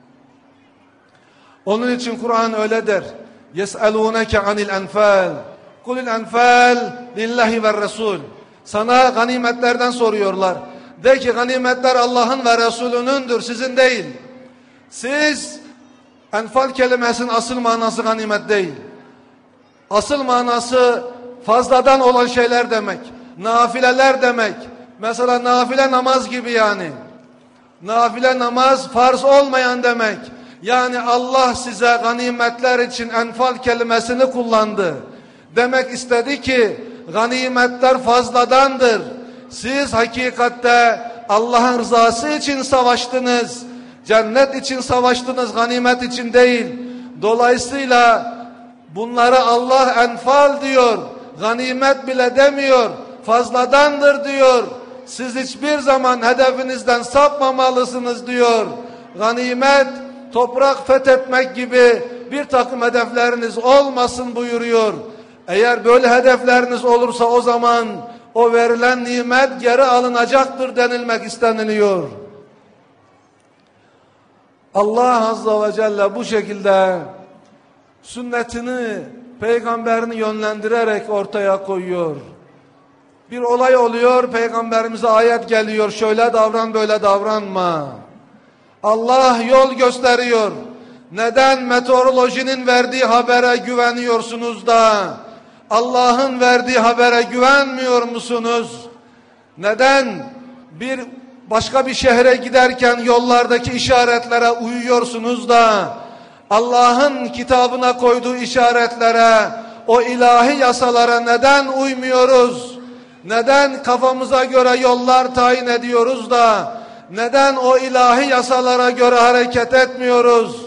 Onun için Kur'an öyle der. Yes'elûneke anil enfal. Kulil enfal lillahi ve resul. Sana ganimetlerden soruyorlar. De ki ganimetler Allah'ın ve Resulünündür, sizin değil. Siz, enfal kelimesinin asıl manası ganimet değil. Asıl manası fazladan olan şeyler demek. Nafileler demek. Mesela nafile namaz gibi yani. Nafile namaz farz olmayan demek. Yani Allah size ganimetler için enfal kelimesini kullandı. Demek istedi ki ganimetler fazladandır. Siz hakikatte Allah'ın rızası için savaştınız. Cennet için savaştınız, ganimet için değil. Dolayısıyla bunları Allah enfal diyor. Ganimet bile demiyor. Fazladandır diyor. Siz hiçbir zaman hedefinizden sapmamalısınız diyor. Ganimet, toprak fethetmek gibi bir takım hedefleriniz olmasın buyuruyor. Eğer böyle hedefleriniz olursa o zaman o verilen nimet geri alınacaktır denilmek isteniliyor. Allah Azze ve Celle bu şekilde sünnetini, peygamberini yönlendirerek ortaya koyuyor. Bir olay oluyor, peygamberimize ayet geliyor, şöyle davran, böyle davranma. Allah yol gösteriyor. Neden meteorolojinin verdiği habere güveniyorsunuz da Allah'ın verdiği habere güvenmiyor musunuz? Neden bir başka bir şehre giderken yollardaki işaretlere uyuyorsunuz da Allah'ın kitabına koyduğu işaretlere, o ilahi yasalara neden uymuyoruz? Neden kafamıza göre yollar tayin ediyoruz da neden o ilahi yasalara göre hareket etmiyoruz?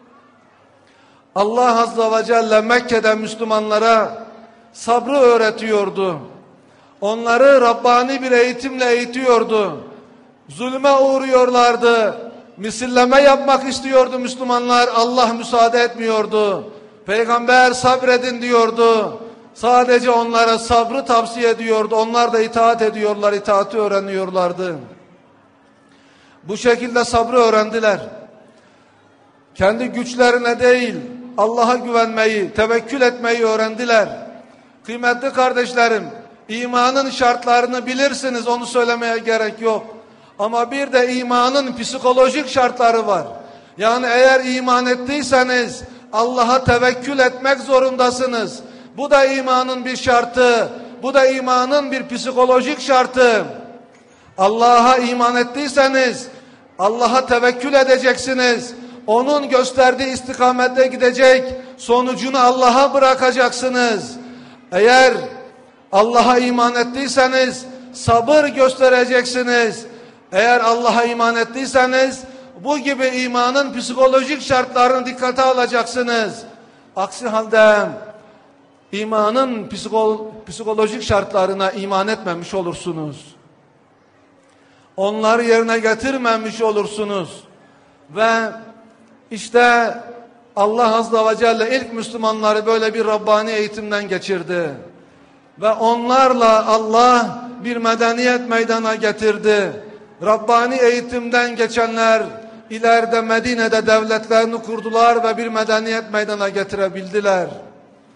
Allah Azze ve Celle Mekke'de Müslümanlara sabrı öğretiyordu. Onları Rabbani bir eğitimle eğitiyordu. Zulme uğruyorlardı. Misilleme yapmak istiyordu Müslümanlar. Allah müsaade etmiyordu. Peygamber sabredin diyordu. Sadece onlara sabrı tavsiye ediyordu. Onlar da itaat ediyorlar, itaati öğreniyorlardı. Bu şekilde sabrı öğrendiler. Kendi güçlerine değil, Allah'a güvenmeyi, tevekkül etmeyi öğrendiler. Kıymetli kardeşlerim, imanın şartlarını bilirsiniz, onu söylemeye gerek yok. Ama bir de imanın psikolojik şartları var. Yani eğer iman ettiyseniz Allah'a tevekkül etmek zorundasınız. Bu da imanın bir şartı. Bu da imanın bir psikolojik şartı. Allah'a iman ettiyseniz Allah'a tevekkül edeceksiniz. Onun gösterdiği istikamette gidecek, sonucunu Allah'a bırakacaksınız. Eğer Allah'a iman ettiyseniz sabır göstereceksiniz. Eğer Allah'a iman ettiyseniz bu gibi imanın psikolojik şartlarını dikkate alacaksınız. Aksi halde imanın psikolo psikolojik şartlarına iman etmemiş olursunuz. Onları yerine getirmemiş olursunuz. Ve işte Allah Azze ve Celle ilk Müslümanları böyle bir Rabbani eğitimden geçirdi. Ve onlarla Allah bir medeniyet meydana getirdi. Rabbani eğitimden geçenler ileride Medine'de devletlerini kurdular ve bir medeniyet meydana getirebildiler.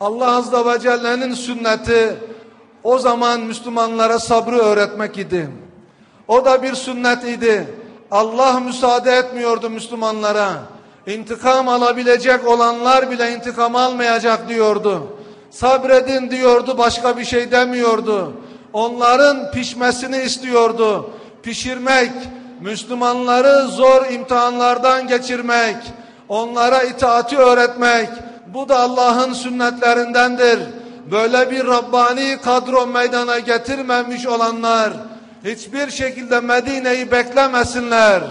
Allah Azze ve Celle'nin sünneti o zaman Müslümanlara sabrı öğretmek idi. O da bir sünnet idi. Allah müsaade etmiyordu Müslümanlara. İntikam alabilecek olanlar bile intikam almayacak diyordu. Sabredin diyordu, başka bir şey demiyordu. Onların pişmesini istiyordu. Pişirmek, Müslümanları zor imtihanlardan geçirmek, onlara itaati öğretmek, bu da Allah'ın sünnetlerindendir. Böyle bir Rabbani kadro meydana getirmemiş olanlar hiçbir şekilde Medine'yi beklemesinler.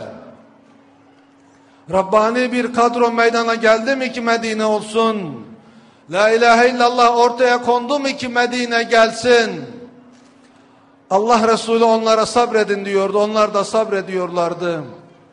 Rabbani bir kadro meydana geldi mi ki Medine olsun? La ilahe illallah ortaya kondu mu ki Medine gelsin? Allah Resulü onlara sabredin diyordu. Onlar da sabrediyorlardı.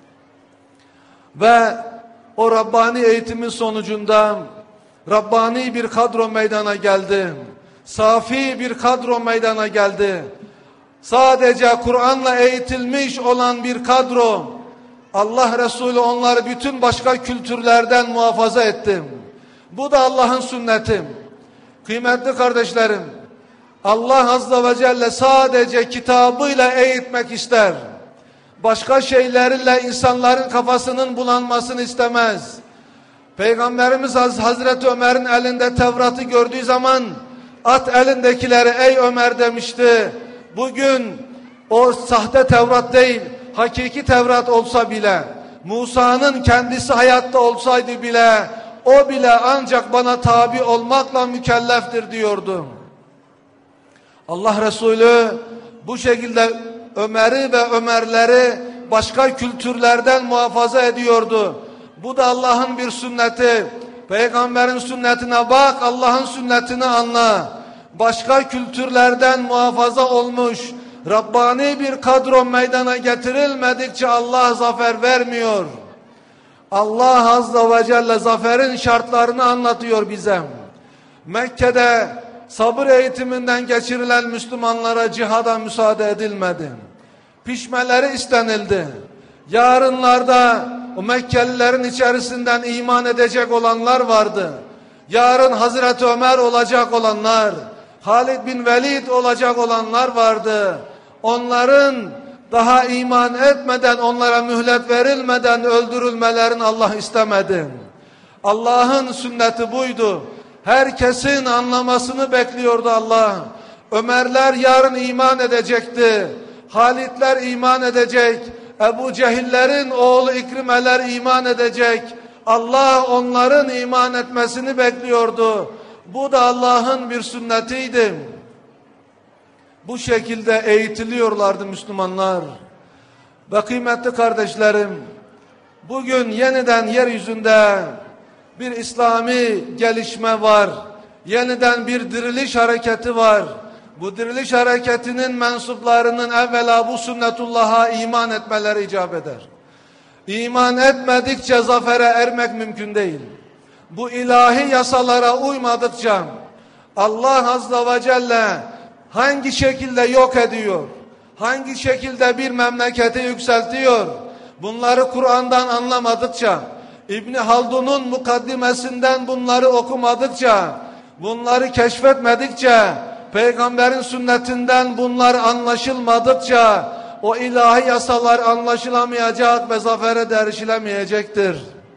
Ve o Rabbani eğitimin sonucunda Rabbani bir kadro meydana geldi. Safi bir kadro meydana geldi. Sadece Kur'an'la eğitilmiş olan bir kadro. Allah Resulü onları bütün başka kültürlerden muhafaza etti. Bu da Allah'ın sünneti. Kıymetli kardeşlerim, Allah Azze ve Celle sadece kitabıyla eğitmek ister. Başka şeylerle insanların kafasının bulanmasını istemez. Peygamberimiz Hazreti Ömer'in elinde Tevrat'ı gördüğü zaman at elindekileri ey Ömer demişti. Bugün o sahte Tevrat değil, hakiki Tevrat olsa bile, Musa'nın kendisi hayatta olsaydı bile, o bile ancak bana tabi olmakla mükelleftir diyordu. Allah Resulü bu şekilde Ömer'i ve Ömerleri başka kültürlerden muhafaza ediyordu. Bu da Allah'ın bir sünneti. Peygamberin sünnetine bak, Allah'ın sünnetini anla. Başka kültürlerden muhafaza olmuş Rabbani bir kadro meydana getirilmedikçe Allah zafer vermiyor. Allah Azze ve Celle zaferin şartlarını anlatıyor bize. Mekke'de sabır eğitiminden geçirilen Müslümanlara cihada müsaade edilmedi. Pişmeleri istenildi. Yarınlarda o Mekkelilerin içerisinden iman edecek olanlar vardı. Yarın Hazreti Ömer olacak olanlar, Halid bin Velid olacak olanlar vardı. Onların daha iman etmeden, onlara mühlet verilmeden öldürülmelerini Allah istemedi. Allah'ın sünneti buydu. Herkesin anlamasını bekliyordu Allah. Ömerler yarın iman edecekti. Halitler iman edecek. Ebu Cehillerin oğlu İkrimeler iman edecek. Allah onların iman etmesini bekliyordu. Bu da Allah'ın bir sünnetiydi. Bu şekilde eğitiliyorlardı Müslümanlar. Ve kıymetli kardeşlerim, bugün yeniden yeryüzünde bir İslami gelişme var. Yeniden bir diriliş hareketi var. Bu diriliş hareketinin mensuplarının evvela bu sünnetullah'a iman etmeleri icap eder. İman etmedikçe zafere ermek mümkün değil. Bu ilahi yasalara uymadıkça Allah Azze ve Celle hangi şekilde yok ediyor, hangi şekilde bir memleketi yükseltiyor, bunları Kur'an'dan anlamadıkça, İbni Haldun'un mukaddimesinden bunları okumadıkça, bunları keşfetmedikçe, Peygamberin sünnetinden bunlar anlaşılmadıkça, o ilahi yasalar anlaşılamayacak ve zafere de erişilemeyecektir.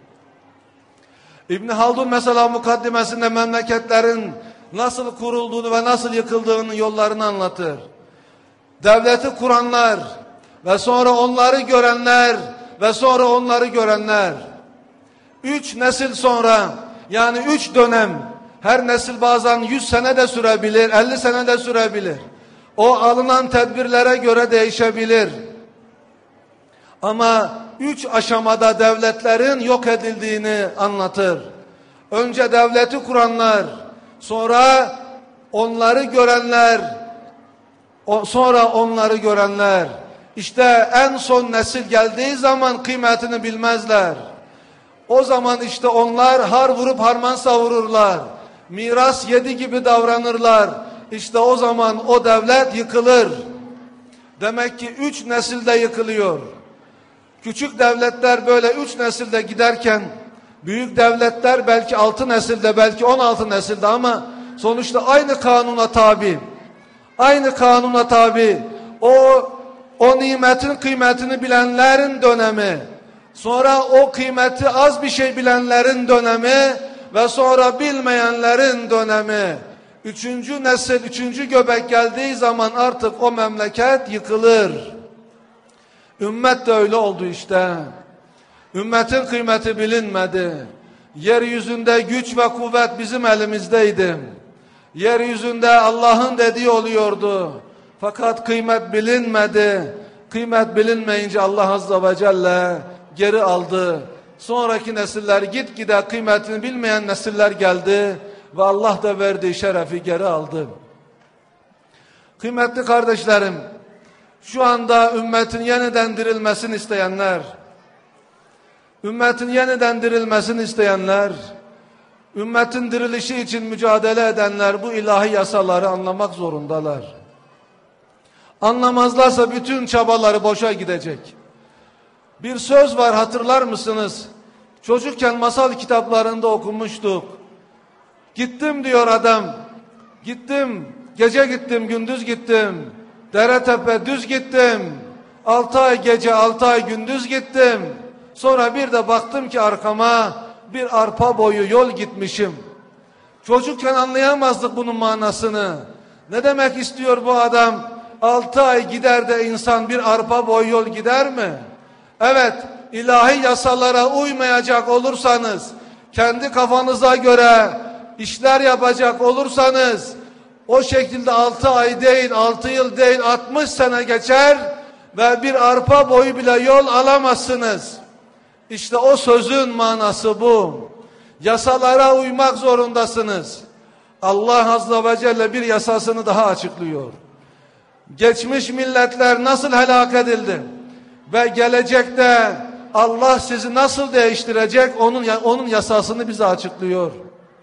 İbni Haldun mesela mukaddimesinde memleketlerin nasıl kurulduğunu ve nasıl yıkıldığını yollarını anlatır. Devleti kuranlar ve sonra onları görenler ve sonra onları görenler. Üç nesil sonra, yani üç dönem, her nesil bazen yüz sene de sürebilir, elli sene de sürebilir. O alınan tedbirlere göre değişebilir. Ama üç aşamada devletlerin yok edildiğini anlatır. Önce devleti kuranlar, sonra onları görenler, sonra onları görenler. İşte en son nesil geldiği zaman kıymetini bilmezler. O zaman işte onlar har vurup harman savururlar. Miras yedi gibi davranırlar. İşte o zaman o devlet yıkılır. Demek ki üç nesilde yıkılıyor. Küçük devletler böyle üç nesilde giderken, büyük devletler belki altı nesilde, belki on altı nesilde, ama sonuçta aynı kanuna tabi. Aynı kanuna tabi. O o nimetin kıymetini bilenlerin dönemi. Sonra o kıymeti az bir şey bilenlerin dönemi ve sonra bilmeyenlerin dönemi. Üçüncü nesil, üçüncü göbek geldiği zaman artık o memleket yıkılır. Ümmet de öyle oldu işte. Ümmetin kıymeti bilinmedi. Yeryüzünde güç ve kuvvet bizim elimizdeydi. Yeryüzünde Allah'ın dediği oluyordu. Fakat kıymet bilinmedi. Kıymet bilinmeyince Allah Azze ve Celle geri aldı. Sonraki nesiller gitgide kıymetini bilmeyen nesiller geldi ve Allah da verdiği şerefi geri aldı. Kıymetli kardeşlerim, şu anda ümmetin yeniden dirilmesini isteyenler, ümmetin yeniden dirilmesini isteyenler, ümmetin dirilişi için mücadele edenler bu ilahi yasaları anlamak zorundalar. Anlamazlarsa bütün çabaları boşa gidecek. Bir söz var, hatırlar mısınız? Çocukken masal kitaplarında okumuştuk. Gittim diyor adam. Gittim. Gece gittim, gündüz gittim. Dere tepe düz gittim. Altı ay gece, altı ay gündüz gittim. Sonra bir de baktım ki arkama bir arpa boyu yol gitmişim. Çocukken anlayamazdık bunun manasını. Ne demek istiyor bu adam? Altı ay gider de insan bir arpa boyu yol gider mi? Evet, ilahi yasalara uymayacak olursanız, kendi kafanıza göre işler yapacak olursanız, o şekilde altı ay değil, altı yıl değil, altmış sene geçer ve bir arpa boyu bile yol alamazsınız. İşte o sözün manası bu. Yasalara uymak zorundasınız. Allah Azze ve Celle bir yasasını daha açıklıyor. Geçmiş milletler nasıl helak edildi ve gelecekte Allah sizi nasıl değiştirecek, onun onun yasasını bize açıklıyor.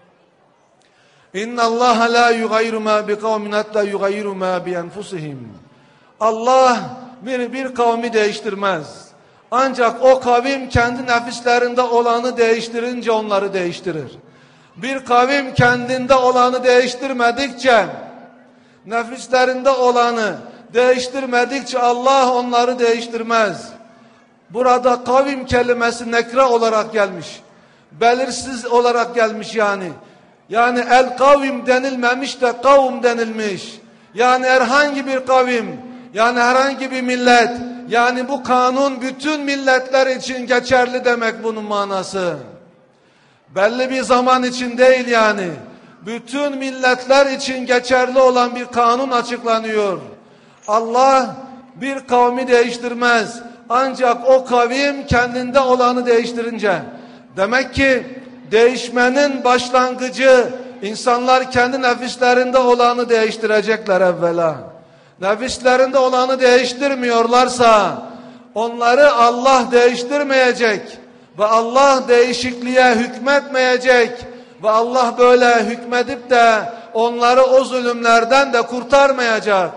İnna Allah la yugayru ma bi kavmin hatta yugayru ma bi enfusihim. Allah bir bir kavmi değiştirmez. Ancak o kavim kendi nefislerinde olanı değiştirince onları değiştirir. Bir kavim kendinde olanı değiştirmedikçe, nefislerinde olanı değiştirmedikçe Allah onları değiştirmez. Burada kavim kelimesi nekre olarak gelmiş. Belirsiz olarak gelmiş yani. Yani el kavim denilmemiş de kavm denilmiş. Yani herhangi bir kavim, yani herhangi bir millet, yani bu kanun bütün milletler için geçerli demek bunun manası. Belli bir zaman için değil yani. Bütün milletler için geçerli olan bir kanun açıklanıyor. Allah bir kavmi değiştirmez. Ancak o kavim kendinde olanı değiştirince. Demek ki değişmenin başlangıcı insanlar kendi nefislerinde olanı değiştirecekler evvela. Nefislerinde olanı değiştirmiyorlarsa onları Allah değiştirmeyecek ve Allah değişikliğe hükmetmeyecek ve Allah böyle hükmedip de onları o zulümlerden de kurtarmayacak.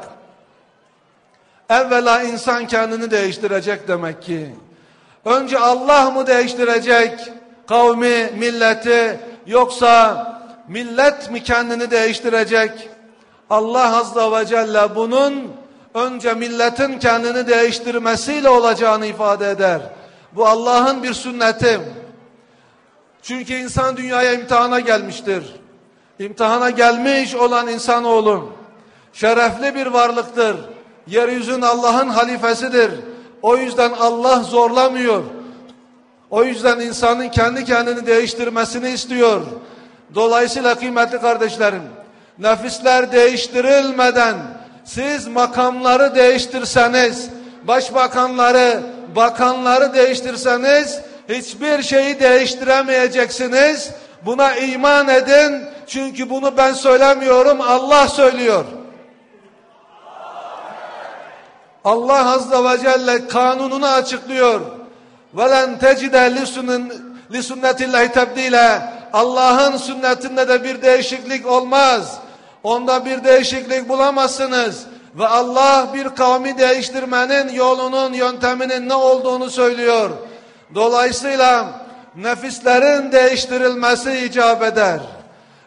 Evvela insan kendini değiştirecek demek ki. Önce Allah mı değiştirecek kavmi, milleti, yoksa millet mi kendini değiştirecek? Allah Azze ve Celle bunun önce milletin kendini değiştirmesiyle olacağını ifade eder. Bu Allah'ın bir sünneti. Çünkü insan dünyaya imtihana gelmiştir. İmtihana gelmiş olan insanoğlu şerefli bir varlıktır. Yeryüzünün Allah'ın halifesidir. O yüzden Allah zorlamıyor. O yüzden insanın kendi kendini değiştirmesini istiyor. Dolayısıyla kıymetli kardeşlerim, nefisler değiştirilmeden siz makamları değiştirseniz, başbakanları, bakanları değiştirseniz hiçbir şeyi değiştiremeyeceksiniz. Buna iman edin. Çünkü bunu ben söylemiyorum, Allah söylüyor. Allah Azze ve Celle kanununu açıklıyor. وَلَنْ تَجِدَ لِسُنَّةِ اللّٰهِ تَبْدِيلًا. Allah'ın sünnetinde de bir değişiklik olmaz. Onda bir değişiklik bulamazsınız. Ve Allah bir kavmi değiştirmenin yolunun, yönteminin ne olduğunu söylüyor. Dolayısıyla nefislerin değiştirilmesi icap eder.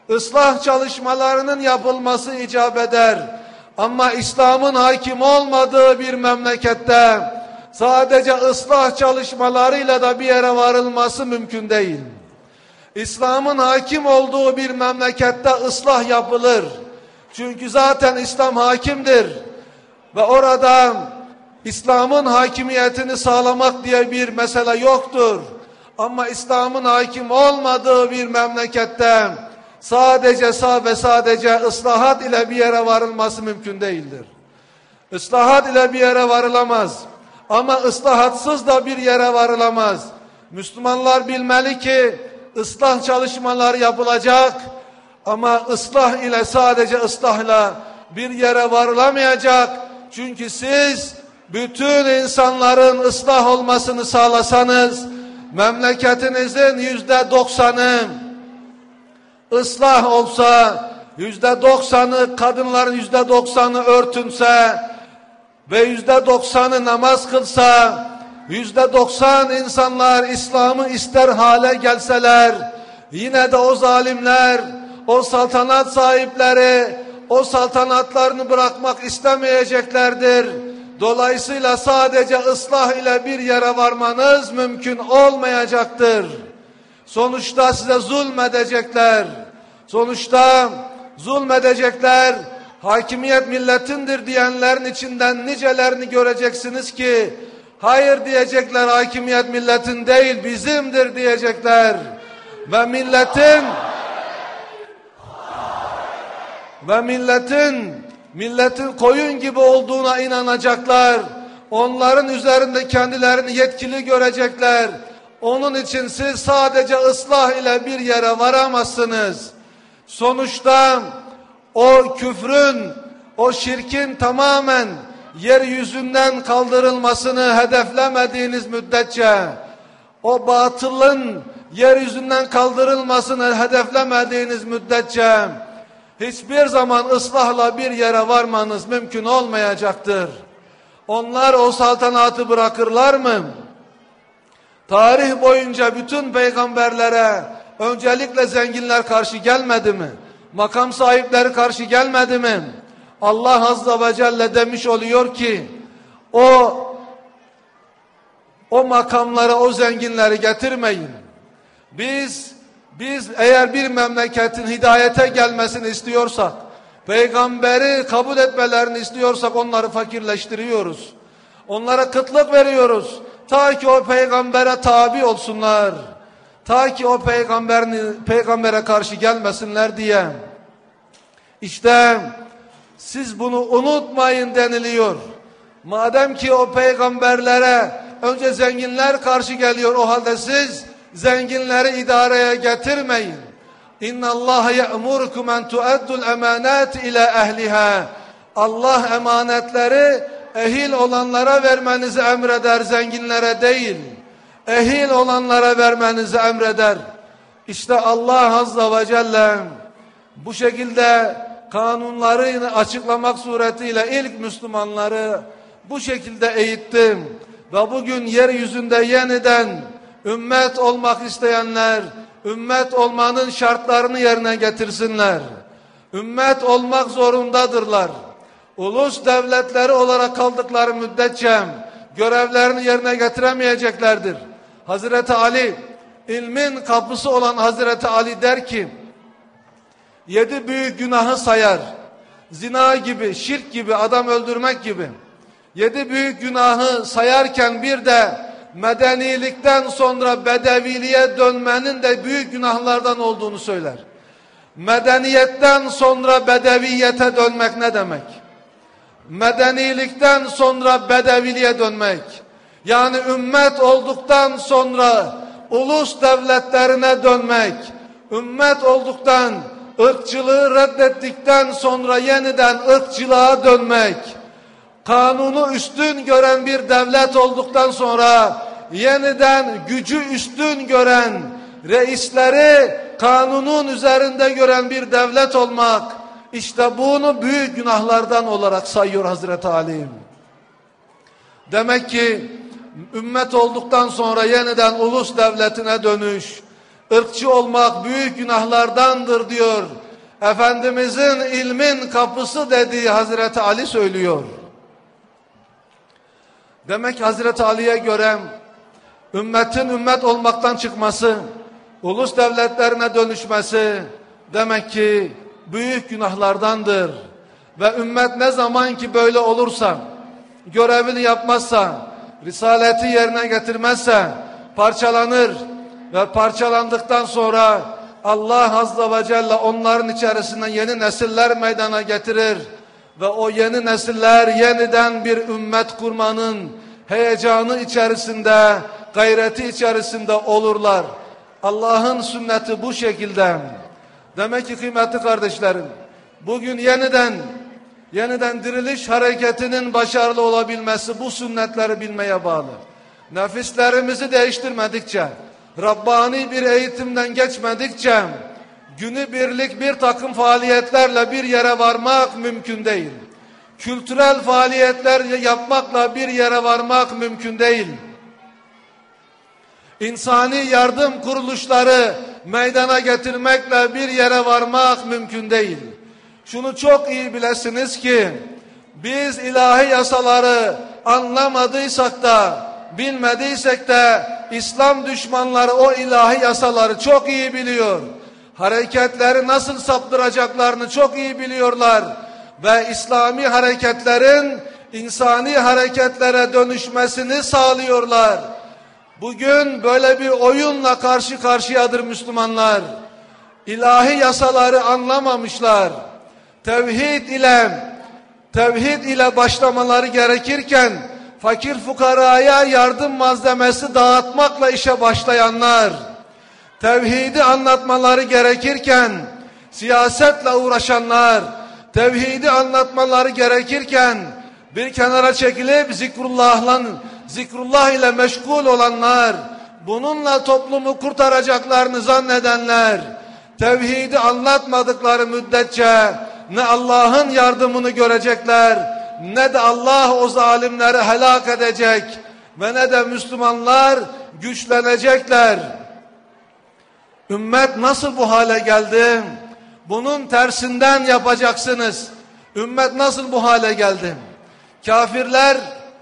ıslah çalışmalarının yapılması icap eder. Ama İslam'ın hakim olmadığı bir memlekette sadece ıslah çalışmalarıyla da bir yere varılması mümkün değil. İslam'ın hakim olduğu bir memlekette ıslah yapılır. Çünkü zaten İslam hakimdir. Ve orada İslam'ın hakimiyetini sağlamak diye bir mesele yoktur. Ama İslam'ın hakim olmadığı bir memlekette sadece sağ ve sadece ıslahat ile bir yere varılması mümkün değildir. Islahat ile bir yere varılamaz. Ama ıslahatsız da bir yere varılamaz. Müslümanlar bilmeli ki ıslah çalışmalar yapılacak. Ama ıslah ile sadece ıslahla bir yere varılamayacak. Çünkü siz bütün insanların ıslah olmasını sağlasanız memleketinizin yüzde doksanı ıslah olsa, yüzde doksanı kadınların yüzde doksanı örtünse ve yüzde doksanı namaz kılsa, yüzde doksan insanlar İslam'ı ister hale gelseler, yine de o zalimler, o saltanat sahipleri, o saltanatlarını bırakmak istemeyeceklerdir. Dolayısıyla sadece ıslah ile bir yere varmanız mümkün olmayacaktır. Sonuçta size zulmedecekler. Sonuçta zulmedecekler. Hakimiyet milletindir diyenlerin içinden nicelerini göreceksiniz ki hayır diyecekler, hakimiyet milletin değil bizimdir diyecekler. Ve milletin ve milletin milletin koyun gibi olduğuna inanacaklar. Onların üzerinde kendilerini yetkili görecekler. Onun için siz sadece ıslah ile bir yere varamazsınız. Sonuçta o küfrün, o şirkin tamamen yeryüzünden kaldırılmasını hedeflemediğiniz müddetçe, o batılın yeryüzünden kaldırılmasını hedeflemediğiniz müddetçe hiçbir zaman ıslahla bir yere varmanız mümkün olmayacaktır. Onlar o saltanatı bırakırlar mı? Tarih boyunca bütün peygamberlere öncelikle zenginler karşı gelmedi mi? Makam sahipleri karşı gelmedi mi? Allah Azze ve Celle demiş oluyor ki o o makamlara o zenginleri getirmeyin. Biz Biz eğer bir memleketin hidayete gelmesini istiyorsak, peygamberi kabul etmelerini istiyorsak onları fakirleştiriyoruz. Onlara kıtlık veriyoruz. Ta ki o peygambere tabi olsunlar. Ta ki o peygamberin, peygambere karşı gelmesinler diye. İşte siz bunu unutmayın deniliyor. Madem ki o peygamberlere önce zenginler karşı geliyor, o halde siz zenginleri idareye getirmeyin. İnna Allah ya'murukum en tu'addul emanat ila ehliha. Allah emanetleri ehil olanlara vermenizi emreder, zenginlere değil. Ehil olanlara vermenizi emreder. İşte Allah Azze ve Celle bu şekilde kanunlarını açıklamak suretiyle ilk Müslümanları bu şekilde eğitti. Ve bugün yeryüzünde yeniden ümmet olmak isteyenler, ümmet olmanın şartlarını yerine getirsinler. Ümmet olmak zorundadırlar. Ulus devletleri olarak kaldıkları müddetçe görevlerini yerine getiremeyeceklerdir. Hazreti Ali, ilmin kapısı olan Hazreti Ali der ki, yedi büyük günahı sayar. Zina gibi, şirk gibi, adam öldürmek gibi. Yedi büyük günahı sayarken bir de medenilikten sonra bedeviliğe dönmenin de büyük günahlardan olduğunu söyler. Medeniyetten sonra bedeviyete dönmek ne demek? Medenilikten sonra bedeviliğe dönmek. Yani ümmet olduktan sonra ulus devletlerine dönmek. Ümmet olduktan, ırkçılığı reddettikten sonra yeniden ırkçılığa dönmek. Kanunu üstün gören bir devlet olduktan sonra yeniden gücü üstün gören, reisleri kanunun üzerinde gören bir devlet olmak, işte bunu büyük günahlardan olarak sayıyor Hazreti Ali. Demek ki ümmet olduktan sonra yeniden ulus devletine dönüş, ırkçı olmak büyük günahlardandır diyor. Efendimizin ilmin kapısı dediği Hazreti Ali söylüyor. Demek Hazreti Ali'ye göre ümmetin ümmet olmaktan çıkması, ulus devletlerine dönüşmesi demek ki büyük günahlardandır. Ve ümmet ne zaman ki böyle olursa, görevini yapmazsa, risaleti yerine getirmezse parçalanır ve parçalandıktan sonra Allah Azze ve Celle onların içerisinden yeni nesiller meydana getirir ve o yeni nesiller yeniden bir ümmet kurmanın heyecanı içerisinde, gayreti içerisinde olurlar. Allah'ın sünneti bu şekilde. Demek ki kıymetli kardeşlerim, bugün yeniden yeniden diriliş hareketinin başarılı olabilmesi bu sünnetleri bilmeye bağlı. Nefislerimizi değiştirmedikçe, Rabbani bir eğitimden geçmedikçe günübirlik bir takım faaliyetlerle bir yere varmak mümkün değil. Kültürel faaliyetler yapmakla bir yere varmak mümkün değil. İnsani yardım kuruluşları meydana getirmekle bir yere varmak mümkün değil. Şunu çok iyi bilesiniz ki biz ilahi yasaları anlamadıysak da bilmediysek de İslam düşmanları o ilahi yasaları çok iyi biliyor. Hareketleri nasıl saptıracaklarını çok iyi biliyorlar. Ve İslami hareketlerin insani hareketlere dönüşmesini sağlıyorlar. Bugün böyle bir oyunla karşı karşıyadır Müslümanlar. İlahi yasaları anlamamışlar. Tevhid ile tevhid ile başlamaları gerekirken fakir fukaraya yardım malzemesi dağıtmakla işe başlayanlar, tevhidi anlatmaları gerekirken siyasetle uğraşanlar, tevhidi anlatmaları gerekirken bir kenara çekilip zikrullahla zikrullah ile meşgul olanlar, bununla toplumu kurtaracaklarını zannedenler, tevhidi anlatmadıkları müddetçe ne Allah'ın yardımını görecekler, ne de Allah o zalimleri helak edecek ve ne de Müslümanlar güçlenecekler. Ümmet nasıl bu hale geldi? Bunun tersinden yapacaksınız. Ümmet nasıl bu hale geldi? Kafirler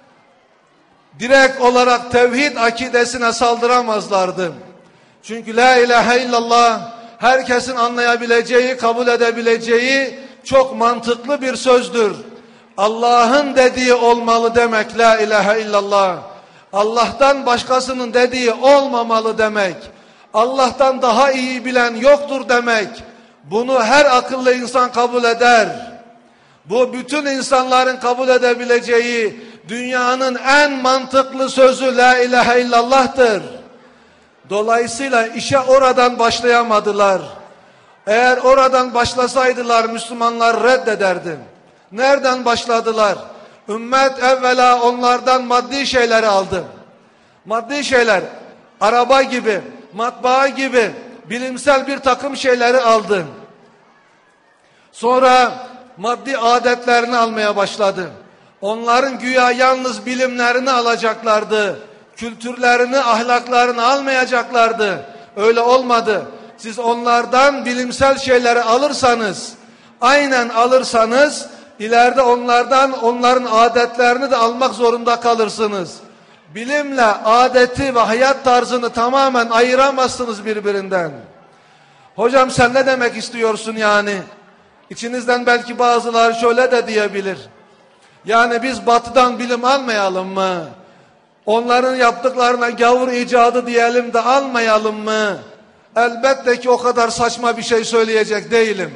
direkt olarak tevhid akidesine saldıramazlardı. Çünkü la ilahe illallah herkesin anlayabileceği, kabul edebileceği çok mantıklı bir sözdür. Allah'ın dediği olmalı demek la ilahe illallah. Allah'tan başkasının dediği olmamalı demek. Allah'tan daha iyi bilen yoktur demek. Bunu her akıllı insan kabul eder. Bu bütün insanların kabul edebileceği dünyanın en mantıklı sözü la ilahe illallah'tır. Dolayısıyla işe oradan başlayamadılar. Eğer oradan başlasaydılar Müslümanlar reddederdi. Nereden başladılar? Ümmet evvela onlardan maddi şeyleri aldı. Maddi şeyler, araba gibi, matbaa gibi bilimsel bir takım şeyleri aldı. Sonra maddi adetlerini almaya başladı. Onların güya yalnız bilimlerini alacaklardı. Kültürlerini, ahlaklarını almayacaklardı. Öyle olmadı. Siz onlardan bilimsel şeyleri alırsanız, aynen alırsanız, ileride onlardan onların adetlerini de almak zorunda kalırsınız. Bilimle adeti ve hayat tarzını tamamen ayıramazsınız birbirinden. Hocam sen ne demek istiyorsun yani? İçinizden belki bazıları şöyle de diyebilir. Yani biz batıdan bilim almayalım mı? Onların yaptıklarına gavur icadı diyelim de almayalım mı? Elbette ki o kadar saçma bir şey söyleyecek değilim.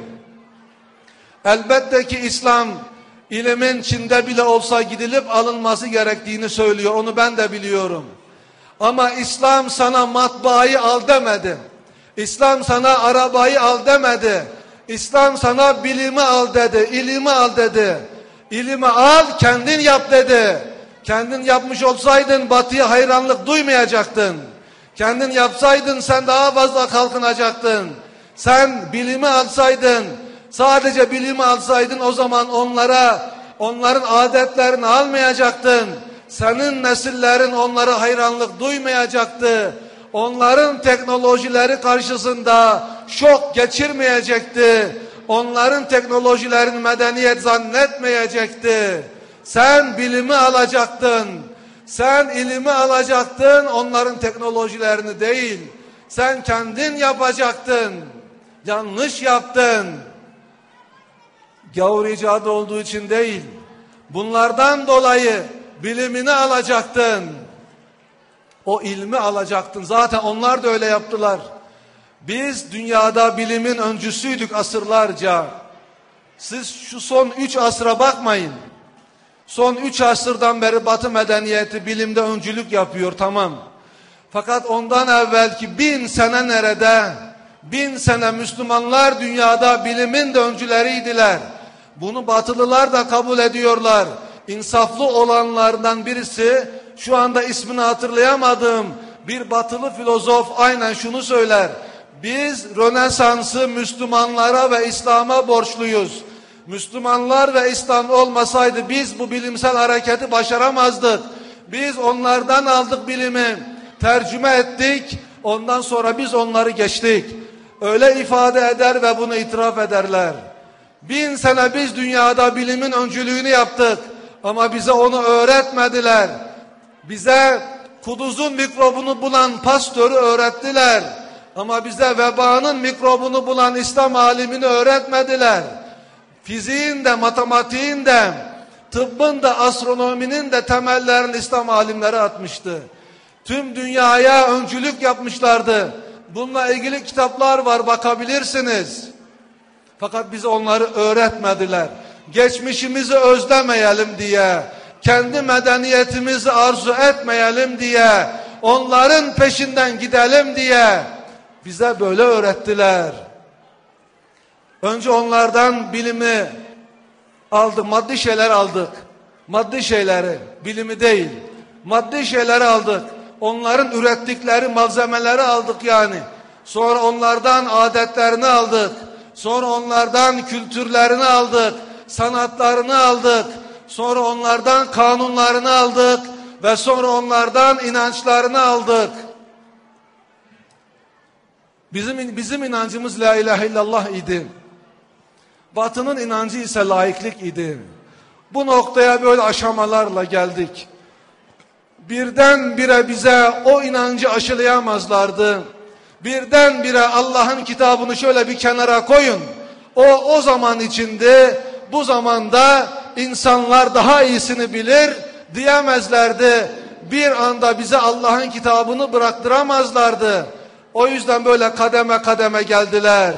Elbette ki İslam ilimin Çin'de bile olsa gidilip alınması gerektiğini söylüyor. Onu ben de biliyorum. Ama İslam sana matbaayı al demedi. İslam sana arabayı al demedi. İslam sana bilimi al dedi, ilimi al dedi. İlimi al, kendin yap dedi. Kendin yapmış olsaydın batıya hayranlık duymayacaktın. Kendin yapsaydın sen daha fazla kalkınacaktın. Sen bilimi alsaydın, sadece bilimi alsaydın o zaman onlara, onların adetlerini almayacaktın. Senin nesillerin onlara hayranlık duymayacaktı. onların teknolojileri karşısında şok geçirmeyecekti. Onların teknolojilerini medeniyet zannetmeyecekti. Sen bilimi alacaktın. Sen ilimi alacaktın, onların teknolojilerini değil. Sen kendin yapacaktın. Yanlış yaptın. Gavur icadı olduğu için değil. Bunlardan dolayı bilimini alacaktın. O ilmi alacaktın. Zaten onlar da öyle yaptılar. Biz dünyada bilimin öncüsüydük asırlarca. Siz şu son üç asra bakmayın. Son üç asırdan beri Batı medeniyeti bilimde öncülük yapıyor, tamam. Fakat ondan evvelki bin sene nerede? Bin sene Müslümanlar dünyada bilimin de öncüleriydiler. Bunu Batılılar da kabul ediyorlar. İnsaflı olanlardan birisi, şu anda ismini hatırlayamadığım bir Batılı filozof aynen şunu söyler. Biz Rönesans'ı Müslümanlara ve İslam'a borçluyuz. Müslümanlar ve İslam olmasaydı biz bu bilimsel hareketi başaramazdık. Biz onlardan aldık bilimi, tercüme ettik, ondan sonra biz onları geçtik. Öyle ifade eder ve bunu itiraf ederler. Bin sene biz dünyada bilimin öncülüğünü yaptık ama bize onu öğretmediler. Bize kuduzun mikrobunu bulan Pasteur'ü öğrettiler ama bize vebanın mikrobunu bulan İslam alimini öğretmediler. Fiziğin de, matematiğin de, tıbbın da, astronominin de temellerini İslam alimleri atmıştı. Tüm dünyaya öncülük yapmışlardı. Bununla ilgili kitaplar var, bakabilirsiniz. Fakat bize onları öğretmediler. Geçmişimizi özlemeyelim diye, kendi medeniyetimizi arzu etmeyelim diye, onların peşinden gidelim diye bize böyle öğrettiler. Önce onlardan bilimi aldık, maddi şeyler aldık. Maddi şeyleri, bilimi değil. Maddi şeyleri aldık. Onların ürettikleri malzemeleri aldık yani. Sonra onlardan adetlerini aldık. Sonra onlardan kültürlerini aldık. Sanatlarını aldık. Sonra onlardan kanunlarını aldık. Ve sonra onlardan inançlarını aldık. Bizim, bizim inancımız la ilahe illallah idi. Batının inancı ise laiklik idi. Bu noktaya böyle aşamalarla geldik. Birdenbire bize o inancı aşılayamazlardı. Birdenbire Allah'ın kitabını şöyle bir kenara koyun. O o zaman içinde, bu zamanda insanlar daha iyisini bilir diyemezlerdi. Bir anda bize Allah'ın kitabını bıraktıramazlardı. O yüzden böyle kademe kademe geldiler.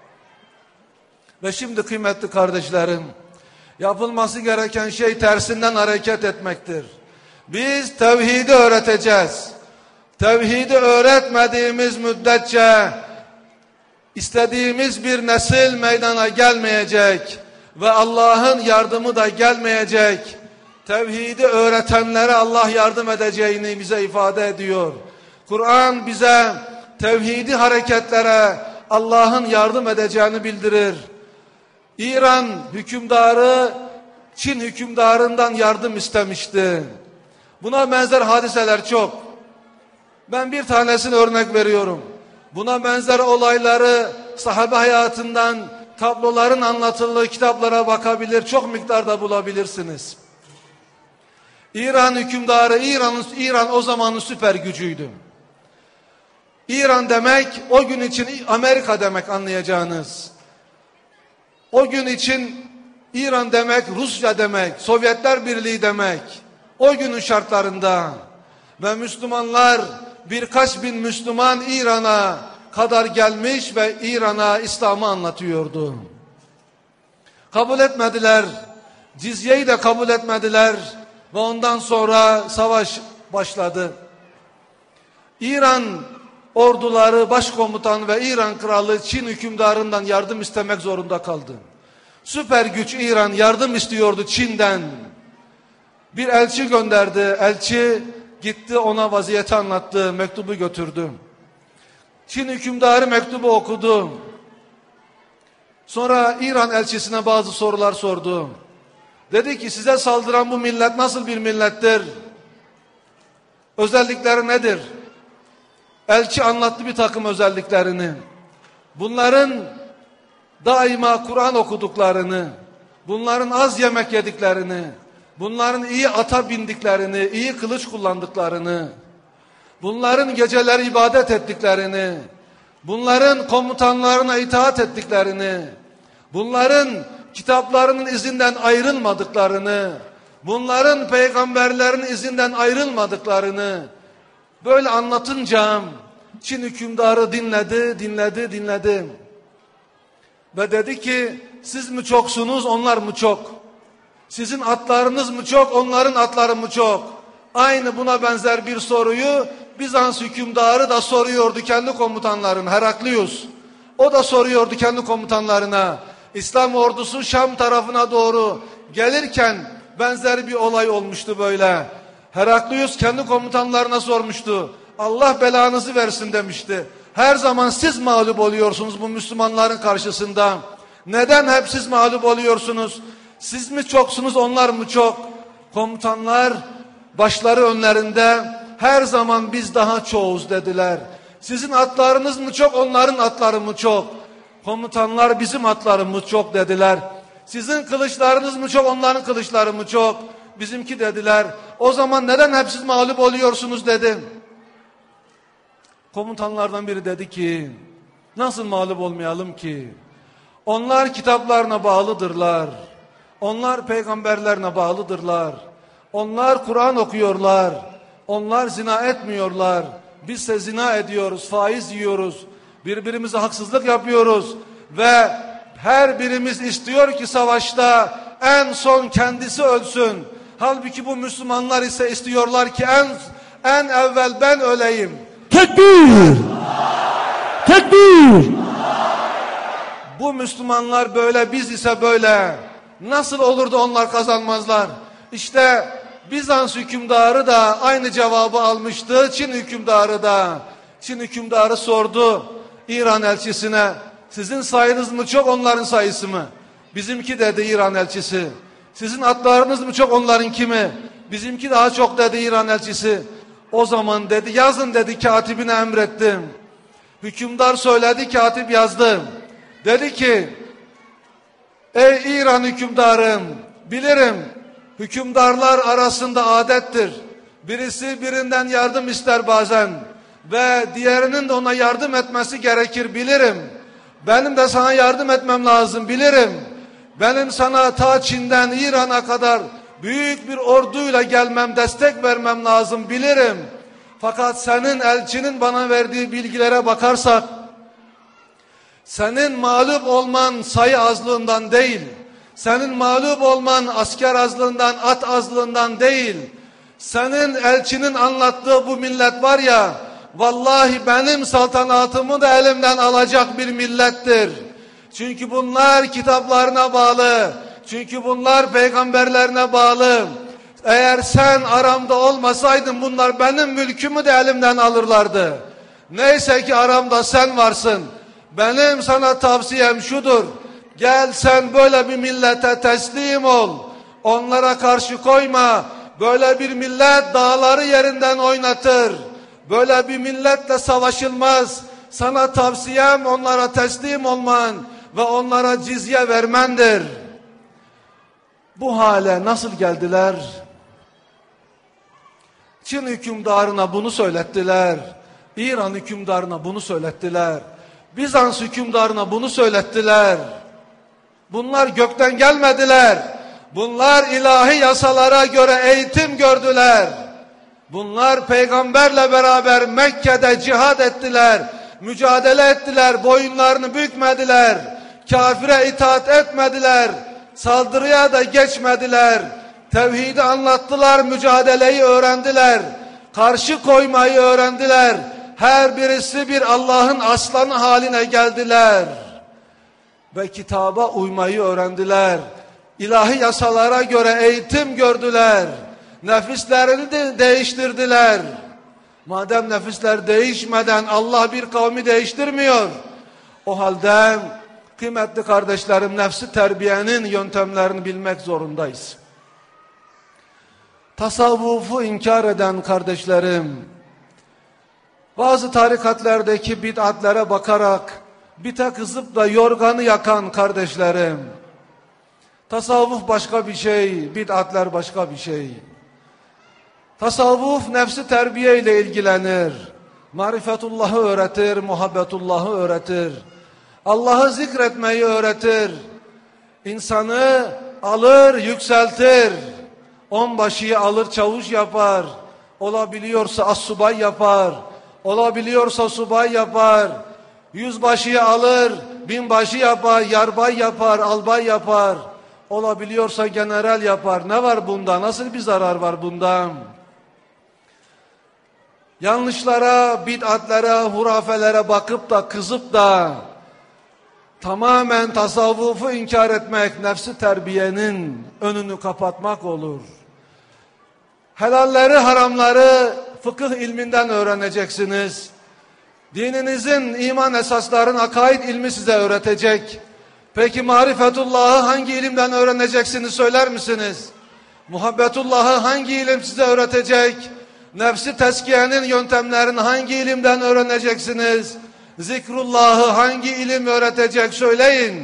Ve şimdi kıymetli kardeşlerim, yapılması gereken şey tersinden hareket etmektir. Biz tevhidi öğreteceğiz. Tevhidi öğretmediğimiz müddetçe istediğimiz bir nesil meydana gelmeyecek ve Allah'ın yardımı da gelmeyecek. Tevhidi öğretenlere Allah yardım edeceğini bize ifade ediyor. Kur'an bize tevhidi hareketlere Allah'ın yardım edeceğini bildirir. İran hükümdarı Çin hükümdarından yardım istemişti. Buna benzer hadiseler çok. Ben bir tanesini örnek veriyorum. Buna benzer olayları sahabe hayatından tabloların anlatıldığı kitaplara bakabilir, çok miktarda bulabilirsiniz. İran hükümdarı, İran'ın İran o zamanın süper gücüydü. İran demek o gün için Amerika demek, anlayacağınız. O gün için İran demek Rusya demek, Sovyetler Birliği demek. O günün şartlarında ve Müslümanlar, birkaç bin Müslüman İran'a kadar gelmiş ve İran'a İslam'ı anlatıyordu. Kabul etmediler. Cizyeyi de kabul etmediler ve ondan sonra savaş başladı. İran orduları, başkomutan ve İran kralı Çin hükümdarından yardım istemek zorunda kaldı. Süper güç İran yardım istiyordu Çin'den. Bir elçi gönderdi. Elçi gitti, ona vaziyeti anlattı, mektubu götürdü. Çin hükümdarı mektubu okudu. Sonra İran elçisine bazı sorular sordu. Dedi ki, size saldıran bu millet nasıl bir millettir? Özellikleri nedir? Elçi anlattı bir takım özelliklerini. Bunların daima Kur'an okuduklarını, bunların az yemek yediklerini, bunların iyi ata bindiklerini, iyi kılıç kullandıklarını, bunların geceleri ibadet ettiklerini, bunların komutanlarına itaat ettiklerini, bunların kitaplarının izinden ayrılmadıklarını, bunların peygamberlerin izinden ayrılmadıklarını böyle anlatınca Çin hükümdarı dinledi, dinledi, dinledi. Ve dedi ki siz mi çoksunuz, onlar mı çok? Sizin atlarınız mı çok, onların atları mı çok? Aynı buna benzer bir soruyu Bizans hükümdarı da soruyordu kendi komutanlarına, Heraklius. O da soruyordu kendi komutanlarına. İslam ordusu Şam tarafına doğru gelirken benzer bir olay olmuştu böyle. Heraklius kendi komutanlarına sormuştu. Allah belanızı versin demişti. Her zaman siz mağlup oluyorsunuz bu Müslümanların karşısında. Neden hep siz mağlup oluyorsunuz? Siz mi çoksunuz, onlar mı çok? Komutanlar başları önlerinde her zaman biz daha çoğuz dediler. Sizin atlarınız mı çok, onların atları mı çok? Komutanlar bizim atlarımız çok dediler. Sizin kılıçlarınız mı çok, onların kılıçları mı çok? Bizimki dediler. O zaman neden hep siz mağlup oluyorsunuz dedim. Komutanlardan biri dedi ki nasıl mağlup olmayalım ki? Onlar kitaplarına bağlıdırlar. Onlar peygamberlerine bağlıdırlar. Onlar Kur'an okuyorlar. Onlar zina etmiyorlar. Bizse zina ediyoruz, faiz yiyoruz. Birbirimize haksızlık yapıyoruz. Ve her birimiz istiyor ki savaşta en son kendisi ölsün. Halbuki bu Müslümanlar ise istiyorlar ki en, en evvel ben öleyim. Tekbir! Tekbir! Bu Müslümanlar böyle, biz ise böyle. Nasıl olur da onlar kazanmazlar? İşte Bizans hükümdarı da aynı cevabı almıştı. Çin hükümdarı da. Çin hükümdarı sordu İran elçisine. Sizin sayınız mı çok, onların sayısı mı? Bizimki dedi İran elçisi. Sizin atlarınız mı çok, onlarınki mi? Bizimki daha çok dedi İran elçisi. O zaman dedi yazın dedi, katibine emrettim. Hükümdar söyledi, katip yazdı. Dedi ki ey İran hükümdarım, bilirim hükümdarlar arasında adettir. Birisi birinden yardım ister bazen ve diğerinin de ona yardım etmesi gerekir, bilirim. Benim de sana yardım etmem lazım, bilirim. Benim sana ta Çin'den İran'a kadar büyük bir orduyla gelmem, destek vermem lazım, bilirim. Fakat senin elçinin bana verdiği bilgilere bakarsak, senin mağlup olman sayı azlığından değil, senin mağlup olman asker azlığından, at azlığından değil, senin elçinin anlattığı bu millet var ya, vallahi benim saltanatımı da elimden alacak bir millettir. Çünkü bunlar kitaplarına bağlı, çünkü bunlar peygamberlerine bağlı. Eğer sen aramda olmasaydın bunlar benim mülkümü de elimden alırlardı. Neyse ki aramda sen varsın. Benim sana tavsiyem şudur. Gel sen böyle bir millete teslim ol. Onlara karşı koyma. Böyle bir millet dağları yerinden oynatır. Böyle bir milletle savaşılmaz. Sana tavsiyem onlara teslim olman ve onlara cizye vermendir. Bu hale nasıl geldiler? Çin hükümdarına bunu söylettiler. İran hükümdarına bunu söylettiler. Bizans hükümdarına bunu söylettiler. Bunlar gökten gelmediler. Bunlar ilahi yasalara göre eğitim gördüler. Bunlar peygamberle beraber Mekke'de cihad ettiler. Mücadele ettiler. Boyunlarını bükmediler. Kafire itaat etmediler. Saldırıya da geçmediler. Tevhidi anlattılar, mücadeleyi öğrendiler. Karşı koymayı öğrendiler. Her birisi bir Allah'ın aslanı haline geldiler. Ve kitaba uymayı öğrendiler. İlahi yasalara göre eğitim gördüler. Nefislerini de değiştirdiler. Madem nefisler değişmeden Allah bir kavmi değiştirmiyor, o halde kıymetli kardeşlerim, nefsi terbiyenin yöntemlerini bilmek zorundayız. Tasavvufu inkar eden kardeşlerim, Bazı tarikatlardaki bid'atlere bakarak bite kızıp da yorganı yakan kardeşlerim, tasavvuf başka bir şey, bid'atler başka bir şey. Tasavvuf nefsi terbiye ile ilgilenir. Marifetullah'ı öğretir, muhabbetullah'ı öğretir. Allah'ı zikretmeyi öğretir. İnsanı alır, yükseltir. Onbaşıyı alır, çavuş yapar. Olabiliyorsa assubay yapar. Olabiliyorsa subay yapar. Yüzbaşıyı alır, binbaşı yapar, yarbay yapar, albay yapar. Olabiliyorsa general yapar. Ne var bunda? Nasıl bir zarar var bundan? Yanlışlara, bid'atlere, hurafelere bakıp da kızıp da tamamen tasavvufu inkar etmek, nefsi terbiyenin önünü kapatmak olur. Helalleri, haramları fıkıh ilminden öğreneceksiniz. Dininizin iman esaslarını akaid ilmi size öğretecek. Peki marifetullah'ı hangi ilimden öğreneceksiniz söyler misiniz? Muhabbetullah'ı hangi ilim size öğretecek? Nefsi teskiyenin yöntemlerini hangi ilimden öğreneceksiniz? Zikrullah'ı hangi ilim öğretecek söyleyin.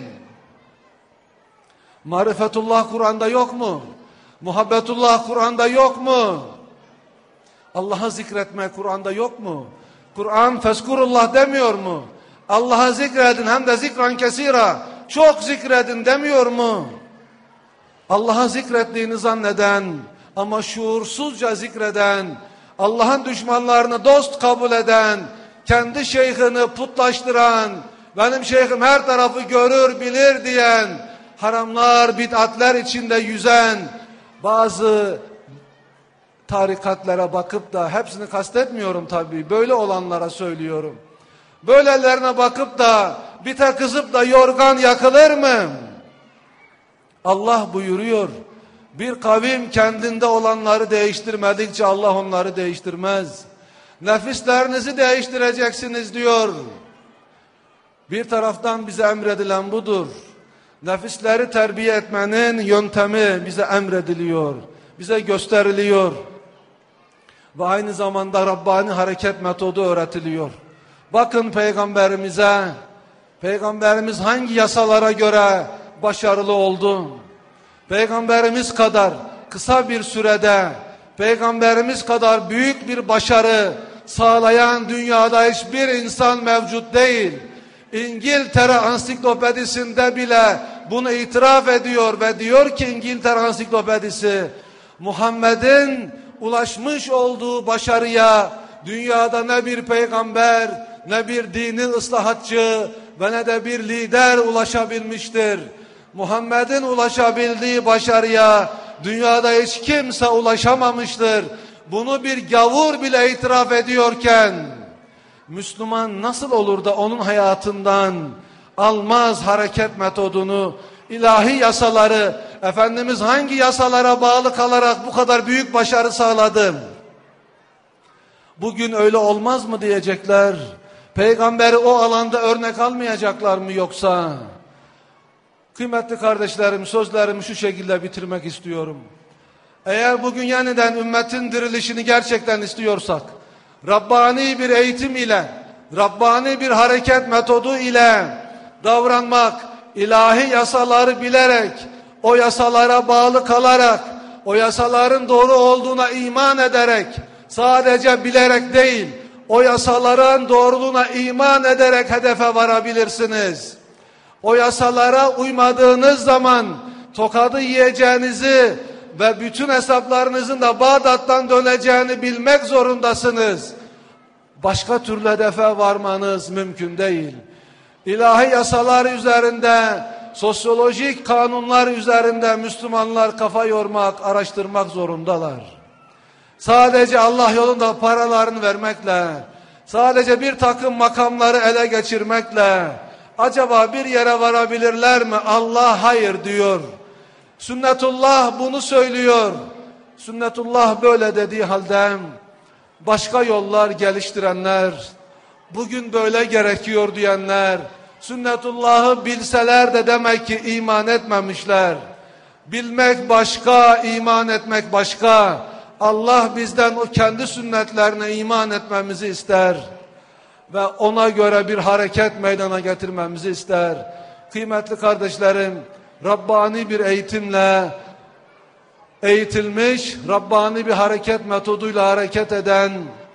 Marifetullah Kur'an'da yok mu? Muhabbetullah Kur'an'da yok mu? Allah'ı zikretmek Kur'an'da yok mu? Kur'an feskurullah demiyor mu? Allah'ı zikredin hem de zikran kesira. Çok zikredin demiyor mu? Allah'ı zikrettiğini zanneden ama şuursuzca zikreden, Allah'ın düşmanlarını dost kabul eden, kendi şeyhini putlaştıran, benim şeyhim her tarafı görür bilir diyen, haramlar, bid'atler içinde yüzen bazı tarikatlara bakıp da, hepsini kastetmiyorum tabii, böyle olanlara söylüyorum. Böylelerine bakıp da bite kızıp da yorgan yakılır mı? Allah buyuruyor, bir kavim kendinde olanları değiştirmedikçe Allah onları değiştirmez. Nefislerinizi değiştireceksiniz diyor. Bir taraftan bize emredilen budur. Nefisleri terbiye etmenin yöntemi bize emrediliyor, bize gösteriliyor. Ve aynı zamanda Rabbani hareket metodu öğretiliyor. Bakın Peygamberimize, Peygamberimiz hangi yasalara göre başarılı oldu? Peygamberimiz kadar kısa bir sürede, Peygamberimiz kadar büyük bir başarı sağlayan dünyada hiçbir insan mevcut değil. İngiltere Ansiklopedisinde bile bunu itiraf ediyor ve diyor ki İngiltere Ansiklopedisi, Muhammed'in ulaşmış olduğu başarıya dünyada ne bir peygamber, ne bir dinin ıslahatçı ve ne de bir lider ulaşabilmiştir. Muhammed'in ulaşabildiği başarıya dünyada hiç kimse ulaşamamıştır. Bunu bir gavur bile itiraf ediyorken Müslüman nasıl olur da onun hayatından almaz hareket metodunu, ilahi yasaları, Efendimiz hangi yasalara bağlı kalarak bu kadar büyük başarı sağladı? Bugün öyle olmaz mı diyecekler? Peygamberi o alanda örnek almayacaklar mı yoksa? Kıymetli kardeşlerim, sözlerimi şu şekilde bitirmek istiyorum. Eğer bugün yeniden ümmetin dirilişini gerçekten istiyorsak, Rabbani bir eğitim ile, Rabbani bir hareket metodu ile davranmak, ilahi yasaları bilerek, o yasalara bağlı kalarak, o yasaların doğru olduğuna iman ederek, sadece bilerek değil, o yasaların doğruluğuna iman ederek hedefe varabilirsiniz. O yasalara uymadığınız zaman tokadı yiyeceğinizi ve bütün hesaplarınızın da Bağdat'tan döneceğini bilmek zorundasınız. Başka türlü hedefe varmanız mümkün değil. İlahi yasalar üzerinde, sosyolojik kanunlar üzerinde Müslümanlar kafa yormak, araştırmak zorundalar. Sadece Allah yolunda paralarını vermekle, sadece bir takım makamları ele geçirmekle acaba bir yere varabilirler mi? Allah hayır diyor. Sünnetullah bunu söylüyor. Sünnetullah böyle dediği halde başka yollar geliştirenler, bugün böyle gerekiyor diyenler, sünnetullahı bilseler de demek ki iman etmemişler. Bilmek başka, iman etmek başka. Allah bizden o kendi sünnetlerine iman etmemizi ister. ve ona göre bir hareket meydana getirmemizi ister. Kıymetli kardeşlerim, Rabbani bir eğitimle eğitilmiş, Rabbani bir hareket metoduyla hareket eden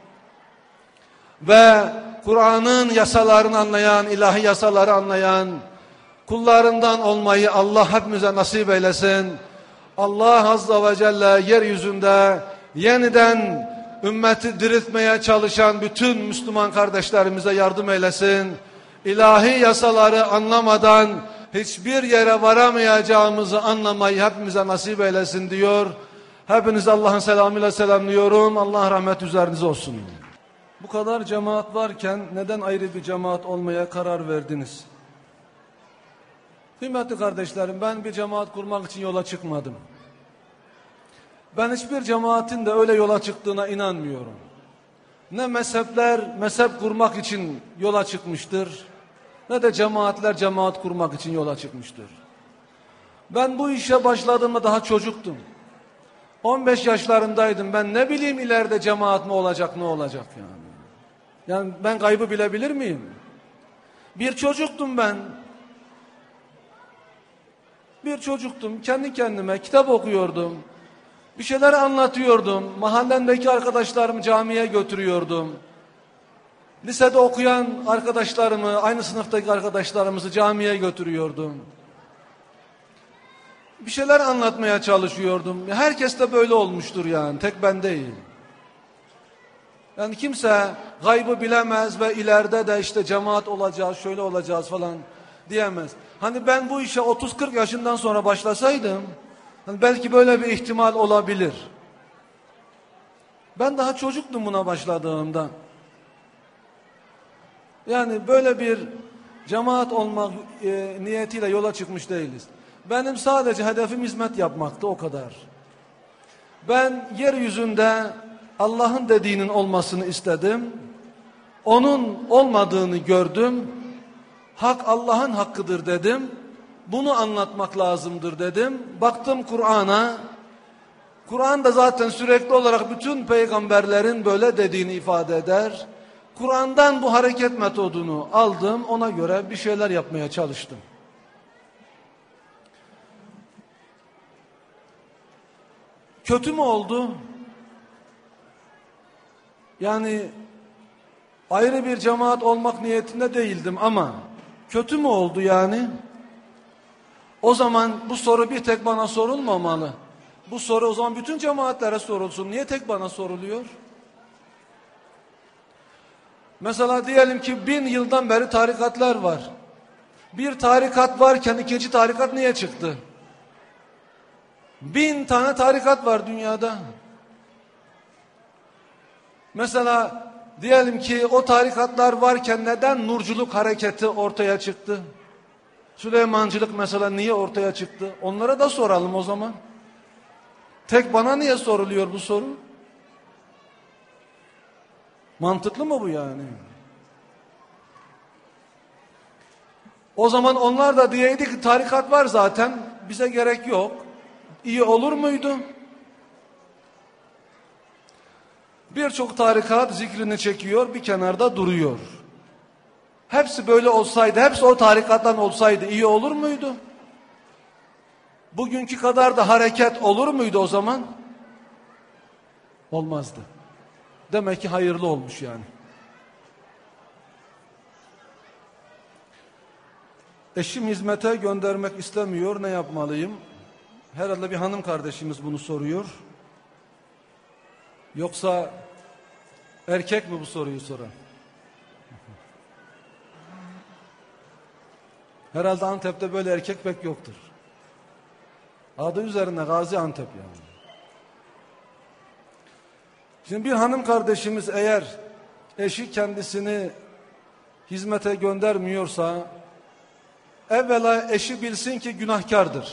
ve Kur'an'ın yasalarını anlayan, ilahi yasaları anlayan kullarından olmayı Allah hepimize nasip eylesin. Allah Azze ve Celle yeryüzünde yeniden ümmeti diriltmeye çalışan bütün Müslüman kardeşlerimize yardım eylesin. İlahi yasaları anlamadan hiçbir yere varamayacağımızı anlamayı hepimize nasip eylesin diyor. Hepinizi Allah'ın selamıyla selamlıyorum. Allah rahmet üzerinize olsun. Bu kadar cemaat varken neden ayrı bir cemaat olmaya karar verdiniz? Kıymetli kardeşlerim, ben bir cemaat kurmak için yola çıkmadım. Ben hiçbir cemaatin de öyle yola çıktığına inanmıyorum. Ne mezhepler mezhep kurmak için yola çıkmıştır, ne de cemaatler cemaat kurmak için yola çıkmıştır. Ben bu işe başladığımda daha çocuktum. on beş yaşlarındaydım. Ben ne bileyim ileride cemaat mı olacak, ne olacak yani. Yani ben gaybı bilebilir miyim? Bir çocuktum ben. Bir çocuktum. Kendi kendime kitap okuyordum. Bir şeyler anlatıyordum. Mahallemdeki arkadaşlarımı camiye götürüyordum. Lisede okuyan arkadaşlarımı, aynı sınıftaki arkadaşlarımızı camiye götürüyordum. Bir şeyler anlatmaya çalışıyordum. Herkes de böyle olmuştur yani. Tek ben değil. Yani kimse gaybı bilemez ve ileride de işte cemaat olacağız, şöyle olacağız falan diyemez. Hani ben bu işe otuz kırk yaşından sonra başlasaydım, hani belki böyle bir ihtimal olabilir. Ben daha çocuktum buna başladığımda. Yani böyle bir cemaat olmak e, niyetiyle yola çıkmış değiliz. Benim sadece hedefim hizmet yapmaktı, o kadar. Ben yeryüzünde Allah'ın dediğinin olmasını istedim. Onun olmadığını gördüm. Hak Allah'ın hakkıdır dedim. Bunu anlatmak lazımdır dedim. Baktım Kur'an'a. Kur'an da zaten sürekli olarak bütün peygamberlerin böyle dediğini ifade eder. Kur'an'dan bu hareket metodunu aldım. Ona göre bir şeyler yapmaya çalıştım. Kötü mü oldu? Yani ayrı bir cemaat olmak niyetinde değildim ama kötü mü oldu yani? O zaman bu soru bir tek bana sorulmamalı. Bu soru o zaman bütün cemaatlere sorulsun. Niye tek bana soruluyor? Mesela diyelim ki bin yıldan beri tarikatlar var. Bir tarikat varken ikinci tarikat niye çıktı? Bin tane tarikat var dünyada. Mesela diyelim ki o tarikatlar varken neden nurculuk hareketi ortaya çıktı? Süleymancılık mesela niye ortaya çıktı? Onlara da soralım o zaman. Tek bana niye soruluyor bu soru? Mantıklı mı bu yani? O zaman onlar da diyeydi ki tarikat var zaten, bize gerek yok. İyi olur muydu? Birçok tarikat zikrini çekiyor, bir kenarda duruyor. Hepsi böyle olsaydı, hepsi o tarikattan olsaydı iyi olur muydu? Bugünkü kadar da hareket olur muydu o zaman? Olmazdı. Demek ki hayırlı olmuş yani. Eşim hizmete göndermek istemiyor, ne yapmalıyım? Herhalde bir hanım kardeşimiz bunu soruyor. Yoksa erkek mi bu soruyu soran? Herhalde Antep'te böyle erkek pek yoktur. Adı üzerine Gazi Antep yani. Şimdi bir hanım kardeşimiz eğer eşi kendisini hizmete göndermiyorsa, evvela eşi bilsin ki günahkardır.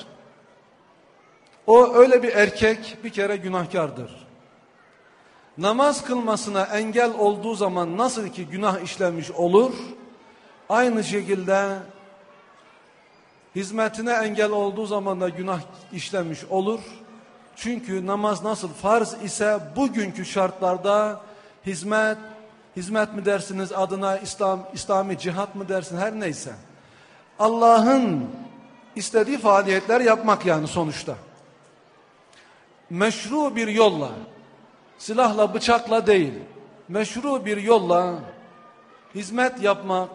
O öyle bir erkek bir kere günahkardır. Namaz kılmasına engel olduğu zaman nasıl ki günah işlemiş olur, aynı şekilde hizmetine engel olduğu zaman da günah işlemiş olur. Çünkü namaz nasıl farz ise bugünkü şartlarda hizmet hizmet mi dersiniz, adına İslam, İslami cihat mı dersin, her neyse. Allah'ın istediği faaliyetler yapmak yani sonuçta. Meşru bir yolla, silahla bıçakla değil, meşru bir yolla hizmet yapmak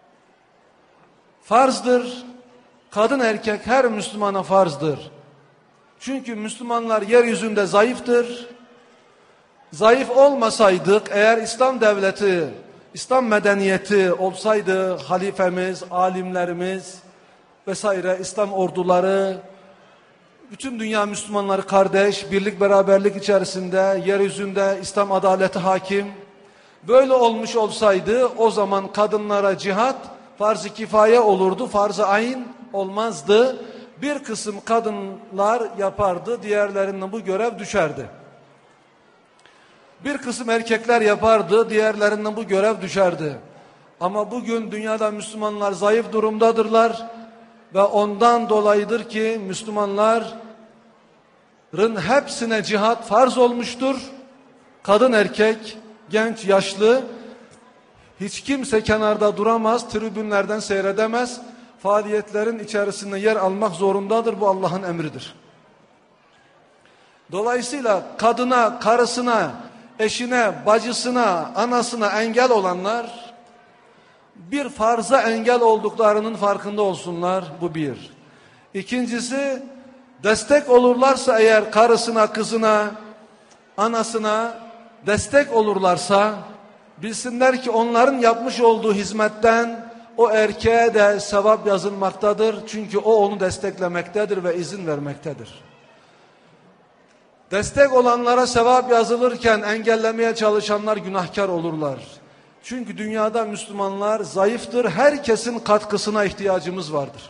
farzdır. Kadın erkek her Müslümana farzdır. Çünkü Müslümanlar yeryüzünde zayıftır. Zayıf olmasaydık, eğer İslam devleti, İslam medeniyeti olsaydı, halifemiz, alimlerimiz vesaire, İslam orduları, bütün dünya Müslümanları kardeş, birlik beraberlik içerisinde, yeryüzünde İslam adaleti hakim. Böyle olmuş olsaydı o zaman kadınlara cihat farz-ı kifaye olurdu, farz-ı ayn olmazdı. Bir kısım kadınlar yapardı, diğerlerine bu görev düşerdi. Bir kısım erkekler yapardı, diğerlerine bu görev düşerdi. Ama bugün dünyada Müslümanlar zayıf durumdadırlar ve ondan dolayıdır ki Müslümanların hepsine cihat farz olmuştur. Kadın erkek, genç yaşlı, hiç kimse kenarda duramaz, tribünlerden seyredemez. Faaliyetlerin içerisinde yer almak zorundadır. Bu Allah'ın emridir. Dolayısıyla kadına, karısına, eşine, bacısına, anasına engel olanlar bir farza engel olduklarının farkında olsunlar. Bu bir. İkincisi, destek olurlarsa eğer karısına, kızına, anasına destek olurlarsa bilsinler ki onların yapmış olduğu hizmetten o erkeğe de sevap yazılmaktadır. Çünkü o onu desteklemektedir ve izin vermektedir. Destek olanlara sevap yazılırken engellemeye çalışanlar günahkar olurlar. Çünkü dünyada Müslümanlar zayıftır. Herkesin katkısına ihtiyacımız vardır.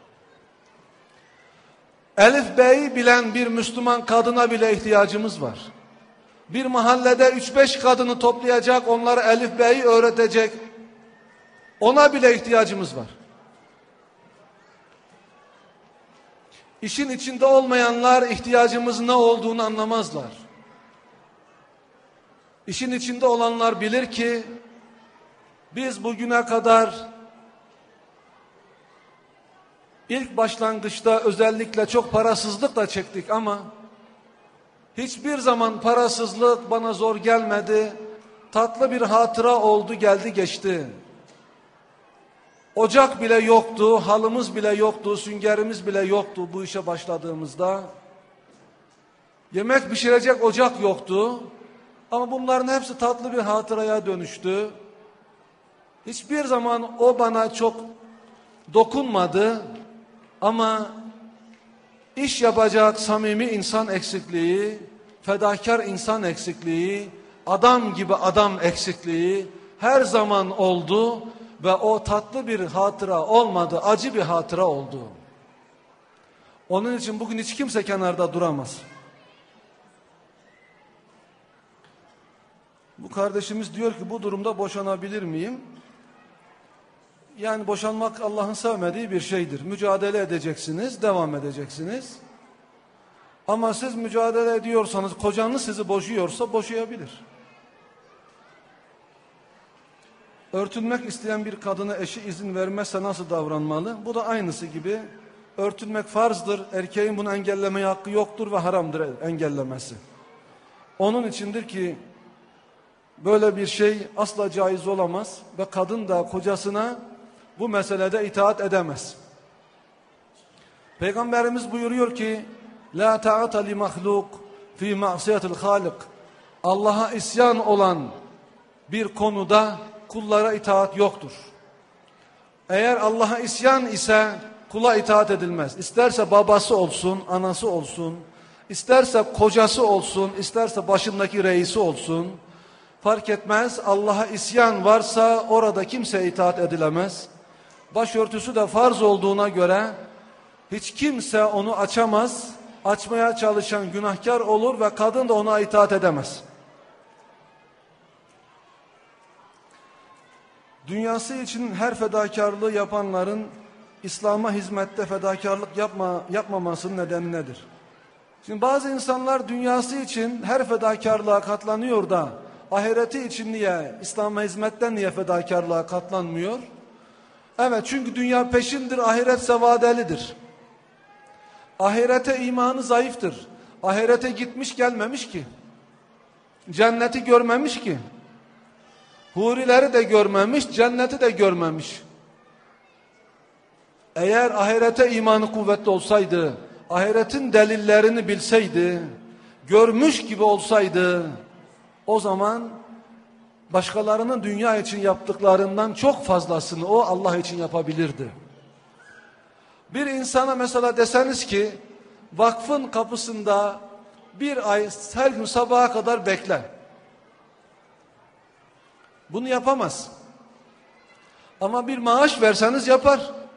Elif B'yi bilen bir Müslüman kadına bile ihtiyacımız var. Bir mahallede üç beş kadını toplayacak, onlara Elif B'yi öğretecek. Ona bile ihtiyacımız var. İşin içinde olmayanlar ihtiyacımızın ne olduğunu anlamazlar. İşin içinde olanlar bilir ki biz bugüne kadar ilk başlangıçta özellikle çok parasızlık da çektik ama hiçbir zaman parasızlık bana zor gelmedi. Tatlı bir hatıra oldu, geldi geçti. Ocak bile yoktu, halımız bile yoktu, süngerimiz bile yoktu bu işe başladığımızda. Yemek pişirecek ocak yoktu. Ama bunların hepsi tatlı bir hatıraya dönüştü. Hiçbir zaman o bana çok dokunmadı. Ama iş yapacak samimi insan eksikliği, fedakar insan eksikliği, adam gibi adam eksikliği her zaman oldu. Ve o tatlı bir hatıra olmadı, acı bir hatıra oldu. Onun için bugün hiç kimse kenarda duramaz. Bu kardeşimiz diyor ki bu durumda boşanabilir miyim? Yani boşanmak Allah'ın sevmediği bir şeydir. Mücadele edeceksiniz, devam edeceksiniz. Ama siz mücadele ediyorsanız, kocanız sizi boşuyorsa boşayabilir. Örtünmek isteyen bir kadına eşi izin vermezse nasıl davranmalı? Bu da aynısı gibi. Örtünmek farzdır. Erkeğin bunu engellemeye hakkı yoktur ve haramdır engellemesi. Onun içindir ki böyle bir şey asla caiz olamaz ve kadın da kocasına bu meselede itaat edemez. Peygamberimiz buyuruyor ki la ta'ata li mahluk fi ma'siyetil halik. Allah'a isyan olan bir konuda kullara itaat yoktur. Eğer Allah'a isyan ise kula itaat edilmez. İsterse babası olsun, anası olsun, isterse kocası olsun, isterse başındaki reisi olsun, fark etmez. Allah'a isyan varsa orada kimseye itaat edilemez. Başörtüsü de farz olduğuna göre hiç kimse onu açamaz. Açmaya çalışan günahkar olur ve kadın da ona itaat edemez. Dünyası için her fedakarlığı yapanların İslam'a hizmette fedakarlık yapma, yapmamasının nedeni nedir? Şimdi bazı insanlar dünyası için her fedakarlığa katlanıyor da ahireti için niye, İslam'a hizmetten niye fedakarlığa katlanmıyor? Evet, çünkü dünya peşindir, ahiretse vadelidir. Ahirete imanı zayıftır. Ahirete gitmiş gelmemiş ki. Cenneti görmemiş ki. Hurileri de görmemiş, cenneti de görmemiş. Eğer ahirete imanı kuvvetli olsaydı, ahiretin delillerini bilseydi, görmüş gibi olsaydı, o zaman başkalarının dünya için yaptıklarından çok fazlasını o Allah için yapabilirdi. Bir insana mesela deseniz ki, vakfın kapısında bir ay her gün sabaha kadar bekle. Bunu yapamaz. Ama bir maaş verseniz yapar.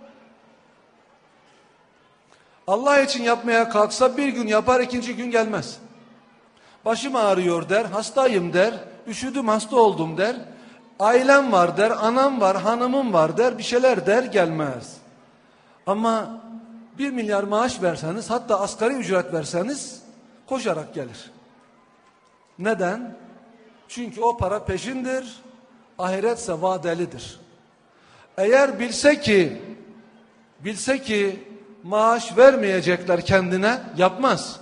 Allah için yapmaya kalksa bir gün yapar, ikinci gün gelmez. Başım ağrıyor der, hastayım der, üşüdüm hasta oldum der, ailem var der, anam var, hanımım var der, bir şeyler der, gelmez. Ama bir milyar maaş verseniz, hatta asgari ücret verseniz koşarak gelir. Neden? Çünkü o para peşindir, ahiretse vadelidir. Eğer bilse ki, bilse ki maaş vermeyecekler kendine, yapmaz.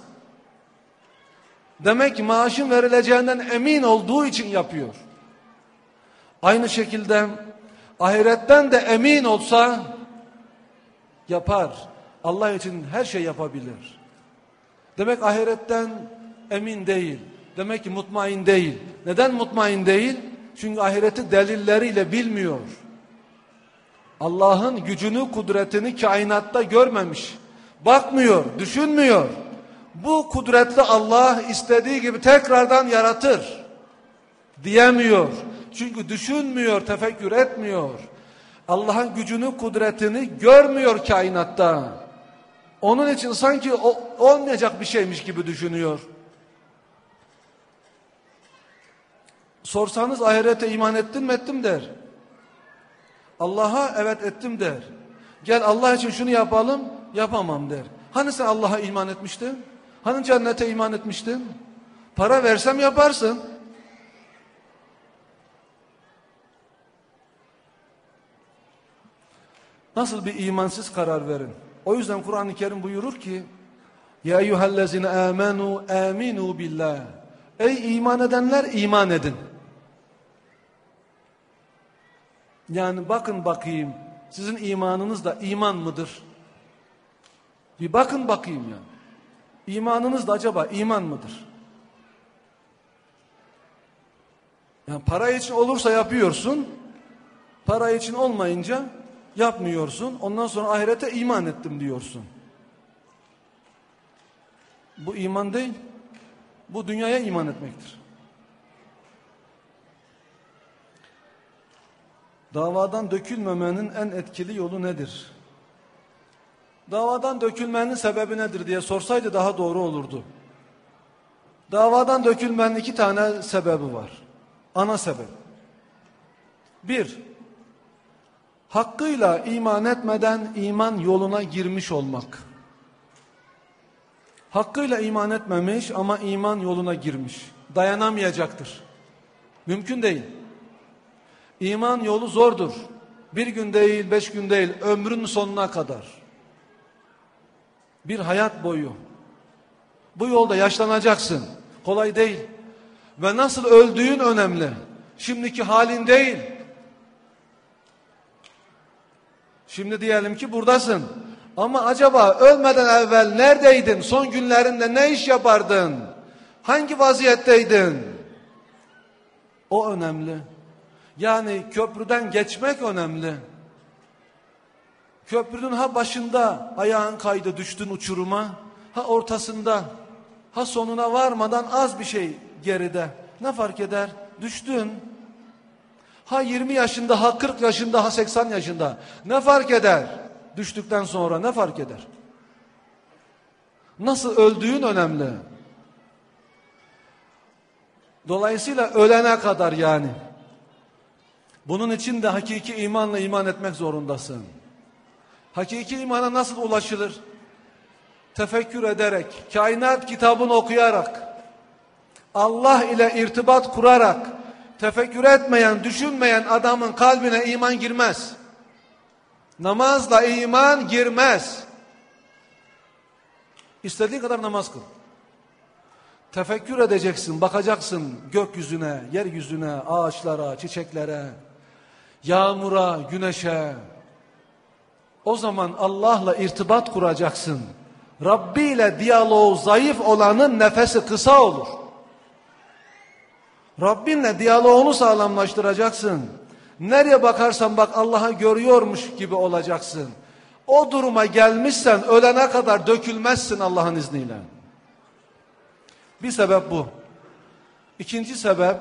Demek ki maaşın verileceğinden emin olduğu için yapıyor. Aynı şekilde ahiretten de emin olsa yapar. Allah için her şey yapabilir. Demek ahiretten emin değil. Demek ki mutmain değil. Neden mutmain değil? Çünkü ahireti delilleriyle bilmiyor. Allah'ın gücünü, kudretini kainatta görmemiş. Bakmıyor, düşünmüyor. Bu kudretli Allah istediği gibi tekrardan yaratır diyemiyor. Çünkü düşünmüyor, tefekkür etmiyor. Allah'ın gücünü, kudretini görmüyor kainatta. Onun için sanki o, olmayacak bir şeymiş gibi düşünüyor. Sorsanız ahirete iman ettin mi? Ettim der. Allah'a evet ettim der. Gel Allah için şunu yapalım, yapamam der. Hani sen Allah'a iman etmiştin? Hani cennete iman etmiştin? Para versem yaparsın. Nasıl bir imansız karar verin. O yüzden Kur'an-ı Kerim buyurur ki, Ya eyyühellezine amenu aminu billah. Ey iman edenler, iman edin. Yani bakın bakayım, sizin imanınız da iman mıdır? Bir bakın bakayım ya. İmanınız da acaba iman mıdır? Yani para için olursa yapıyorsun, para için olmayınca yapmıyorsun. Ondan sonra ahirete iman ettim diyorsun. Bu iman değil. Bu dünyaya iman etmektir. Davadan dökülmemenin en etkili yolu nedir? Davadan dökülmenin sebebi nedir diye sorsaydı daha doğru olurdu. Davadan dökülmenin iki tane sebebi var. Ana sebep. Bir, hakkıyla iman etmeden iman yoluna girmiş olmak. Hakkıyla iman etmemiş ama iman yoluna girmiş. Dayanamayacaktır. Mümkün değil. İman yolu zordur. Bir gün değil, beş gün değil, ömrün sonuna kadar. Bir hayat boyu. Bu yolda yaşlanacaksın. Kolay değil. Ve nasıl öldüğün önemli. Şimdiki halin değil. Şimdi diyelim ki buradasın. Ama acaba ölmeden evvel neredeydin? Son günlerinde ne iş yapardın? Hangi vaziyetteydin? O önemli. Yani köprüden geçmek önemli. Köprünün ha başında ayağın kaydı, düştün uçuruma, ha ortasında, ha sonuna varmadan az bir şey geride. Ne fark eder? Düştün. Ha yirmi yaşında, ha kırk yaşında, ha seksen yaşında. Ne fark eder? Düştükten sonra ne fark eder? Nasıl öldüğün önemli. Dolayısıyla ölene kadar yani. Bunun için de hakiki imanla iman etmek zorundasın. Hakiki imana nasıl ulaşılır? Tefekkür ederek, kainat kitabını okuyarak, Allah ile irtibat kurarak, tefekkür etmeyen, düşünmeyen adamın kalbine iman girmez. Namazla iman girmez. İstediğin kadar namaz kıl. Tefekkür edeceksin, bakacaksın gökyüzüne, yeryüzüne, ağaçlara, çiçeklere, yağmura, güneşe. O zaman Allah'la irtibat kuracaksın. Rabbi ile diyaloğu zayıf olanın nefesi kısa olur. Rabbinle diyaloğunu sağlamlaştıracaksın. Nereye bakarsan bak Allah'ı görüyormuş gibi olacaksın. O duruma gelmişsen ölene kadar dökülmezsin Allah'ın izniyle. Bir sebep bu. İkinci sebep,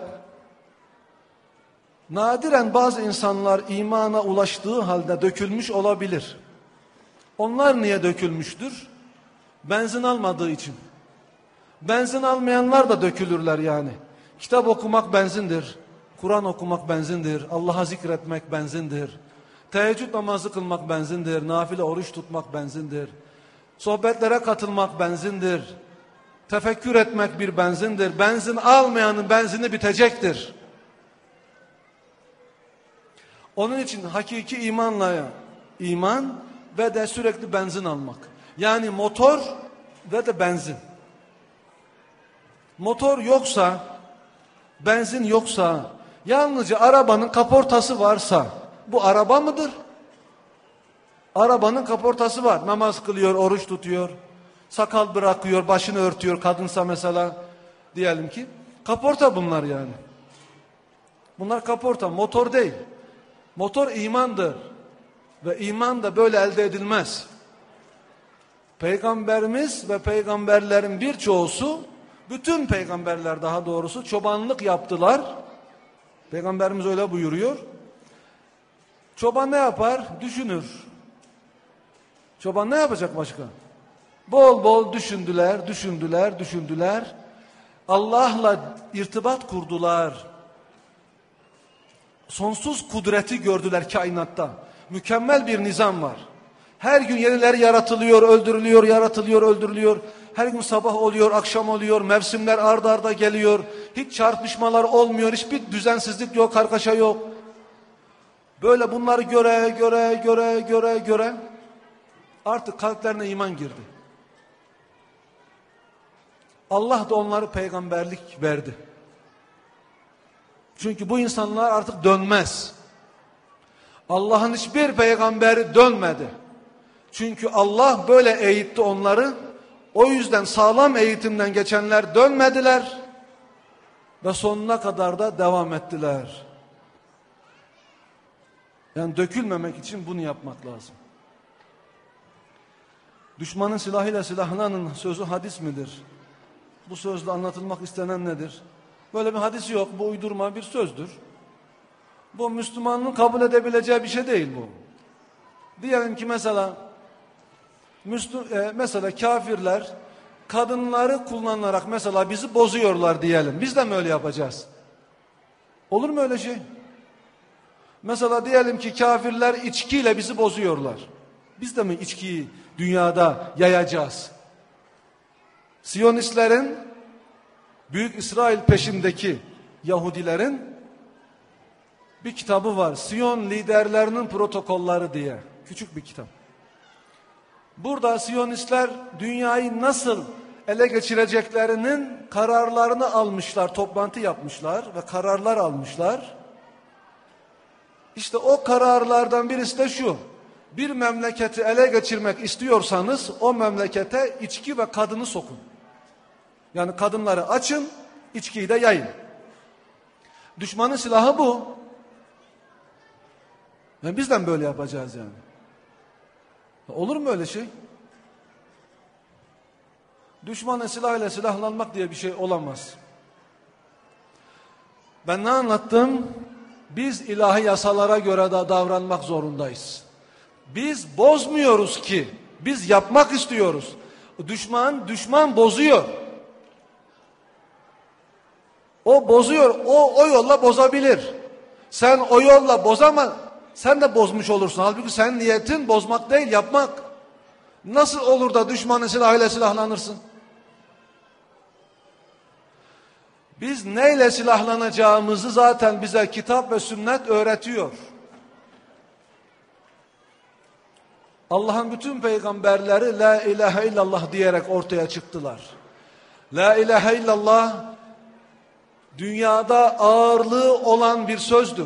nadiren bazı insanlar imana ulaştığı halde dökülmüş olabilir. Onlar niye dökülmüştür? Benzin almadığı için. Benzin almayanlar da dökülürler yani. Kitap okumak benzindir. Kur'an okumak benzindir. Allah'a zikretmek benzindir. Teheccüd namazı kılmak benzindir. Nafile oruç tutmak benzindir. Sohbetlere katılmak benzindir. Tefekkür etmek bir benzindir. Benzin almayanın benzini bitecektir. Onun için hakiki imanla iman ve de sürekli benzin almak. Yani motor ve de benzin. Motor yoksa, benzin yoksa, yalnızca arabanın kaportası varsa bu araba mıdır? Arabanın kaportası var. Namaz kılıyor, oruç tutuyor, sakal bırakıyor, başını örtüyor. Kadınsa mesela diyelim ki kaporta bunlar yani. Bunlar kaporta, motor değil. Motor imandır. Ve iman da böyle elde edilmez. Peygamberimiz ve peygamberlerin birçoğusu, bütün peygamberler daha doğrusu çobanlık yaptılar. Peygamberimiz öyle buyuruyor. Çoban ne yapar? Düşünür. Çoban ne yapacak başka? Bol bol düşündüler, düşündüler, düşündüler. Allah'la irtibat kurdular. Sonsuz kudreti gördüler kainatta. Mükemmel bir nizam var. Her gün yenileri yaratılıyor, öldürülüyor, yaratılıyor, öldürülüyor. Her gün sabah oluyor, akşam oluyor, mevsimler ard arda geliyor. Hiç çarpışmalar olmuyor, hiçbir düzensizlik yok, kargaşa yok. Böyle bunları göre, göre, göre, göre, göre artık kalplerine iman girdi. Allah da onları peygamberlik verdi. Çünkü bu insanlar artık dönmez. Allah'ın hiçbir peygamberi dönmedi. Çünkü Allah böyle eğitti onları. O yüzden sağlam eğitimden geçenler dönmediler. Ve sonuna kadar da devam ettiler. Yani dökülmemek için bunu yapmak lazım. Düşmanın silahıyla silahlanın sözü hadis midir? Bu sözle anlatılmak istenen nedir? Böyle bir hadis yok. Bu uydurma bir sözdür. Bu Müslümanın kabul edebileceği bir şey değil bu. Diyelim ki mesela Müslü, e, mesela kafirler kadınları kullanarak mesela bizi bozuyorlar diyelim. Biz de mi öyle yapacağız? Olur mu öyle şey? Mesela diyelim ki kafirler içkiyle bizi bozuyorlar. Biz de mi içkiyi dünyada yayacağız? Siyonistlerin, Büyük İsrail peşindeki Yahudilerin bir kitabı var. Siyon liderlerinin protokolları diye. Küçük bir kitap. Burada Siyonistler dünyayı nasıl ele geçireceklerinin kararlarını almışlar. Toplantı yapmışlar ve kararlar almışlar. İşte o kararlardan birisi de şu. Bir memleketi ele geçirmek istiyorsanız o memlekete içki ve kadını sokun. Yani kadınları açın, içkiyi de yayın. Düşmanın silahı bu. Yani biz de böyle yapacağız yani. Olur mu öyle şey? Düşmanın silahıyla silahlanmak diye bir şey olamaz. Ben ne anlattım? Biz ilahi yasalara göre de davranmak zorundayız. Biz bozmuyoruz ki. Biz yapmak istiyoruz. Düşman, düşman bozuyor. O bozuyor. O, o yolla bozabilir. Sen o yolla bozama, sen de bozmuş olursun. Halbuki sen niyetin bozmak değil, yapmak. Nasıl olur da düşmanın silahıyla silahlanırsın? Biz neyle silahlanacağımızı zaten bize kitap ve sünnet öğretiyor. Allah'ın bütün peygamberleri la ilahe illallah diyerek ortaya çıktılar. La ilahe illallah dünyada ağırlığı olan bir sözdür.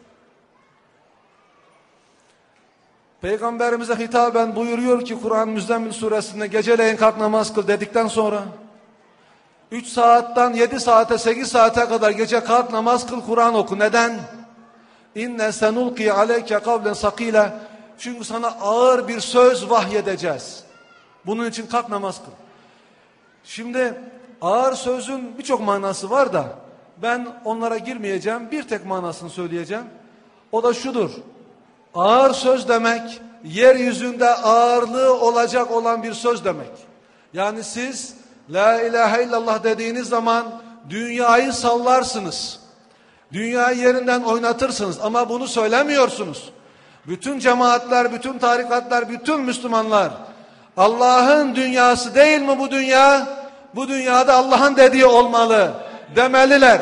Peygamberimize hitaben buyuruyor ki Kur'an Müzzemmil suresinde geceleyin kalk namaz kıl dedikten sonra üç saatten yedi saate sekiz saate kadar gece kalk namaz kıl Kur'an oku. Neden? İnne senulki aleyke kavlen sakile. Çünkü sana ağır bir söz vahyedeceğiz. Bunun için kalk namaz kıl. Şimdi ağır sözün birçok manası var da ben onlara girmeyeceğim. Bir tek manasını söyleyeceğim. O da şudur. Ağır söz demek yeryüzünde ağırlığı olacak olan bir söz demek. Yani siz la ilahe illallah dediğiniz zaman dünyayı sallarsınız. Dünyayı yerinden oynatırsınız ama bunu söylemiyorsunuz. Bütün cemaatler, bütün tarikatlar, bütün Müslümanlar Allah'ın dünyası değil mi bu dünya? Bu dünyada Allah'ın dediği olmalı demeliler.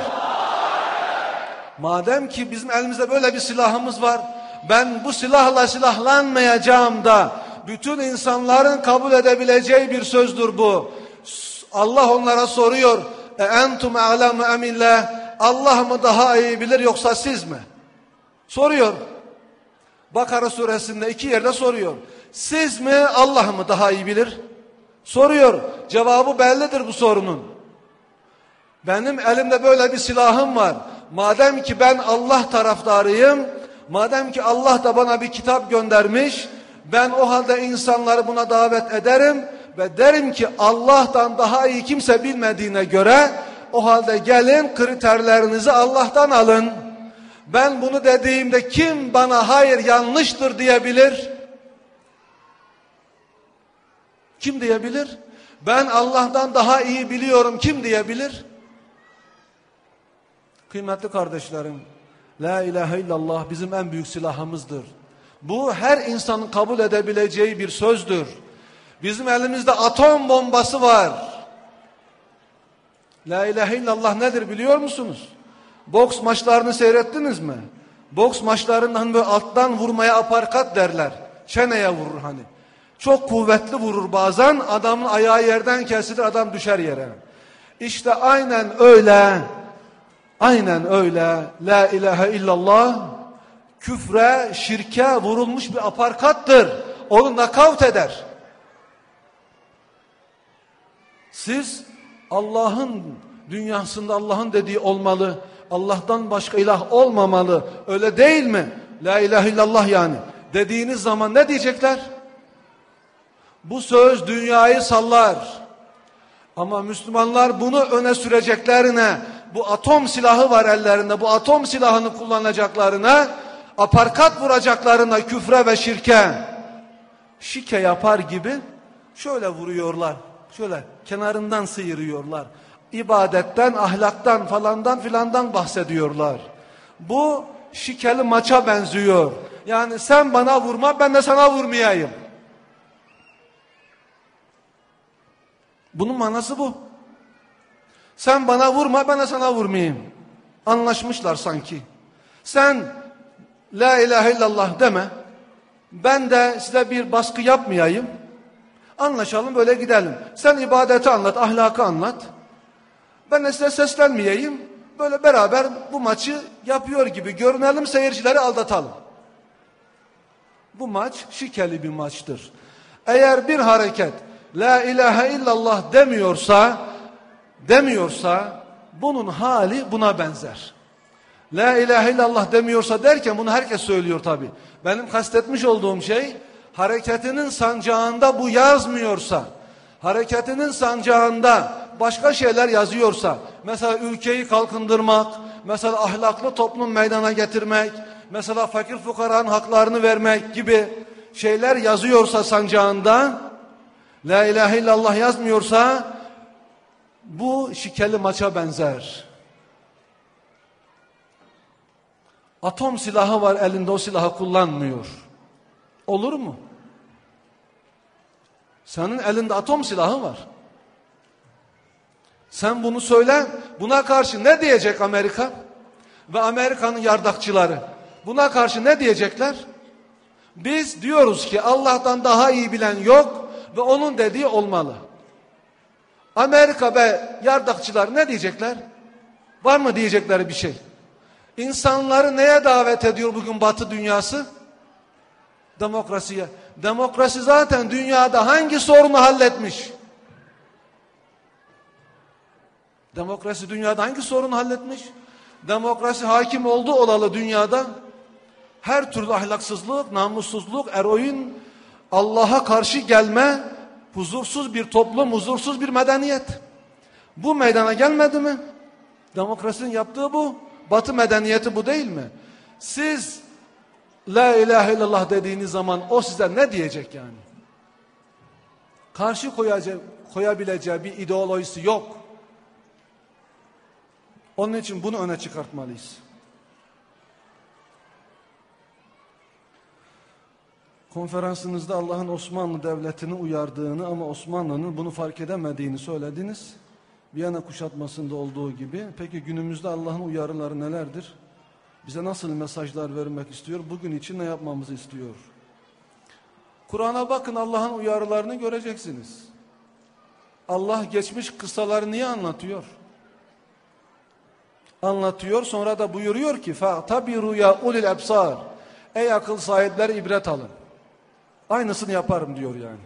Madem ki bizim elimizde böyle bir silahımız var, ben bu silahla silahlanmayacağım da bütün insanların kabul edebileceği bir sözdür bu. Allah onlara soruyor. E entum a'lemu emillah. Allah mı daha iyi bilir yoksa siz mi? Soruyor. Bakara suresinde iki yerde soruyor. Siz mi Allah mı daha iyi bilir? Soruyor. Cevabı bellidir bu sorunun. Benim elimde böyle bir silahım var. Madem ki ben Allah taraftarıyım, madem ki Allah da bana bir kitap göndermiş, ben o halde insanları buna davet ederim ve derim ki Allah'tan daha iyi kimse bilmediğine göre o halde gelin kriterlerinizi Allah'tan alın. Ben bunu dediğimde kim bana hayır yanlıştır diyebilir? Kim diyebilir? Ben Allah'tan daha iyi biliyorum kim diyebilir? Kıymetli kardeşlerim, la ilahe illallah bizim en büyük silahımızdır. Bu her insanın kabul edebileceği bir sözdür. Bizim elimizde atom bombası var. La ilahe illallah nedir biliyor musunuz? Boks maçlarını seyrettiniz mi? Boks maçlarından böyle alttan vurmaya aparkat derler. Çeneye vurur hani. Çok kuvvetli vurur bazen. Adamın ayağı yerden kesilir, adam düşer yere. İşte aynen öyle. Aynen öyle. La ilahe illallah küfre, şirke vurulmuş bir aparkattır. Onu nakavt eder. Siz Allah'ın dünyasında Allah'ın dediği olmalı. Allah'tan başka ilah olmamalı. Öyle değil mi? La ilahe illallah yani. Dediğiniz zaman ne diyecekler? Bu söz dünyayı sallar. Ama Müslümanlar bunu öne süreceklerine, bu atom silahı var ellerinde, bu atom silahını kullanacaklarına, aparkat vuracaklarına küfre ve şirke, şike yapar gibi şöyle vuruyorlar. Şöyle kenarından sıyırıyorlar. İbadetten, ahlaktan falandan filandan bahsediyorlar. Bu şikeli maça benziyor. Yani sen bana vurma, ben de sana vurmayayım. Bunun manası bu. Sen bana vurma, ben de sana vurmayayım. Anlaşmışlar sanki. Sen la ilahe illallah deme. Ben de size bir baskı yapmayayım. Anlaşalım, böyle gidelim. Sen ibadeti anlat, ahlakı anlat. Ben de size seslenmeyeyim. Böyle beraber bu maçı yapıyor gibi görünelim, seyircileri aldatalım. Bu maç şikeli bir maçtır. Eğer bir hareket la ilahe illallah demiyorsa, demiyorsa bunun hali buna benzer. La ilahe illallah demiyorsa derken bunu herkes söylüyor tabi. Benim kastetmiş olduğum şey, hareketinin sancağında bu yazmıyorsa, hareketinin sancağında başka şeyler yazıyorsa, mesela ülkeyi kalkındırmak, mesela ahlaklı toplum meydana getirmek, mesela fakir fukaranın haklarını vermek gibi şeyler yazıyorsa sancağında, la ilahe illallah yazmıyorsa, bu şikeli maça benzer. Atom silahı var elinde, o silahı kullanmıyor. Olur mu? Senin elinde atom silahı var. Sen bunu söyle, buna karşı ne diyecek Amerika? Ve Amerika'nın yardakçıları buna karşı ne diyecekler? Biz diyoruz ki Allah'tan daha iyi bilen yok ve onun dediği olmalı. Amerika ve yardakçılar ne diyecekler? Var mı diyecekleri bir şey? İnsanları neye davet ediyor bugün Batı dünyası? Demokrasiye. Demokrasi zaten dünyada hangi sorunu halletmiş? Demokrasi dünyada hangi sorunu halletmiş? Demokrasi hakim oldu olalı dünyada her türlü ahlaksızlık, namussuzluk, eroin, Allah'a karşı gelme, huzursuz bir toplum, huzursuz bir medeniyet. Bu meydana gelmedi mi? Demokrasinin yaptığı bu. Batı medeniyeti bu değil mi? Siz La ilahe illallah dediğiniz zaman o size ne diyecek yani? Karşı koyacağı, koyabileceği bir ideolojisi yok. Onun için bunu öne çıkartmalıyız. Konferansınızda Allah'ın Osmanlı Devleti'ni uyardığını ama Osmanlı'nın bunu fark edemediğini söylediniz. Viyana kuşatmasında olduğu gibi. Peki günümüzde Allah'ın uyarıları nelerdir? Bize nasıl mesajlar vermek istiyor? Bugün için ne yapmamızı istiyor? Kur'an'a bakın, Allah'ın uyarılarını göreceksiniz. Allah geçmiş kıssaları niye anlatıyor? Anlatıyor, sonra da buyuruyor ki فَاَعْتَبِرُوا يَا اُلِي الْاَبْصَارِ Ey akıl sahipleri, ibret alın. Aynısını yaparım diyor yani.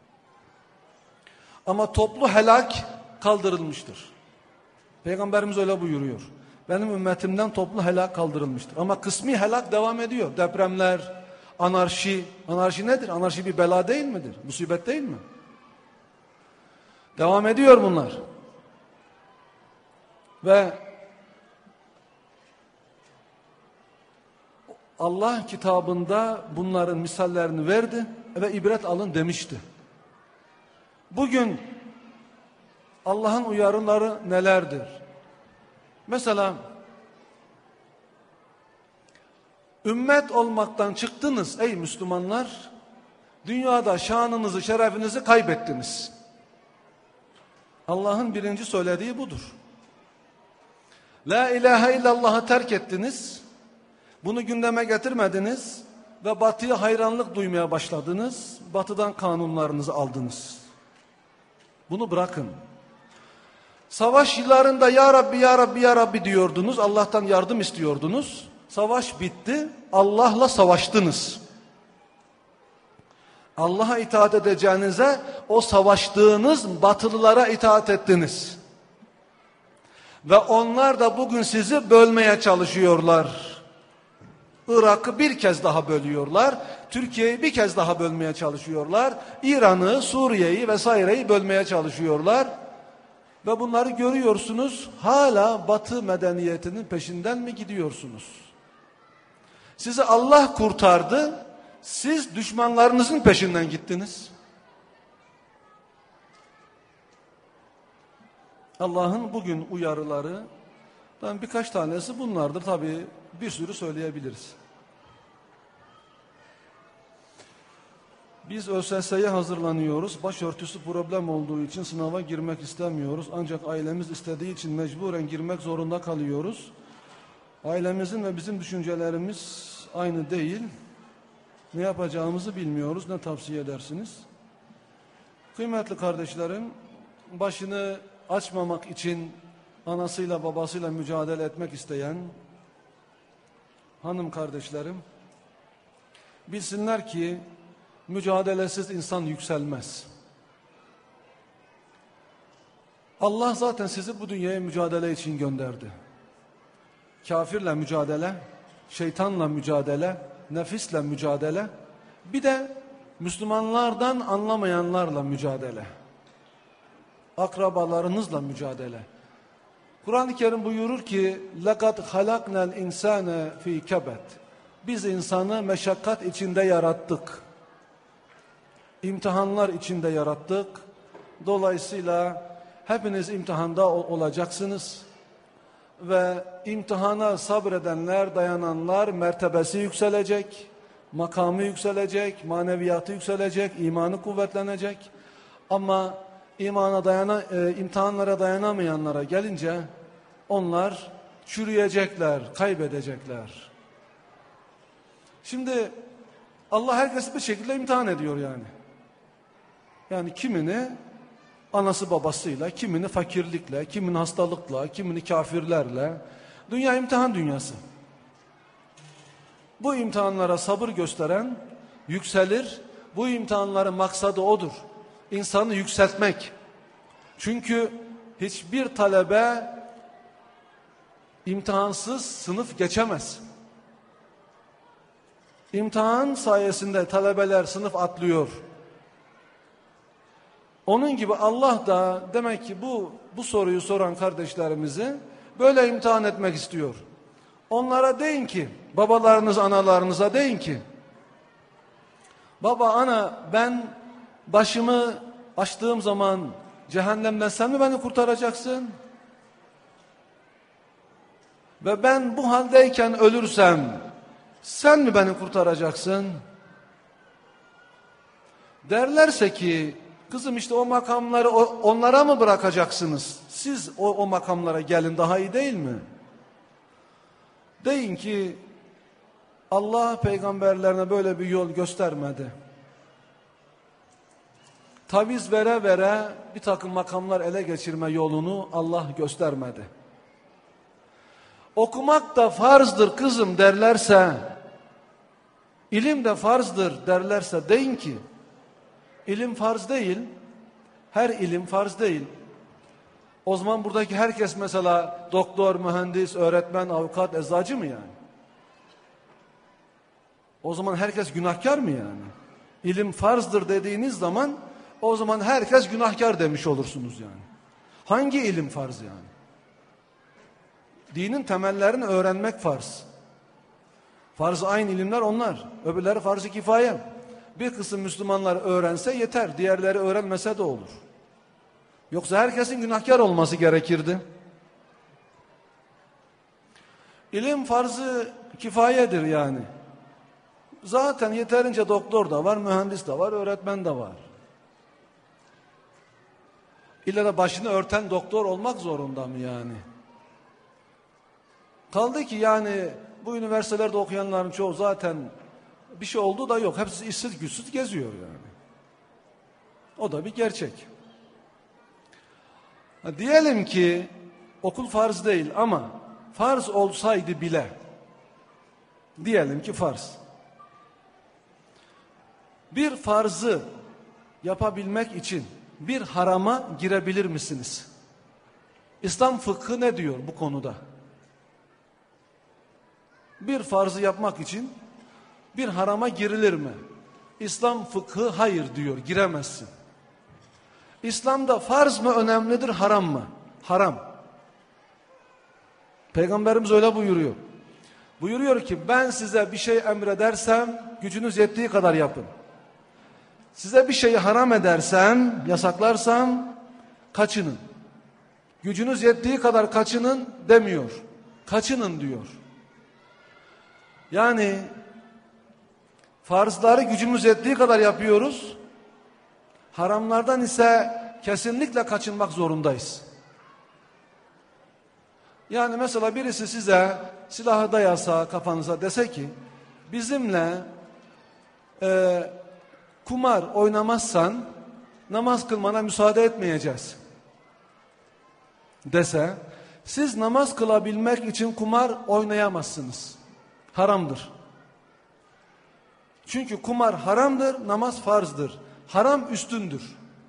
Ama toplu helak kaldırılmıştır. Peygamberimiz öyle buyuruyor. Benim ümmetimden toplu helak kaldırılmıştır. Ama kısmi helak devam ediyor. Depremler, anarşi. Anarşi nedir? Anarşi bir bela değil midir? Musibet değil mi? Devam ediyor bunlar. Ve Allah kitabında bunların misallerini verdi ve ibret alın demişti. Bugün Allah'ın uyarıları nelerdir? Mesela ümmet olmaktan çıktınız ey Müslümanlar, dünyada şanınızı, şerefinizi kaybettiniz. Allah'ın birinci söylediği budur. La ilahe illallah'ı terk ettiniz, bunu gündeme getirmediniz ve batıya hayranlık duymaya başladınız, batıdan kanunlarınızı aldınız. Bunu bırakın. Savaş yıllarında ya Rabbi ya Rabbi ya Rabbi diyordunuz, Allah'tan yardım istiyordunuz. Savaş bitti, Allah'la savaştınız. Allah'a itaat edeceğinize o savaştığınız batılılara itaat ettiniz. Ve onlar da bugün sizi bölmeye çalışıyorlar. Irak'ı bir kez daha bölüyorlar. Türkiye'yi bir kez daha bölmeye çalışıyorlar. İran'ı, Suriye'yi vesaireyi bölmeye çalışıyorlar. Ve bunları görüyorsunuz, hala Batı medeniyetinin peşinden mi gidiyorsunuz? Sizi Allah kurtardı, siz düşmanlarınızın peşinden gittiniz. Allah'ın bugün uyarıları, birkaç tanesi bunlardır, tabii bir sürü söyleyebiliriz. Biz ÖSS'ye hazırlanıyoruz. Başörtüsü problem olduğu için sınava girmek istemiyoruz. Ancak ailemiz istediği için mecburen girmek zorunda kalıyoruz. Ailemizin ve bizim düşüncelerimiz aynı değil. Ne yapacağımızı bilmiyoruz. Ne tavsiye edersiniz? Kıymetli kardeşlerim, başını açmamak için anasıyla babasıyla mücadele etmek isteyen hanım kardeşlerim bilsinler ki mücadelesiz insan yükselmez. Allah zaten sizi bu dünyaya mücadele için gönderdi. Kafirle mücadele, şeytanla mücadele, nefisle mücadele, bir de Müslümanlardan anlamayanlarla mücadele. Akrabalarınızla mücadele. Kur'an-ı Kerim buyurur ki لَقَدْ خَلَقْنَا الْاِنْسَانَ ف۪ي كَبَدٍ Biz insanı meşakkat içinde yarattık. İmtihanlar içinde yarattık. Dolayısıyla hepiniz imtihanda olacaksınız. Ve imtihana sabredenler, dayananlar mertebesi yükselecek, makamı yükselecek, maneviyatı yükselecek, imanı kuvvetlenecek. Ama imana dayana, e, imtihanlara dayanamayanlara gelince onlar çürüyecekler, kaybedecekler. Şimdi Allah herkesi bir şekilde imtihan ediyor yani. Yani kimini anası babasıyla, kimini fakirlikle, kimini hastalıkla, kimini kafirlerle. Dünya imtihan dünyası. Bu imtihanlara sabır gösteren yükselir. Bu imtihanların maksadı odur. İnsanı yükseltmek. Çünkü hiçbir talebe imtihansız sınıf geçemez. İmtihan sayesinde talebeler sınıf atlıyor. Onun gibi Allah da demek ki bu bu soruyu soran kardeşlerimizi böyle imtihan etmek istiyor. Onlara deyin ki, babalarınız, analarınıza deyin ki, baba, ana, ben başımı açtığım zaman cehennemden sen mi beni kurtaracaksın? Ve ben bu haldeyken ölürsem sen mi beni kurtaracaksın? Derlerse ki, kızım işte o makamları onlara mı bırakacaksınız? Siz o, o makamlara gelin, daha iyi değil mi? Deyin ki Allah peygamberlerine böyle bir yol göstermedi. Taviz vere vere bir takım makamlar ele geçirme yolunu Allah göstermedi. Okumak da farzdır kızım derlerse, ilim de farzdır derlerse deyin ki, ilim farz değil, her ilim farz değil. O zaman buradaki herkes mesela doktor, mühendis, öğretmen, avukat, eczacı mı yani? O zaman herkes günahkar mı yani? İlim farzdır dediğiniz zaman o zaman herkes günahkar demiş olursunuz yani. Hangi ilim farz yani? Dinin temellerini öğrenmek farz. Farz-ı ayn ilimler onlar. Öbürleri farz-ı kifaye. Bir kısım Müslümanlar öğrense yeter. Diğerleri öğrenmese de olur. Yoksa herkesin günahkar olması gerekirdi. İlim farz-ı kifayedir yani. Zaten yeterince doktor da var, mühendis de var, öğretmen de var. İlla da başını örten doktor olmak zorunda mı yani? Kaldı ki yani bu üniversitelerde okuyanların çoğu zaten bir şey olduğu da yok. Hepsi işsiz güçsüz geziyor yani. O da bir gerçek. Ha, diyelim ki okul farz değil ama farz olsaydı bile, diyelim ki farz. Bir farzı yapabilmek için bir harama girebilir misiniz? İslam fıkhı ne diyor bu konuda? Bir farzı yapmak için bir harama girilir mi? İslam fıkhı hayır diyor, giremezsin. İslam'da farz mı önemlidir, haram mı? Haram. Peygamberimiz öyle buyuruyor. Buyuruyor ki ben size bir şey emredersem gücünüz yettiği kadar yapın. Size bir şeyi haram edersem, yasaklarsam kaçının. Gücünüz yettiği kadar kaçının demiyor. Kaçının diyor. Yani farzları gücümüz yettiği kadar yapıyoruz. Haramlardan ise kesinlikle kaçınmak zorundayız. Yani mesela birisi size silahı dayasa kafanıza, dese ki bizimle e, kumar oynamazsan namaz kılmana müsaade etmeyeceğiz dese, siz namaz kılabilmek için kumar oynayamazsınız. Haramdır. Çünkü kumar haramdır, namaz farzdır. Haram üstündür.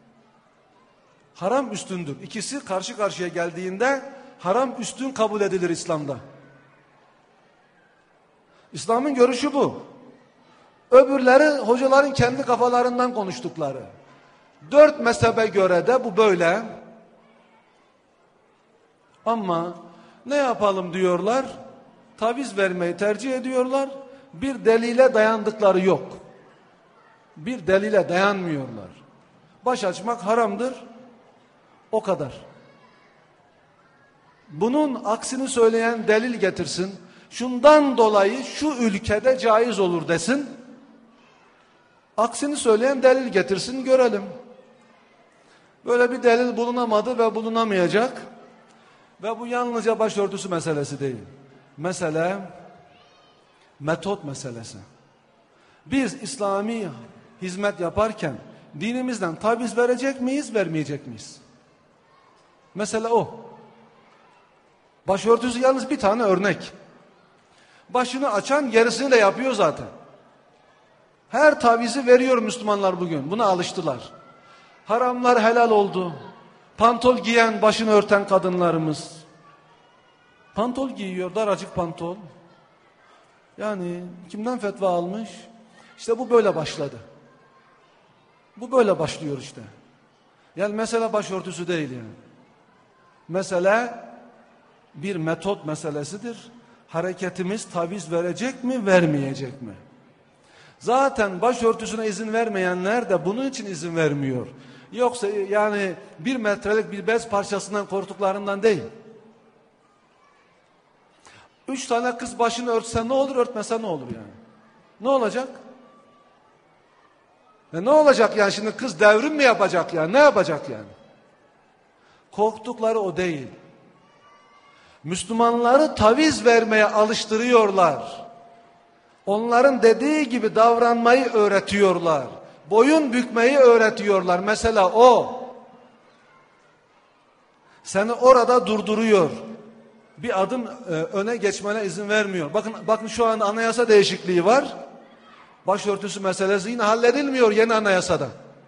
Haram üstündür. İkisi karşı karşıya geldiğinde haram üstün kabul edilir İslam'da. İslam'ın görüşü bu. Öbürleri hocaların kendi kafalarından konuştukları. Dört mezhebe göre de bu böyle. Ama ne yapalım diyorlar? Taviz vermeyi tercih ediyorlar. Bir delile dayandıkları yok. Bir delile dayanmıyorlar. Baş açmak haramdır. O kadar. Bunun aksini söyleyen delil getirsin. Şundan dolayı şu ülkede caiz olur desin. Aksini söyleyen delil getirsin, görelim. Böyle bir delil bulunamadı ve bulunamayacak. Ve bu yalnızca başörtüsü meselesi değil. Mesele metot meselesi. Biz İslami hizmet yaparken dinimizden taviz verecek miyiz, vermeyecek miyiz? Mesele o. Başörtüsü yalnız bir tane örnek. Başını açan gerisini de yapıyor zaten. Her tavizi veriyor Müslümanlar bugün. Buna alıştılar. Haramlar helal oldu. Pantol giyen, başını örten kadınlarımız. Pantol giyiyor, daracık pantol. Yani kimden fetva almış? İşte bu böyle başladı. Bu böyle başlıyor işte. Yani mesele başörtüsü değil yani. Mesele bir metot meselesidir. Hareketimiz taviz verecek mi, vermeyecek mi? Zaten başörtüsüne izin vermeyenler de bunun için izin vermiyor. Yoksa yani bir metrelik bir bez parçasından korktuklarından değil. Üç tane kız başını örtse ne olur, örtmese ne olur yani? Ne olacak? Ya ne olacak yani şimdi kız devrim mi yapacak yani? Ne yapacak yani? Korktukları o değil. Müslümanları taviz vermeye alıştırıyorlar. Onların dediği gibi davranmayı öğretiyorlar. Boyun bükmeyi öğretiyorlar. Mesela o. Seni orada durduruyor. Bir adım e, öne geçmene izin vermiyor. Bakın bakın şu anda anayasa değişikliği var. Başörtüsü meselesi yine halledilmiyor yeni anayasada.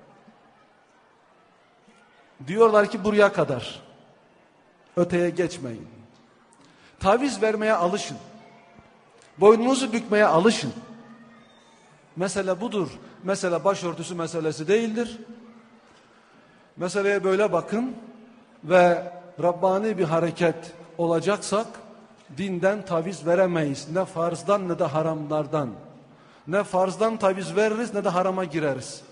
Diyorlar ki buraya kadar. Öteye geçmeyin. Taviz vermeye alışın. Boynunuzu bükmeye alışın. Mesele budur. Mesele başörtüsü meselesi değildir. Meseleye böyle bakın ve Rabbani bir hareket olacaksak dinden taviz veremeyiz. Ne farzdan ne de haramlardan. Ne farzdan taviz veririz ne de harama gireriz.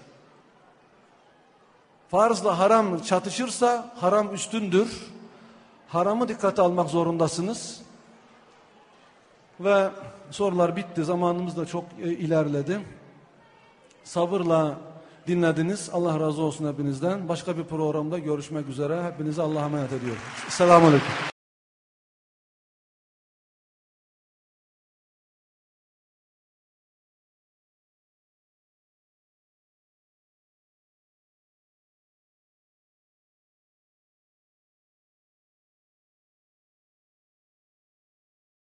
Farzla haram çatışırsa haram üstündür. Haramı dikkate almak zorundasınız. Ve sorular bitti. Zamanımız da çok e, ilerledi. Sabırla dinlediniz. Allah razı olsun hepinizden. Başka bir programda görüşmek üzere. Hepinize Allah'a emanet ediyorum. Selamun Aleyküm.